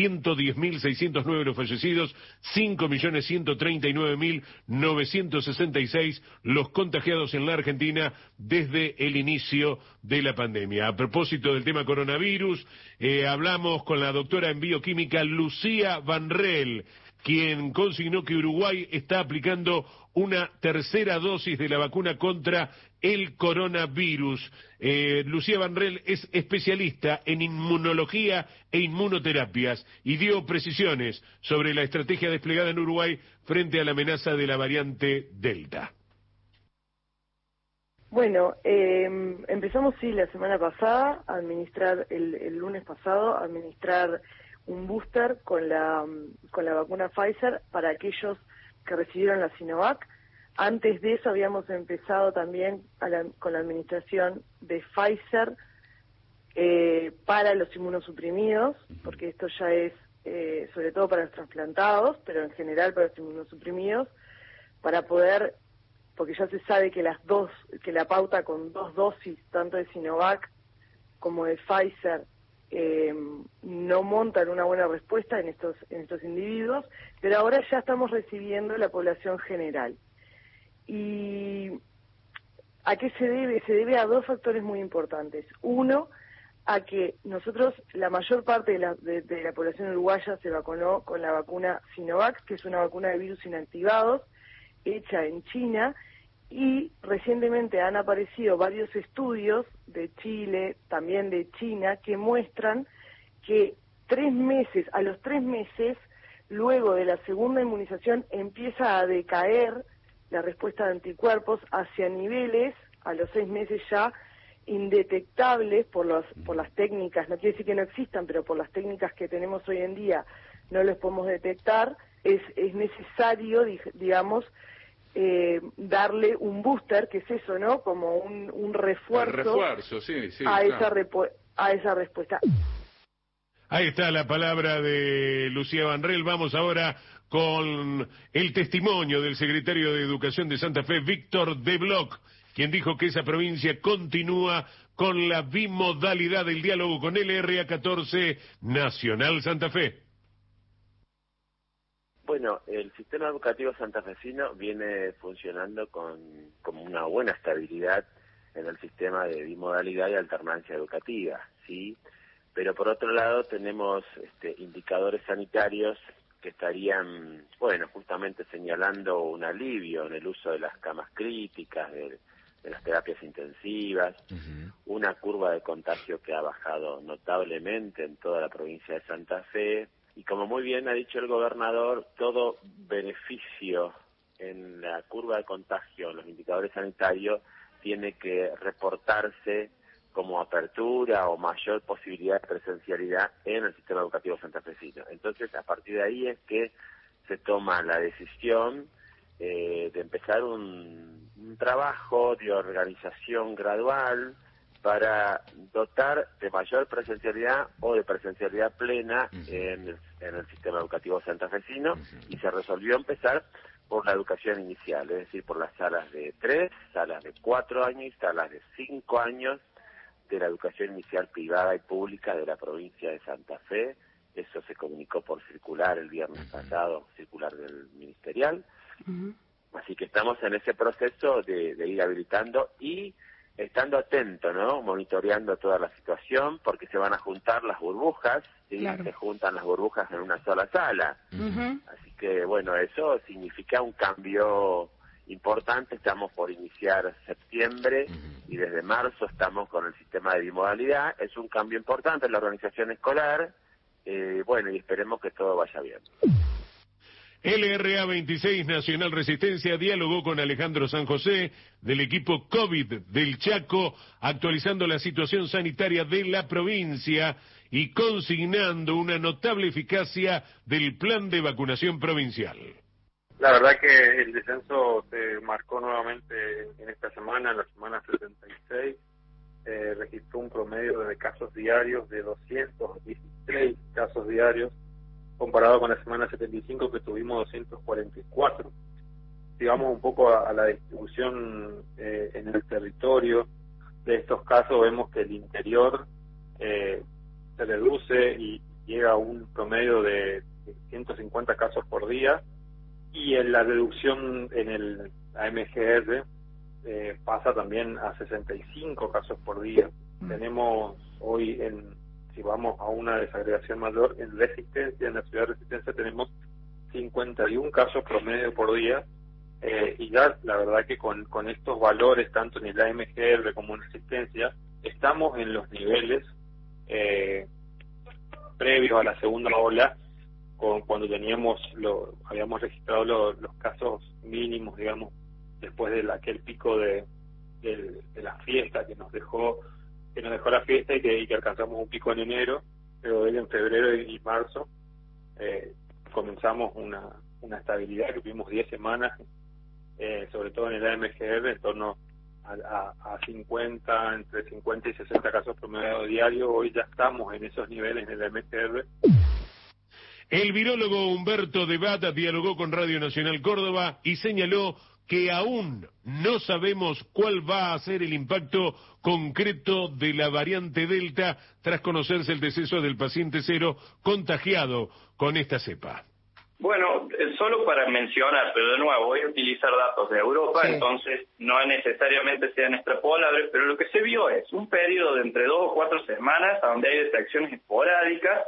110.609 los fallecidos, 5.139.966 los contagiados en la Argentina desde el inicio de la pandemia. A propósito del tema coronavirus, hablamos con la doctora en bioquímica Lucía Vanrel, quien consignó que Uruguay está aplicando una tercera dosis de la vacuna contra el coronavirus. Lucía Vanrel es especialista en inmunología e inmunoterapias y dio precisiones sobre la estrategia desplegada en Uruguay frente a la amenaza de la variante Delta.
Bueno, empezamos la semana pasada a administrar, el lunes pasado, a administrar un booster con la vacuna Pfizer para aquellos que recibieron la Sinovac. Antes de eso habíamos empezado también con la administración de Pfizer para los inmunosuprimidos, porque esto ya es sobre todo para los trasplantados, pero en general para los inmunosuprimidos, para poder, porque ya se sabe que que la pauta con 2 dosis, tanto de Sinovac como de Pfizer, no montan una buena respuesta en estos individuos, pero ahora ya estamos recibiendo la población general. ¿Y a qué se debe? Se debe a 2 factores muy importantes. Uno, a que nosotros, la mayor parte de la población uruguaya se vacunó con la vacuna Sinovac, que es una vacuna de virus inactivados, hecha en China, y recientemente han aparecido varios estudios de Chile, también de China, que muestran que a los 3 meses, luego de la segunda inmunización, empieza a decaer la respuesta de anticuerpos hacia niveles, a los 6 meses ya, indetectables por las técnicas, no quiere decir que no existan, pero por las técnicas que tenemos hoy en día no los podemos detectar. Es necesario, digamos, darle un booster, que es eso, ¿no? Como un refuerzo,
sí,
a
claro.
esa respuesta.
Ahí está la palabra de Lucía Vanrel. Vamos ahora con el testimonio del secretario de Educación de Santa Fe, Víctor de Bloch, quien dijo que esa provincia continúa con la bimodalidad del diálogo con LRA14 Nacional Santa Fe.
Bueno, el sistema educativo santafesino viene funcionando con una buena estabilidad en el sistema de bimodalidad y alternancia educativa, ¿sí? Pero por otro lado tenemos indicadores sanitarios que estarían, justamente señalando un alivio en el uso de las camas críticas, de las terapias intensivas, una curva de contagio que ha bajado notablemente en toda la provincia de Santa Fe, y como muy bien ha dicho el gobernador, todo beneficio en la curva de contagio, en los indicadores sanitarios, tiene que reportarse como apertura o mayor posibilidad de presencialidad en el sistema educativo santafesino. Entonces, a partir de ahí es que se toma la decisión de empezar un trabajo de organización gradual para dotar de mayor presencialidad o de presencialidad plena en el sistema educativo santafesino, y se resolvió empezar por la educación inicial, es decir, por las salas de 3, salas de 4 años y salas de 5 años de la educación inicial privada y pública de la provincia de Santa Fe. Eso se comunicó por circular el viernes pasado, circular del ministerial. Así que estamos en ese proceso de ir habilitando y estando atento, ¿no? Monitoreando toda la situación, porque se van a juntar las burbujas, ¿sí? Claro. Se juntan las burbujas en una sola sala. Así que, eso significa un cambio importante. Estamos por iniciar septiembre y desde marzo estamos con el sistema de bimodalidad. Es un cambio importante en la organización escolar, y esperemos que todo vaya bien.
LRA26 Nacional Resistencia dialogó con Alejandro San José del equipo COVID del Chaco, actualizando la situación sanitaria de la provincia y consignando una notable eficacia del plan de vacunación provincial.
La verdad que el descenso se marcó nuevamente en esta semana, en la semana 76, registró un promedio de casos diarios de 216 casos diarios, comparado con la semana 75 que tuvimos 244. Si vamos un poco a la distribución en el territorio de estos casos, vemos que el interior se reduce y llega a un promedio de 150 casos por día, y en la reducción en el AMGR pasa también a 65 casos por día. Tenemos hoy, si vamos a una desagregación mayor, en Resistencia, en la ciudad de Resistencia, tenemos 51 casos promedio por día, y ya la verdad que con estos valores, tanto en el AMGR como en asistencia, estamos en los niveles previos a la segunda ola, cuando habíamos registrado los casos mínimos, digamos, después de aquel pico de la fiesta que nos dejó la fiesta y que alcanzamos un pico en enero, pero en febrero y marzo comenzamos una estabilidad que tuvimos 10 semanas, sobre todo en el AMGR, en torno a 50, entre 50 y 60 casos promedio diario. Hoy ya estamos en esos niveles en el AMGR.
El virólogo Humberto de Bata dialogó con Radio Nacional Córdoba y señaló que aún no sabemos cuál va a ser el impacto concreto de la variante Delta tras conocerse el deceso del paciente cero contagiado con esta cepa.
Bueno, solo para mencionar, pero de nuevo voy a utilizar datos de Europa, sí. Entonces no necesariamente sean extrapolables, pero lo que se vio es un periodo de entre 2 o 4 semanas donde hay detecciones esporádicas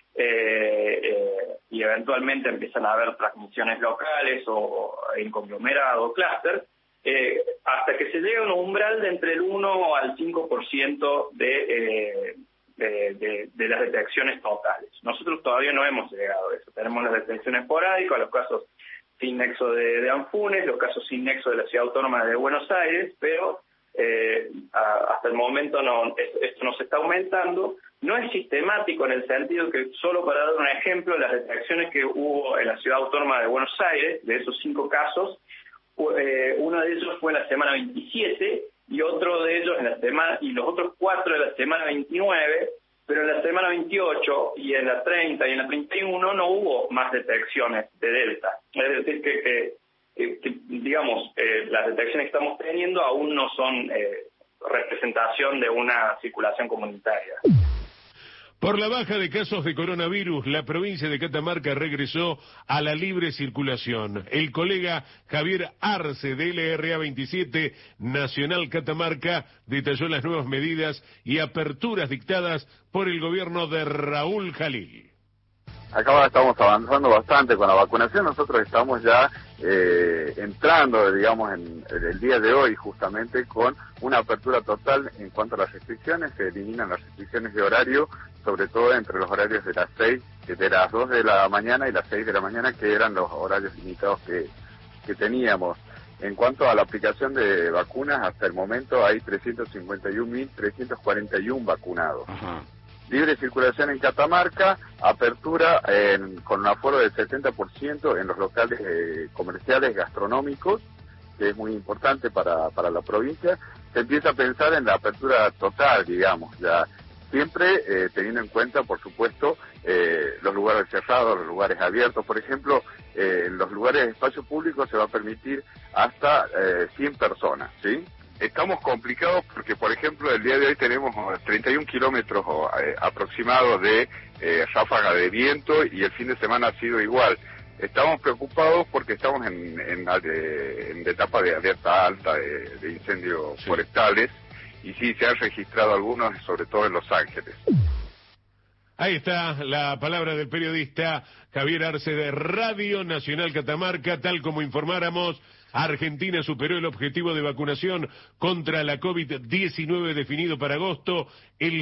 y eventualmente empiezan a haber transmisiones locales o en conglomerado o clúster, hasta que se llega a un umbral de entre el 1 al 5% de las detecciones totales. Nosotros todavía no hemos llegado a eso. Tenemos las detecciones esporádicas, los casos sin nexo de Anfunes, los casos sin nexo de la Ciudad Autónoma de Buenos Aires, pero hasta el momento esto no se está aumentando. No es sistemático en el sentido que, solo para dar un ejemplo, las detecciones que hubo en la Ciudad Autónoma de Buenos Aires, de esos 5 casos, uno de ellos fue en la semana 27 y otro de ellos y los otros 4 de la semana 29, pero en la semana 28 y en la 30 y en la 31 no hubo más detecciones de Delta. Es decir, que digamos, las detecciones que estamos teniendo aún no son representación de una circulación comunitaria.
Por la baja de casos de coronavirus, la provincia de Catamarca regresó a la libre circulación. El colega Javier Arce, de LRA 27 Nacional Catamarca, detalló las nuevas medidas y aperturas dictadas por el gobierno de Raúl Jalil.
Acá estamos avanzando bastante con la vacunación. Nosotros estamos ya entrando, digamos, en el día de hoy justamente con una apertura total en cuanto a las restricciones. Se eliminan las restricciones de horario, sobre todo entre los horarios de las 2 de la mañana y las 6 de la mañana, que eran los horarios limitados que teníamos. En cuanto a la aplicación de vacunas, hasta el momento hay 351.341 vacunados. Ajá. Libre circulación en Catamarca, apertura con un aforo del 70% en los locales comerciales gastronómicos, que es muy importante para la provincia. Se empieza a pensar en la apertura total, digamos, ya siempre teniendo en cuenta, por supuesto, los lugares cerrados, los lugares abiertos. Por ejemplo, en los lugares de espacio público se va a permitir hasta 100 personas, ¿sí? Estamos complicados porque, por ejemplo, el día de hoy tenemos 31 kilómetros aproximados de ráfaga de viento y el fin de semana ha sido igual. Estamos preocupados porque estamos en etapa de alerta alta de incendios forestales y sí, se han registrado algunos, sobre todo en Los Ángeles.
Ahí está la palabra del periodista Javier Arce de Radio Nacional Catamarca. Tal como informáramos, Argentina superó el objetivo de vacunación contra la COVID-19 definido para agosto. El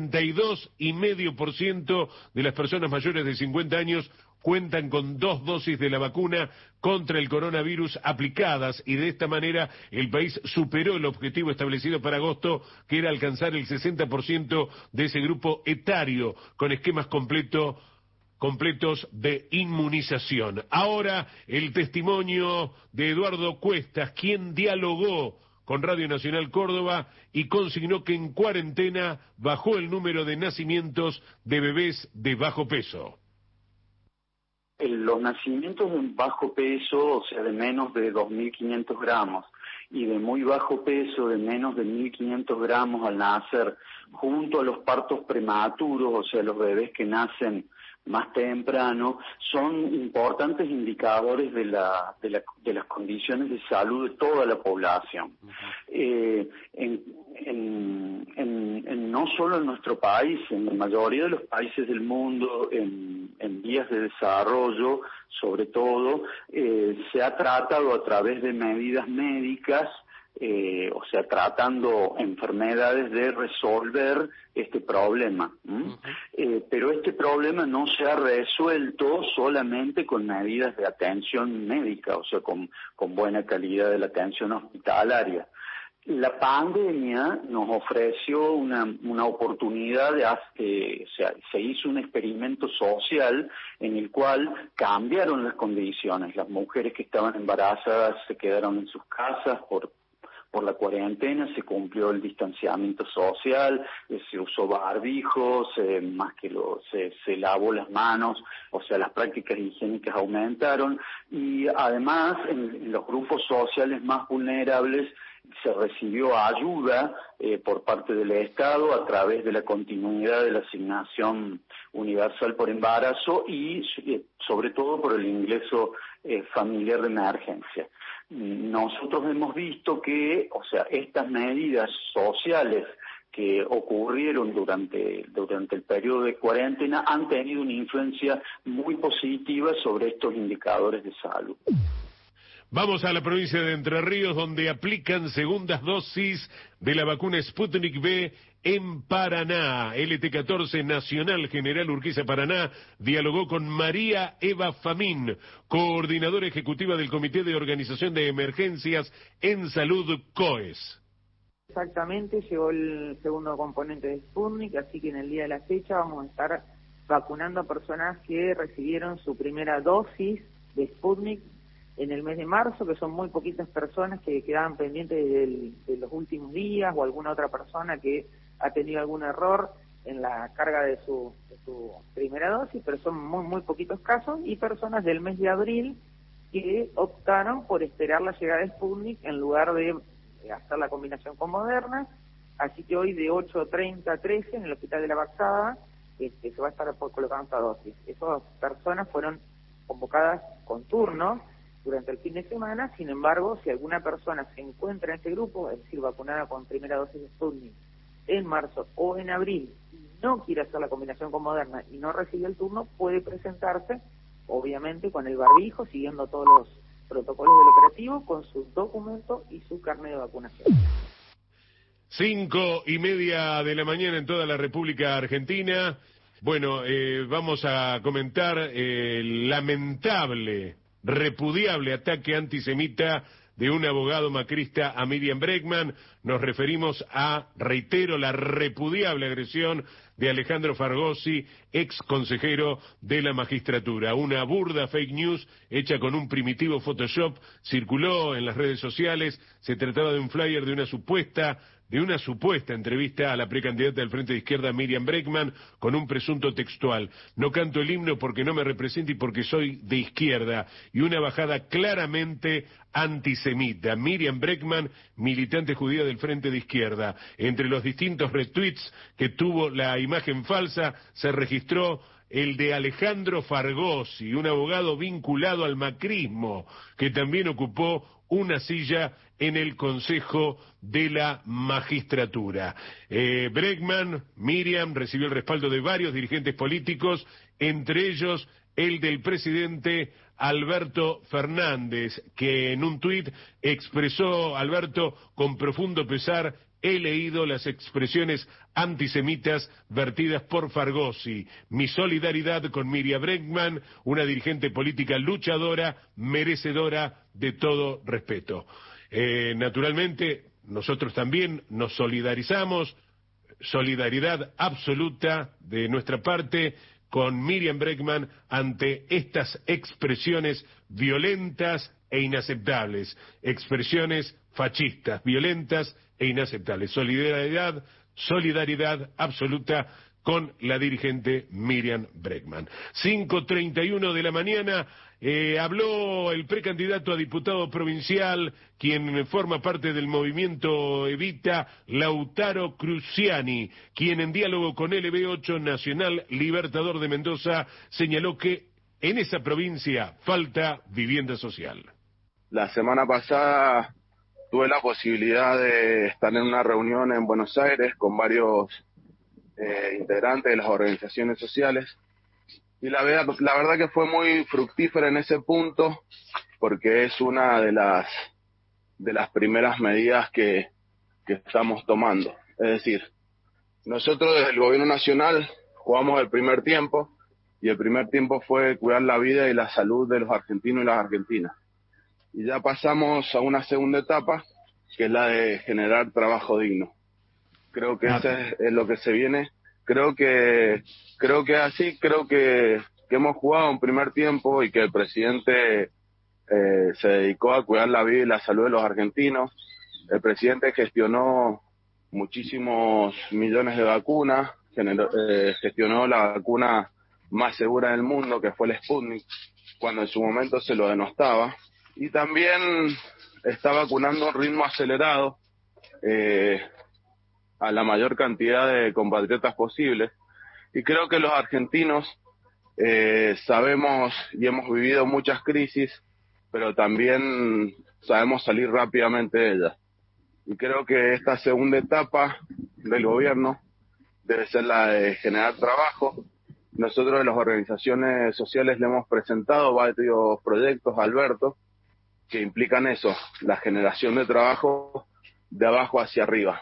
62,5% de las personas mayores de 50 años cuentan con 2 dosis de la vacuna contra el coronavirus aplicadas, y de esta manera el país superó el objetivo establecido para agosto, que era alcanzar el 60% de ese grupo etario con esquemas completos de inmunización. Ahora el testimonio de Eduardo Cuestas, quien dialogó con Radio Nacional Córdoba y consignó que en cuarentena bajó el número de nacimientos de bebés de bajo peso.
Los nacimientos de bajo peso, o sea, de menos de 2.500 gramos, y de muy bajo peso, de menos de 1.500 gramos al nacer, junto a los partos prematuros, o sea, los bebés que nacen más temprano, son importantes indicadores de las condiciones de salud de toda la población. No solo en nuestro país, en la mayoría de los países del mundo, en en vías de desarrollo, sobre todo, se ha tratado a través de medidas médicas, o sea, tratando enfermedades de resolver este problema. Pero este problema no se ha resuelto solamente con medidas de atención médica, o sea, con buena calidad de la atención hospitalaria. La pandemia nos ofreció una oportunidad se hizo un experimento social en el cual cambiaron las condiciones. Las mujeres que estaban embarazadas se quedaron en sus casas por la cuarentena, se cumplió el distanciamiento social, se usó barbijos, se lavó las manos, o sea, las prácticas higiénicas aumentaron, y además en los grupos sociales más vulnerables se recibió ayuda por parte del Estado a través de la continuidad de la asignación universal por embarazo y sobre todo por el ingreso familiar de emergencia. Nosotros hemos visto que, o sea, estas medidas sociales que ocurrieron durante el periodo de cuarentena han tenido una influencia muy positiva sobre estos indicadores de salud.
Vamos a la provincia de Entre Ríos, donde aplican segundas dosis de la vacuna Sputnik V en Paraná. LT14 Nacional General Urquiza Paraná dialogó con María Eva Famín, coordinadora ejecutiva del Comité de Organización de Emergencias en Salud COES.
Exactamente, llegó el segundo componente de Sputnik, así que en el día de la fecha vamos a estar vacunando a personas que recibieron su primera dosis de Sputnik en el mes de marzo, que son muy poquitas personas que quedaban pendientes de los últimos días, o alguna otra persona que ha tenido algún error en la carga de su primera dosis, pero son muy poquitos casos, y personas del mes de abril que optaron por esperar la llegada de Sputnik en lugar de hacer la combinación con Moderna. Así que hoy de 8:30 a 13 en el Hospital de la Baxada se va a estar colocando esta dosis. Esas personas fueron convocadas con turno durante el fin de semana. Sin embargo, si alguna persona se encuentra en este grupo, es decir, vacunada con primera dosis de Sputnik en marzo o en abril, y no quiere hacer la combinación con Moderna y no recibe el turno, puede presentarse, obviamente con el barbijo, siguiendo todos los protocolos del operativo, con su documento y su carnet de vacunación.
5:30 de la mañana en toda la República Argentina. Bueno, vamos a comentar el lamentable, repudiable ataque antisemita de un abogado macrista a Miriam Bregman. Nos referimos a, reitero, la repudiable agresión de Alejandro Fargosi, ex consejero de la magistratura. Una burda fake news hecha con un primitivo Photoshop circuló en las redes sociales. Se trataba de un flyer de una supuesta entrevista a la precandidata del Frente de Izquierda Miriam Bregman con un presunto textual: no canto el himno porque no me representa y porque soy de izquierda, y una bajada claramente antisemita. Miriam Bregman, militante judía del Frente de Izquierda. Entre los distintos retweets que tuvo la imagen falsa se registró el de Alejandro Fargosi, un abogado vinculado al macrismo, que también ocupó una silla en el Consejo de la Magistratura. Bregman, Miriam, recibió el respaldo de varios dirigentes políticos, entre ellos el del presidente Alberto Fernández, que en un tuit expresó: Alberto, con profundo pesar, he leído las expresiones antisemitas vertidas por Fargosi. Mi solidaridad con Miriam Bregman, una dirigente política luchadora, merecedora de todo respeto. Naturalmente, nosotros también nos solidarizamos, solidaridad absoluta de nuestra parte con Miriam Bregman ante estas expresiones violentas e inaceptables, expresiones fascistas, violentas e inaceptables. Solidaridad absoluta con la dirigente Miriam Bregman. 5:31 de la mañana, habló el precandidato a diputado provincial, quien forma parte del movimiento Evita, Lautaro Cruciani, quien en diálogo con LB8 Nacional Libertador de Mendoza señaló que en esa provincia falta vivienda social.
La semana pasada tuve la posibilidad de estar en una reunión en Buenos Aires con varios integrantes de las organizaciones sociales, la verdad que fue muy fructífera en ese punto, porque es una de las primeras medidas que estamos tomando. Es decir, nosotros desde el gobierno nacional jugamos el primer tiempo, y el primer tiempo fue cuidar la vida y la salud de los argentinos y las argentinas. Y ya pasamos a una segunda etapa, que es la de generar trabajo digno. Creo que eso es lo que se viene. Creo que hemos jugado un primer tiempo y que el presidente se dedicó a cuidar la vida y la salud de los argentinos. El presidente gestionó muchísimos millones de vacunas, gestionó la vacuna más segura del mundo, que fue el Sputnik, cuando en su momento se lo denostaba, y también está vacunando a un ritmo acelerado a la mayor cantidad de compatriotas posibles, y creo que los argentinos sabemos y hemos vivido muchas crisis, pero también sabemos salir rápidamente de ellas, y creo que esta segunda etapa del gobierno debe ser la de generar trabajo. Nosotros de las organizaciones sociales le hemos presentado varios proyectos a Alberto que implican eso, la generación de trabajo de abajo hacia arriba.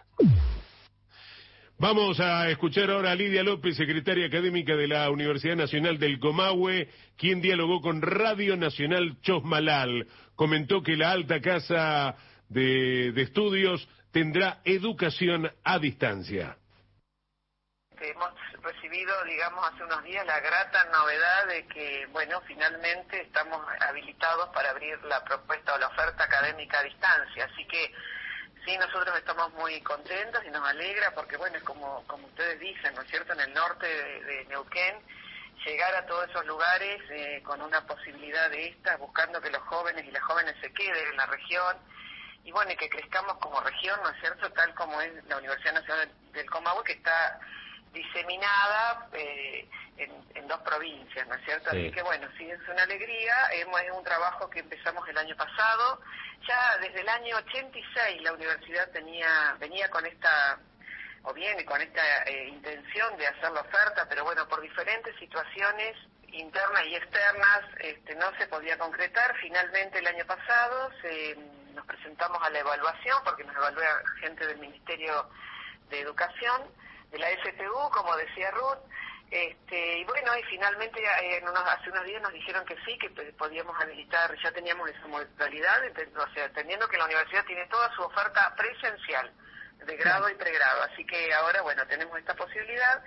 Vamos a escuchar ahora a Lidia López, secretaria académica de la Universidad Nacional del Comahue, quien dialogó con Radio Nacional Chosmalal. Comentó que la alta casa de estudios tendrá educación a distancia.
Hemos recibido, digamos, hace unos días la grata novedad de que, bueno, finalmente estamos habilitados para abrir la propuesta o la oferta académica a distancia. Así que sí, nosotros estamos muy contentos y nos alegra porque, bueno, es como ustedes dicen, ¿no es cierto?, en el norte de Neuquén, llegar a todos esos lugares con una posibilidad de estas, buscando que los jóvenes y las jóvenes se queden en la región y, bueno, y que crezcamos como región, ¿no es cierto?, tal como es la Universidad Nacional del Comahue, que está diseminada en 2 provincias, ¿no es cierto? Sí. Así que bueno, sí, es una alegría, es un trabajo que empezamos el año pasado, ya desde el año 86 la universidad venía con esta, o viene con esta intención de hacer la oferta, pero bueno, por diferentes situaciones internas y externas no se podía concretar. Finalmente el año pasado nos presentamos a la evaluación, porque nos evalúa gente del Ministerio de Educación, de la FPU, como decía Ruth, y bueno, y finalmente hace unos días nos dijeron que sí, que podíamos habilitar, ya teníamos esa modalidad, o sea, entendiendo que la universidad tiene toda su oferta presencial, de grado y pregrado, así que ahora, bueno, tenemos esta posibilidad.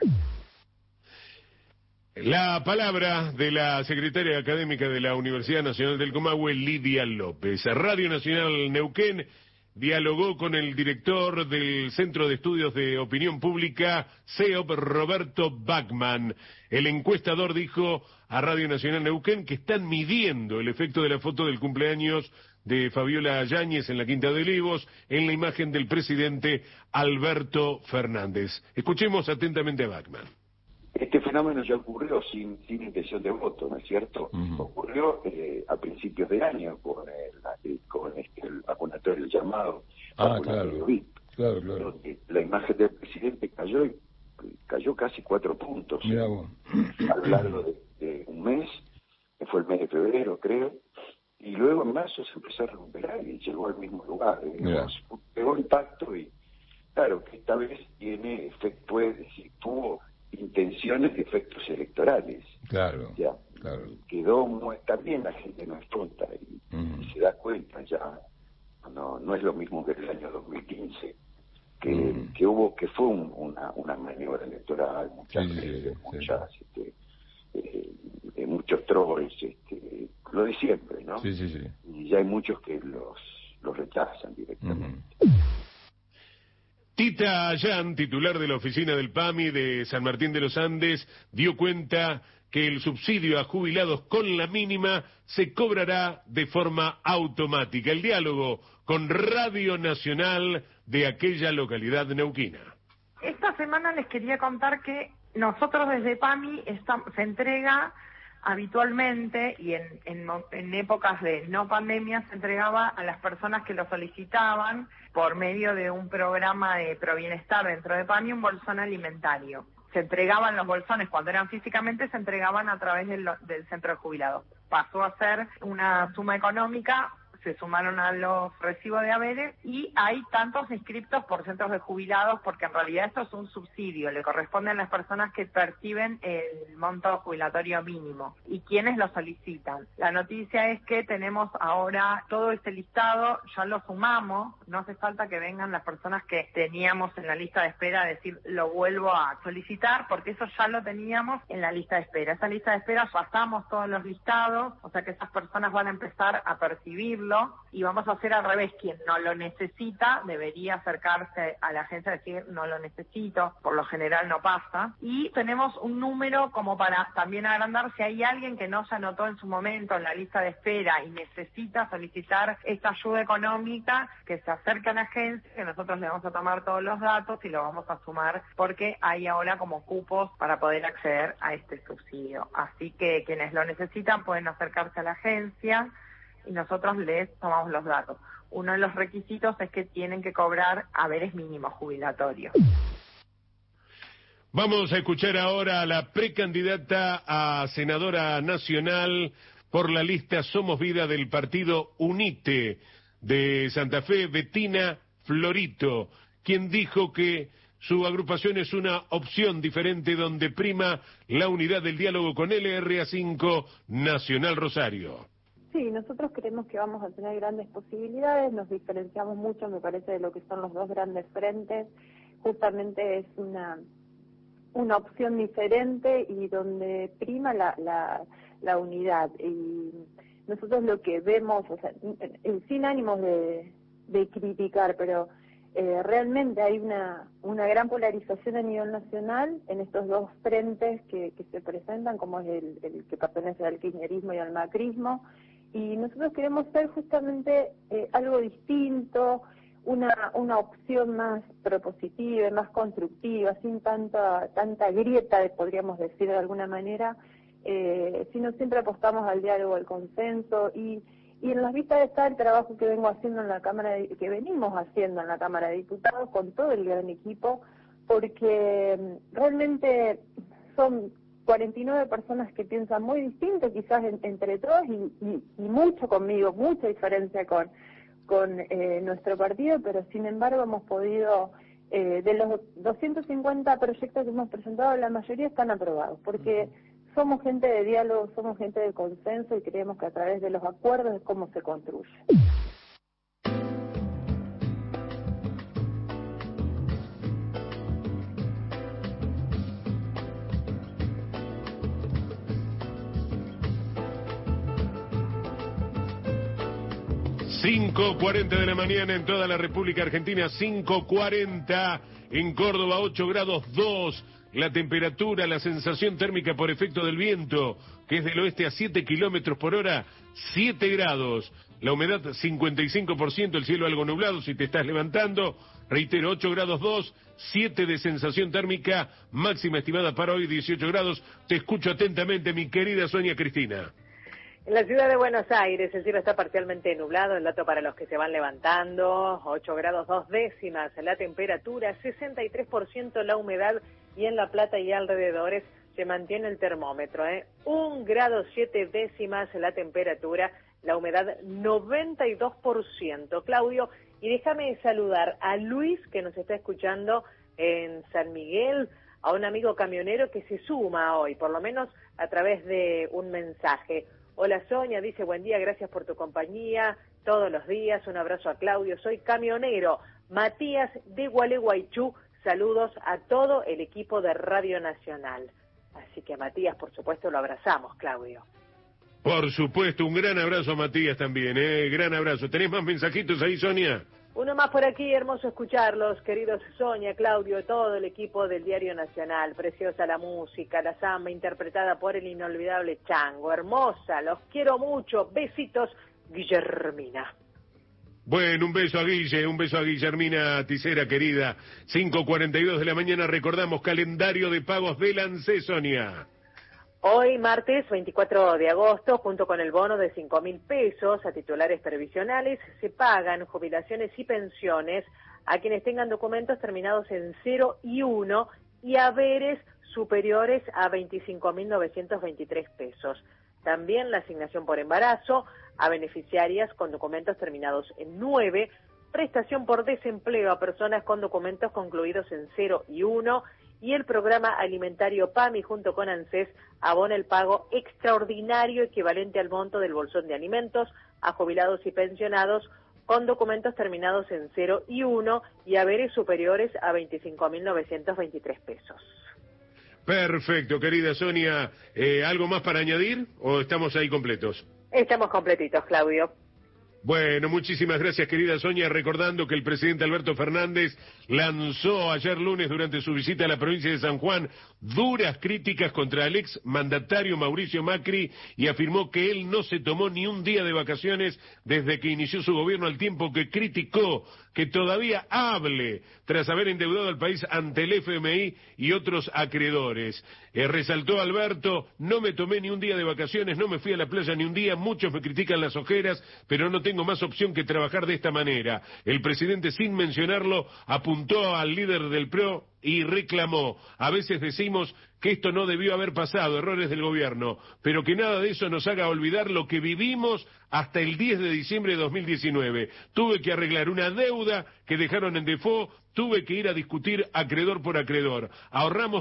La palabra de la secretaria académica de la Universidad Nacional del Comahue, Lidia López. Radio Nacional Neuquén dialogó con el director del Centro de Estudios de Opinión Pública, CEOP, Roberto Bachmann. El encuestador dijo a Radio Nacional Neuquén que están midiendo el efecto de la foto del cumpleaños de Fabiola Yáñez en la Quinta de Olivos en la imagen del presidente Alberto Fernández. Escuchemos atentamente a Bachmann.
Este fenómeno ya ocurrió sin intención de voto, ¿no es cierto? Ocurrió a principios de año con el vacunatorio llamado vacunatorio VIP,
claro.
Donde la imagen del presidente cayó casi 4 puntos a lo largo de un mes, que fue el mes de febrero, creo, y luego en marzo se empezó a recuperar y llegó al mismo lugar. Pegó impacto y, claro, que esta vez tiene efecto, es decir, tuvo intenciones de efectos electorales.
Claro.
También la gente no es tonta y se da cuenta ya. No es lo mismo que el año 2015, que fue una maniobra electoral, muchos trolls, lo de siempre, ¿no?
Sí.
Y ya hay muchos que los rechazan directamente.
Tita Ayán, titular de la oficina del PAMI de San Martín de los Andes, dio cuenta que el subsidio a jubilados con la mínima se cobrará de forma automática. El diálogo con Radio Nacional de aquella localidad neuquina.
Esta semana les quería contar que nosotros desde PAMI se entrega habitualmente y en épocas de no pandemia se entregaba a las personas que lo solicitaban por medio de un programa de Provienestar dentro de PAMI un bolsón alimentario. se entregaban los bolsones cuando eran físicamente, se entregaban a través del centro de jubilados. Pasó a ser una suma económica, se sumaron a los recibos de haberes y hay tantos inscriptos por centros de jubilados, porque en realidad esto es un subsidio, le corresponde a las personas que perciben el monto jubilatorio mínimo y quienes lo solicitan. La noticia es que tenemos ahora todo este listado, ya lo sumamos, no hace falta que vengan las personas que teníamos en la lista de espera a decir lo vuelvo a solicitar, porque eso ya lo teníamos en la lista de espera. Esa lista de espera pasamos todos los listados, o sea que esas personas van a empezar a percibirlo y vamos a hacer al revés. Quien no lo necesita debería acercarse a la agencia y decir no lo necesito, por lo general no pasa. Y tenemos un número como para también agrandar si hay alguien que no se anotó en su momento en la lista de espera y necesita solicitar esta ayuda económica, que se acerque a la agencia, que nosotros le vamos a tomar todos los datos y lo vamos a sumar, porque hay ahora como cupos para poder acceder a este subsidio. Así que quienes lo necesitan pueden acercarse a la agencia y nosotros les tomamos los datos. Uno de los requisitos es que tienen que cobrar haberes mínimos jubilatorios.
Vamos a escuchar ahora a la precandidata a senadora nacional por la lista Somos Vida del partido UNITE de Santa Fe, Bettina Florito, quien dijo que su agrupación es una opción diferente donde prima la unidad del diálogo con LRA5 Nacional Rosario.
Sí, nosotros creemos que vamos a tener grandes posibilidades, nos diferenciamos mucho, me parece, de lo que son los dos grandes frentes. Justamente es una opción diferente y donde prima la unidad. Y nosotros lo que vemos, o sea, sin ánimos de criticar, pero realmente hay una gran polarización a nivel nacional en estos dos frentes que se presentan, como es el que pertenece al kirchnerismo y al macrismo. Y nosotros queremos ser justamente algo distinto, una opción más propositiva, más constructiva, sin tanta grieta, podríamos decir de alguna manera, sino siempre apostamos al diálogo, al consenso, y en las vistas está el trabajo que venimos haciendo en la Cámara de Diputados con todo el gran equipo, porque realmente son 49 personas que piensan muy distinto, quizás entre todos, y mucho conmigo, mucha diferencia con nuestro partido, pero sin embargo hemos podido, de los 250 proyectos que hemos presentado, la mayoría están aprobados, porque somos gente de diálogo, somos gente de consenso y creemos que a través de los acuerdos es cómo se construye.
...5:40 de la mañana en toda la República Argentina, 5:40 en Córdoba, 8 grados 2... la temperatura, la sensación térmica por efecto del viento, que es del oeste a 7 kilómetros por hora, 7 grados. La humedad 55%, el cielo algo nublado si te estás levantando. Reitero, 8 grados 2, 7 de sensación térmica, máxima estimada para hoy 18 grados. Te escucho atentamente, mi querida Sonia Cristina.
En la ciudad de Buenos Aires el cielo está parcialmente nublado, el dato para los que se van levantando, 8 grados 2 décimas la temperatura, 63% la humedad, y en La Plata y alrededores se mantiene el termómetro, 1 grado 7 décimas la temperatura, la humedad 92%. Claudio, y déjame saludar a Luis, que nos está escuchando en San Miguel, a un amigo camionero que se suma hoy, por lo menos a través de un mensaje. Hola Sonia, dice, buen día, gracias por tu compañía, todos los días, un abrazo a Claudio, soy camionero. Matías de Gualeguaychú, saludos a todo el equipo de Radio Nacional. Así que a Matías, por supuesto, lo abrazamos, Claudio.
Por supuesto, un gran abrazo a Matías también, gran abrazo. ¿Tenés más mensajitos ahí, Sonia?
Uno más por aquí, hermoso escucharlos, queridos Sonia, Claudio, todo el equipo del Diario Nacional. Preciosa la música, la samba interpretada por el inolvidable Chango. Hermosa, los quiero mucho. Besitos, Guillermina.
Bueno, un beso a Guillermina Ticera, querida. 5:42 de la mañana, recordamos calendario de pagos del ANSES, Sonia.
Hoy, martes 24 de agosto, junto con el bono de 5.000 pesos a titulares previsionales, se pagan jubilaciones y pensiones a quienes tengan documentos terminados en 0 y 1 y haberes superiores a 25.923 pesos. También la asignación por embarazo a beneficiarias con documentos terminados en 9, prestación por desempleo a personas con documentos concluidos en 0 y 1, y el programa alimentario PAMI junto con ANSES abona el pago extraordinario equivalente al monto del bolsón de alimentos a jubilados y pensionados con documentos terminados en 0 y 1 y haberes superiores a 25.923 pesos.
Perfecto, querida Sonia. ¿Algo más para añadir o estamos ahí completos?
Estamos completitos, Claudio.
Bueno, muchísimas gracias, querida Sonia. Recordando que el presidente Alberto Fernández lanzó ayer lunes durante su visita a la provincia de San Juan duras críticas contra el ex mandatario Mauricio Macri y afirmó que él no se tomó ni un día de vacaciones desde que inició su gobierno, al tiempo que criticó que todavía hable tras haber endeudado al país ante el FMI y otros acreedores. Resaltó Alberto: no me tomé ni un día de vacaciones, no me fui a la playa ni un día, muchos me critican las ojeras, pero no tengo más opción que trabajar de esta manera. El presidente, sin mencionarlo, apuntó al líder del PRO y reclamó: a veces decimos que esto no debió haber pasado, errores del gobierno, pero que nada de eso nos haga olvidar lo que vivimos hasta el 10 de diciembre de 2019. Tuve que arreglar una deuda que dejaron en default, tuve que ir a discutir acreedor por acreedor. Ahorramos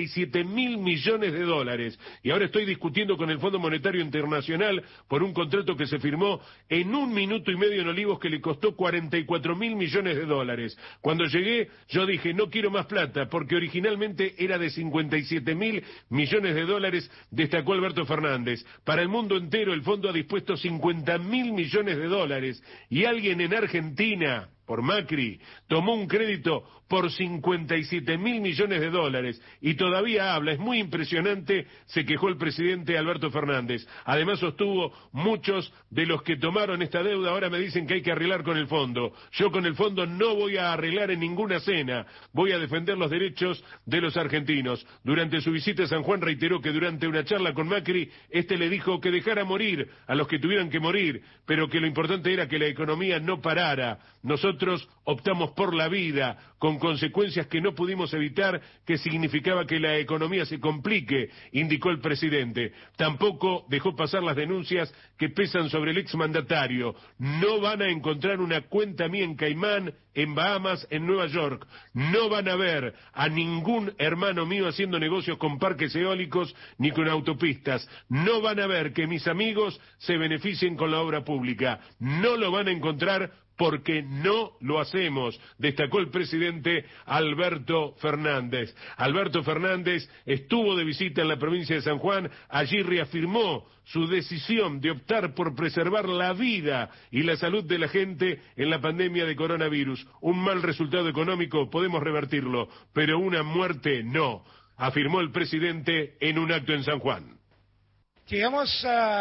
37.000 millones de dólares y ahora estoy discutiendo con el Fondo Monetario Internacional por un contrato que se firmó en 1 minuto y medio en Olivos que le costó 44.000 millones de dólares. Cuando llegué yo dije: no quiero más plata, porque originalmente era de 57.000 millones de dólares, destacó Alberto Fernández. Para el mundo entero el fondo ha dispuesto 50.000 millones de dólares y alguien en Argentina, por Macri, tomó un crédito por 57.000 millones de dólares y todavía habla. Es muy impresionante, se quejó el presidente Alberto Fernández. Además sostuvo: muchos de los que tomaron esta deuda ahora me dicen que hay que arreglar con el fondo. Yo con el fondo no voy a arreglar en ninguna cena, voy a defender los derechos de los argentinos. Durante su visita a San Juan reiteró que durante una charla con Macri, este le dijo que dejara morir a los que tuvieran que morir, pero que lo importante era que la economía no parara. Nosotros optamos por la vida, con consecuencias que no pudimos evitar, que significaba que la economía se complique, indicó el presidente. Tampoco dejó pasar las denuncias que pesan sobre el exmandatario. No van a encontrar una cuenta mía en Caimán, en Bahamas, en Nueva York. No van a ver a ningún hermano mío haciendo negocios con parques eólicos ni con autopistas. No van a ver que mis amigos se beneficien con la obra pública. No lo van a encontrar, porque no lo hacemos, destacó el presidente Alberto Fernández. Alberto Fernández estuvo de visita en la provincia de San Juan, allí reafirmó su decisión de optar por preservar la vida y la salud de la gente en la pandemia de coronavirus. Un mal resultado económico podemos revertirlo, pero una muerte no, afirmó el presidente en un acto en San Juan.
Llegamos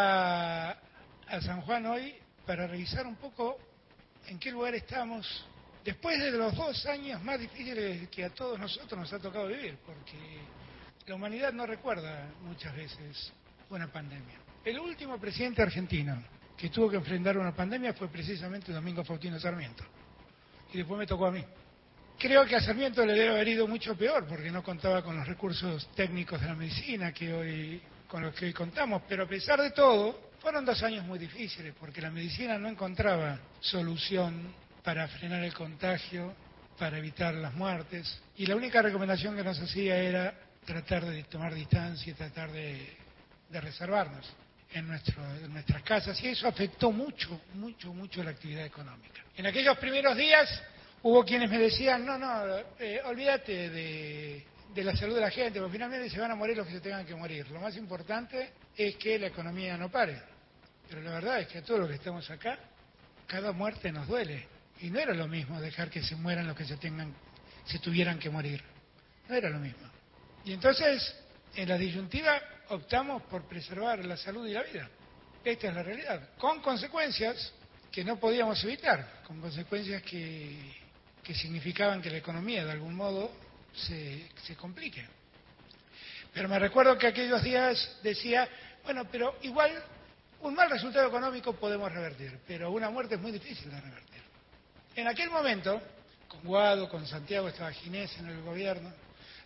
a San Juan hoy para revisar un poco en qué lugar estamos después de los 2 años más difíciles que a todos nosotros nos ha tocado vivir, porque la humanidad no recuerda muchas veces una pandemia. El último presidente argentino que tuvo que enfrentar una pandemia fue precisamente Domingo Faustino Sarmiento, y después me tocó a mí. Creo que a Sarmiento le debe haber ido mucho peor, porque no contaba con los recursos técnicos de la medicina con los que hoy contamos, pero a pesar de todo, fueron 2 años muy difíciles, porque la medicina no encontraba solución para frenar el contagio, para evitar las muertes, y la única recomendación que nos hacía era tratar de tomar distancia y tratar de reservarnos en nuestras casas, y eso afectó mucho la actividad económica. En aquellos primeros días hubo quienes me decían: olvídate de la salud de la gente, porque finalmente se van a morir los que se tengan que morir. Lo más importante es que la economía no pare. Pero la verdad es que a todos los que estamos acá, cada muerte nos duele. Y no era lo mismo dejar que se mueran los que se tuvieran que morir. No era lo mismo. Y entonces, en la disyuntiva, optamos por preservar la salud y la vida. Esta es la realidad. Con consecuencias que no podíamos evitar. Con consecuencias que significaban que la economía, de algún modo, se complique. Pero me recuerdo que aquellos días decía: bueno, pero igual un mal resultado económico podemos revertir, pero una muerte es muy difícil de revertir. En aquel momento, con Guado, con Santiago, estaba Ginés en el gobierno,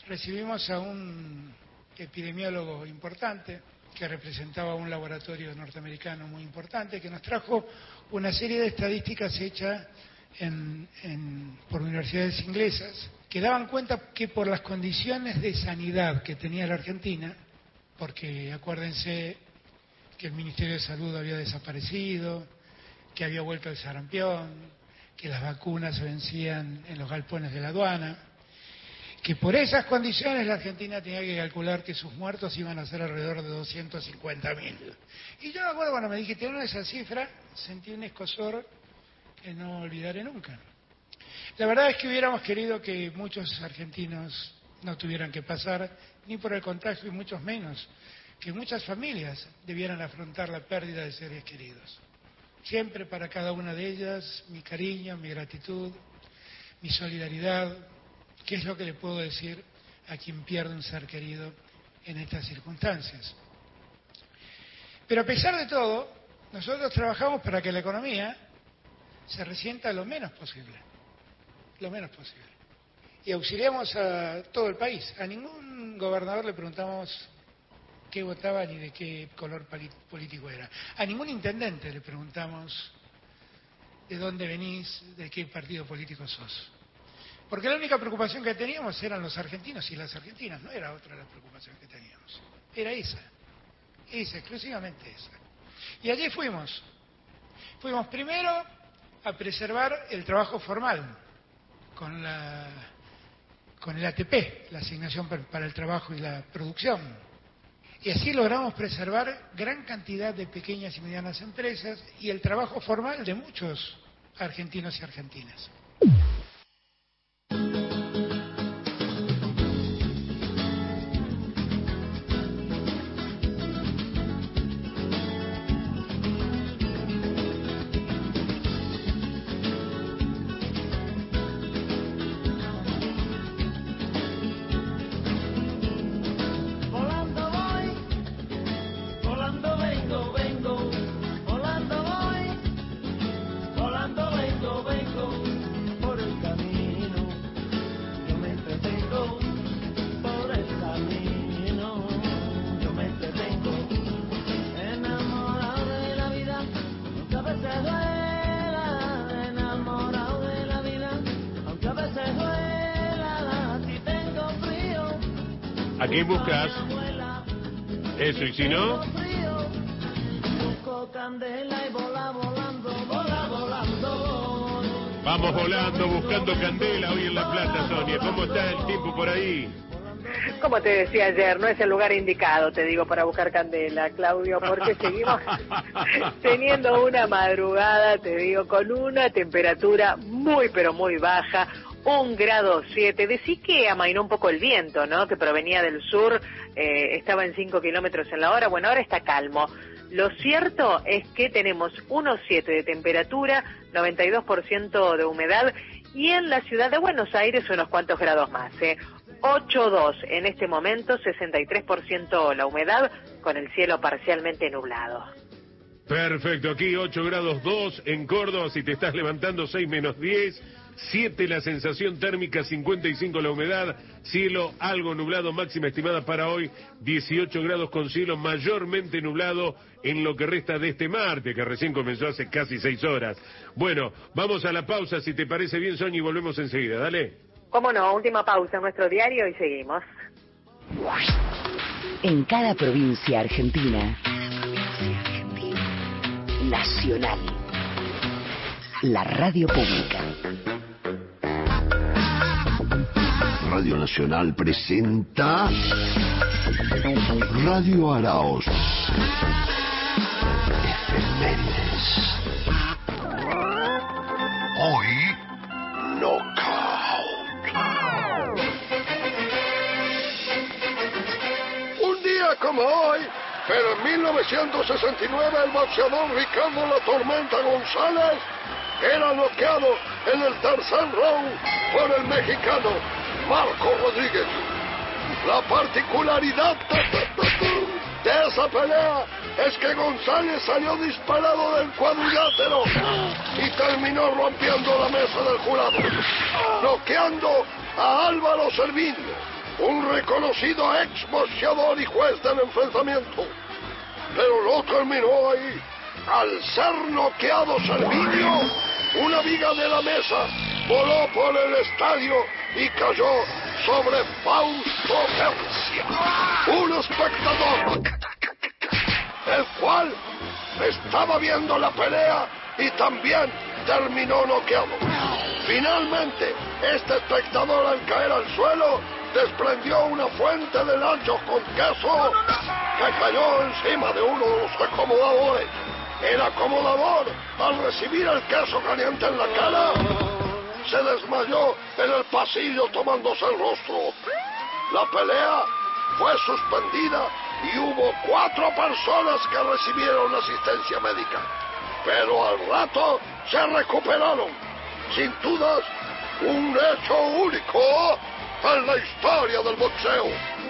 recibimos a un epidemiólogo importante que representaba un laboratorio norteamericano muy importante, que nos trajo una serie de estadísticas hechas por universidades inglesas, que daban cuenta que por las condiciones de sanidad que tenía la Argentina, porque acuérdense que el Ministerio de Salud había desaparecido, que había vuelto el sarampión, que las vacunas se vencían en los galpones de la aduana, que por esas condiciones la Argentina tenía que calcular que sus muertos iban a ser alrededor de 250.000. Y yo me acuerdo cuando me dijeron esa cifra, sentí un escozor que no olvidaré nunca. La verdad es que hubiéramos querido que muchos argentinos no tuvieran que pasar ni por el contagio y muchos menos, que muchas familias debieran afrontar la pérdida de seres queridos. Siempre para cada una de ellas mi cariño, mi gratitud, mi solidaridad. ¿Qué es lo que le puedo decir a quien pierde un ser querido en estas circunstancias? Pero a pesar de todo, nosotros trabajamos para que la economía se resienta lo menos posible. Lo menos posible. Y auxiliamos a todo el país. A ningún gobernador le preguntamos qué votaba ni de qué color político era. A ningún intendente le preguntamos de dónde venís, de qué partido político sos. Porque la única preocupación que teníamos eran los argentinos y las argentinas, no era otra la preocupación que teníamos. Era esa, exclusivamente esa. Y allí fuimos. Fuimos primero a preservar el trabajo formal con el ATP, la asignación para el trabajo y la producción. Y así logramos preservar gran cantidad de pequeñas y medianas empresas y el trabajo formal de muchos argentinos y argentinas.
¿A qué buscas? Eso, y si no... Vamos volando, buscando candela hoy en La Plata, Sonia. ¿Cómo está el tiempo por ahí?
Como te decía ayer, no es el lugar indicado, te digo, para buscar candela, Claudio, porque seguimos teniendo una madrugada, te digo, con una temperatura muy, pero muy baja. 1,7 grados. Decí que amainó un poco el viento, ¿no? Que provenía del sur, estaba en 5 kilómetros en la hora. Bueno, ahora está calmo. Lo cierto es que tenemos 1,7 de temperatura, 92% de humedad y en la ciudad de Buenos Aires unos cuantos grados más, 8,2 en este momento, 63% la humedad con el cielo parcialmente nublado.
Perfecto, aquí 8 grados 2 en Córdoba, si te estás levantando 6 menos 10, 7 la sensación térmica, 55 la humedad, cielo algo nublado, máxima estimada para hoy 18 grados con cielo mayormente nublado en lo que resta de este martes, que recién comenzó hace casi 6 horas. Bueno, vamos a la pausa, si te parece bien, Sonia, y volvemos enseguida, dale.
Cómo no, última pausa en nuestro diario y seguimos.
En cada provincia argentina, nacional, la radio pública.
Radio Nacional presenta Radio Araos. Efemérides. Hoy, Knockout.
Un día como hoy, pero en 1969, el boxeador Ricardo La Tormenta González era noqueado en el tercer round por el mexicano Marco Rodríguez. La particularidad de esa pelea es que González salió disparado del cuadrilátero y terminó rompiendo la mesa del jurado, noqueando a Álvaro Servín. un reconocido ex boxeador y juez del enfrentamiento. Pero no terminó ahí. Al ser noqueado Servillo, una viga de la mesa voló por el estadio y cayó sobre Fausto García, un espectador, el cual estaba viendo la pelea y también terminó noqueado. Finalmente, este espectador, al caer al suelo, desprendió una fuente de nachos con queso que cayó encima de uno de los acomodadores. El acomodador, al recibir el queso caliente en la cara, se desmayó en el pasillo tomándose el rostro. La pelea fue suspendida y hubo 4 personas que recibieron asistencia médica. Pero al rato se recuperaron. Sin dudas, un hecho único en la historia del boxeo.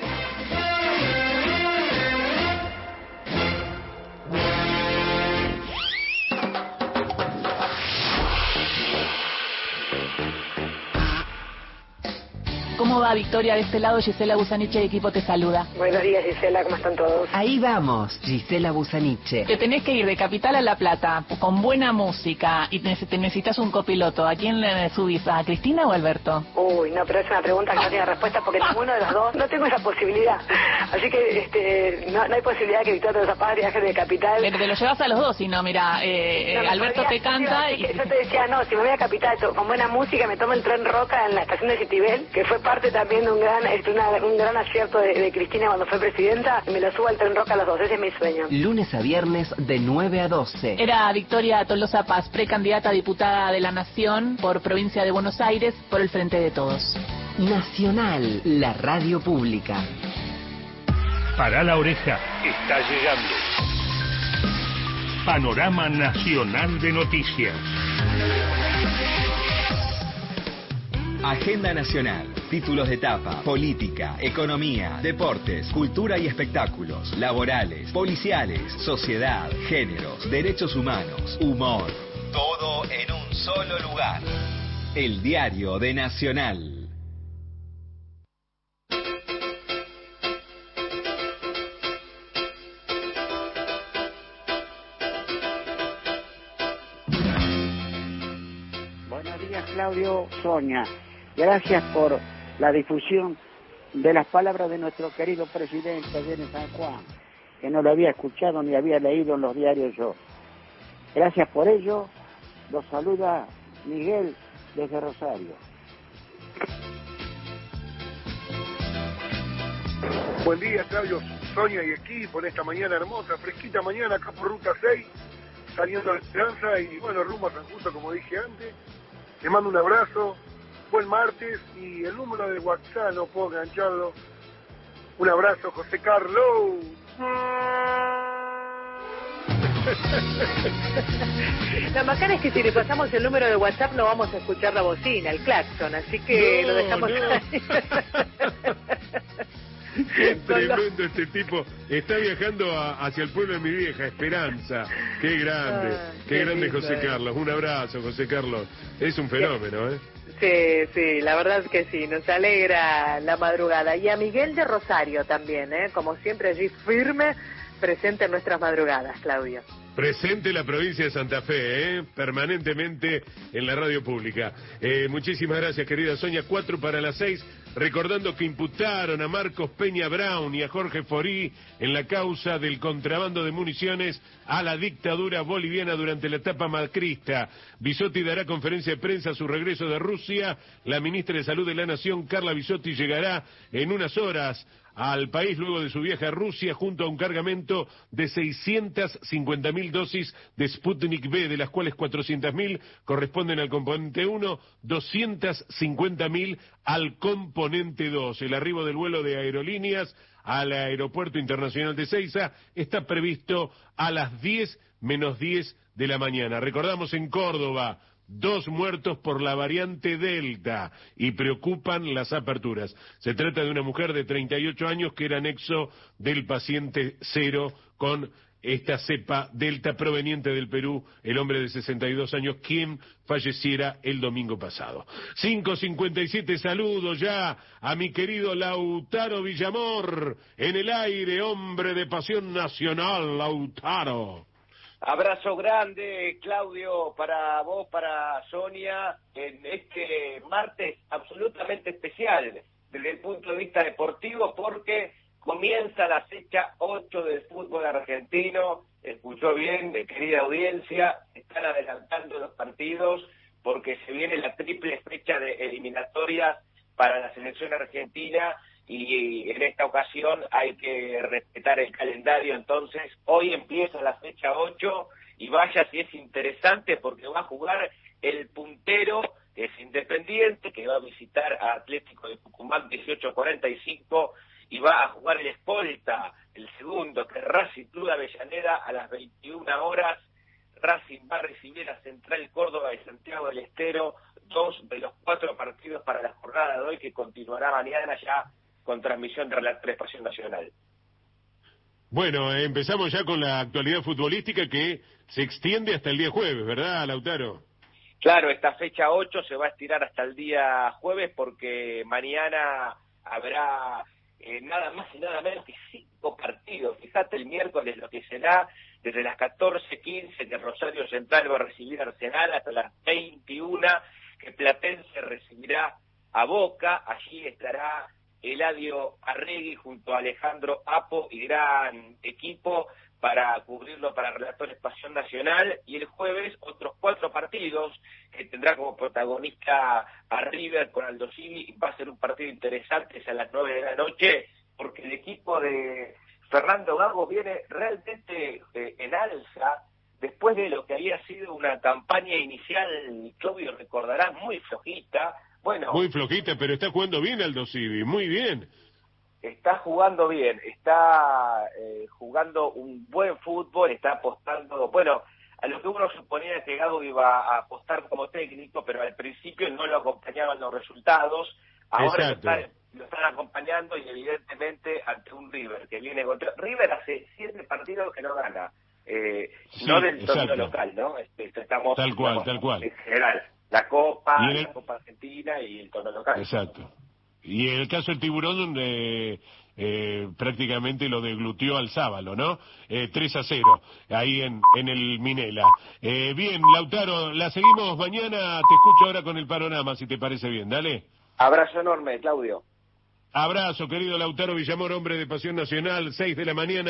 ¿Cómo va, Victoria? De este lado, Gisela Busaniche, equipo te saluda.
Buenos días, Gisela, ¿cómo están todos?
Ahí vamos, Gisela Busaniche.
Te tenés que ir de Capital a La Plata, con buena música, y te necesitas un copiloto. ¿A quién le subís? ¿A Cristina o a Alberto?
Uy, no, pero es una pregunta que no tiene respuesta porque ninguno de los dos, no tengo esa posibilidad. Así que no hay posibilidad que Victoria Zapata viaje de Capital.
Pero te lo llevas a los dos, si no, mira, Alberto te canta y...
Yo te decía, no, si me voy a Capital con buena música, me tomo el tren Roca en la estación de Citibel, que fue parte también de un gran acierto de Cristina cuando fue presidenta, y me lo subo al tren Roca a los dos, ese es mi sueño.
Lunes a viernes de 9 a 12.
Era Victoria Tolosa Paz, precandidata a diputada de la Nación por provincia de Buenos Aires, por el Frente de Todos.
Nacional, la radio pública.
Para la oreja, está llegando. Panorama Nacional de Noticias.
Agenda Nacional, títulos de etapa, política, economía, deportes, cultura y espectáculos, laborales, policiales, sociedad, géneros, derechos humanos, humor. Todo en un solo lugar. El Diario de Nacional.
Buenos días, Claudio, Sonia. Gracias por la difusión de las palabras de nuestro querido presidente ayer en San Juan, que no lo había escuchado ni había leído en los diarios yo. Gracias por ello. Los saluda Miguel desde Rosario.
Buen día, Claudio, Sonia y equipo en esta mañana hermosa, fresquita mañana acá por Ruta 6, saliendo de Esperanza y bueno, rumbo a San Justo, como dije antes. Te mando un abrazo. Buen martes y el número de WhatsApp no puedo engancharlo. Un abrazo, José Carlos.
Lo bacán es que si le pasamos el número de WhatsApp no vamos a escuchar la bocina, el claxon, así que lo dejamos ahí.
Qué tremendo este tipo. Está viajando hacia el pueblo de mi vieja, Esperanza. Qué grande, qué grande lindo, José Carlos. Un abrazo, José Carlos. Es un fenómeno, ¿eh?
Sí, la verdad es que sí, nos alegra la madrugada. Y a Miguel de Rosario también, como siempre allí firme, presente en nuestras madrugadas, Claudio.
Presente la provincia de Santa Fe, permanentemente en la radio pública. Muchísimas gracias, querida Sonia. 4:45, recordando que imputaron a Marcos Peña Brown y a Jorge Forí en la causa del contrabando de municiones a la dictadura boliviana durante la etapa macrista. Bisotti dará conferencia de prensa a su regreso de Rusia. La ministra de Salud de la Nación, Carla Bisotti, llegará en unas horas al país luego de su viaje a Rusia junto a un cargamento de 650.000 dosis de Sputnik V, de las cuales 400.000 corresponden al componente 1, 250.000 al componente 2. El arribo del vuelo de aerolíneas al Aeropuerto Internacional de Seiza está previsto a las 10 menos 10 de la mañana. Recordamos en Córdoba, 2 muertos por la variante Delta y preocupan las aperturas. Se trata de una mujer de 38 años que era nexo del paciente 0 con esta cepa delta proveniente del Perú, el hombre de 62 años, quien falleciera el domingo pasado. 5:57, saludo ya a mi querido Lautaro Villamor, en el aire, hombre de pasión nacional, Lautaro.
Abrazo grande, Claudio, para vos, para Sonia, en este martes absolutamente especial desde el punto de vista deportivo, porque comienza la fecha 8 del fútbol argentino. Escuchó bien, querida audiencia, están adelantando los partidos porque se viene la triple fecha de eliminatorias para la selección argentina y en esta ocasión hay que respetar el calendario. Entonces hoy empieza la fecha 8 y vaya si es interesante porque va a jugar el puntero, que es Independiente, que va a visitar a Atlético de Tucumán 18:45, y va a jugar el escolta, el segundo, que es Racing Club de Avellaneda, a las 21 horas. Racing va a recibir a Central Córdoba de Santiago del Estero, 2 de los 4 partidos para la jornada de hoy, que continuará mañana ya con transmisión de la Televisión Nacional.
Bueno, empezamos ya con la actualidad futbolística que se extiende hasta el día jueves, ¿verdad, Lautaro?
Claro, esta fecha 8 se va a estirar hasta el día jueves porque mañana habrá nada más y nada menos que 5 partidos. Fíjate el miércoles lo que será desde las 14:15 que Rosario Central va a recibir a Arsenal hasta las 21 que Platense recibirá a Boca. Allí estará Eladio Arregui junto a Alejandro Apo y gran equipo para cubrirlo para Relatores Pasión Nacional. Y el jueves otros 4 partidos que tendrá como protagonista a River con Aldo Civi. Va a ser un partido interesante, es a las 9 de la noche, porque el equipo de Fernando Gago viene realmente en alza después de lo que había sido una campaña inicial, Claudio recordarás, muy flojita. Bueno,
muy flojita, pero está jugando bien Aldo Civi, muy bien.
Está jugando bien, está jugando un buen fútbol, está apostando, bueno, a lo que uno suponía que Gago iba a apostar como técnico, pero al principio no lo acompañaban los resultados. Ahora lo están acompañando y evidentemente ante un River que viene contra... River hace 7 partidos que no gana,
sí,
no del torneo local, ¿no? Estamos,
tal cual.
En general, la Copa Argentina y el torneo local.
Exacto. Y en el caso del Tiburón, prácticamente lo deglutió al Sábalo, ¿no? 3-0, ahí en el Minela. Bien, Lautaro, la seguimos mañana, te escucho ahora con el panorama, si te parece bien, dale.
Abrazo enorme, Claudio.
Abrazo, querido Lautaro Villamor, hombre de Pasión Nacional, 6 de la mañana.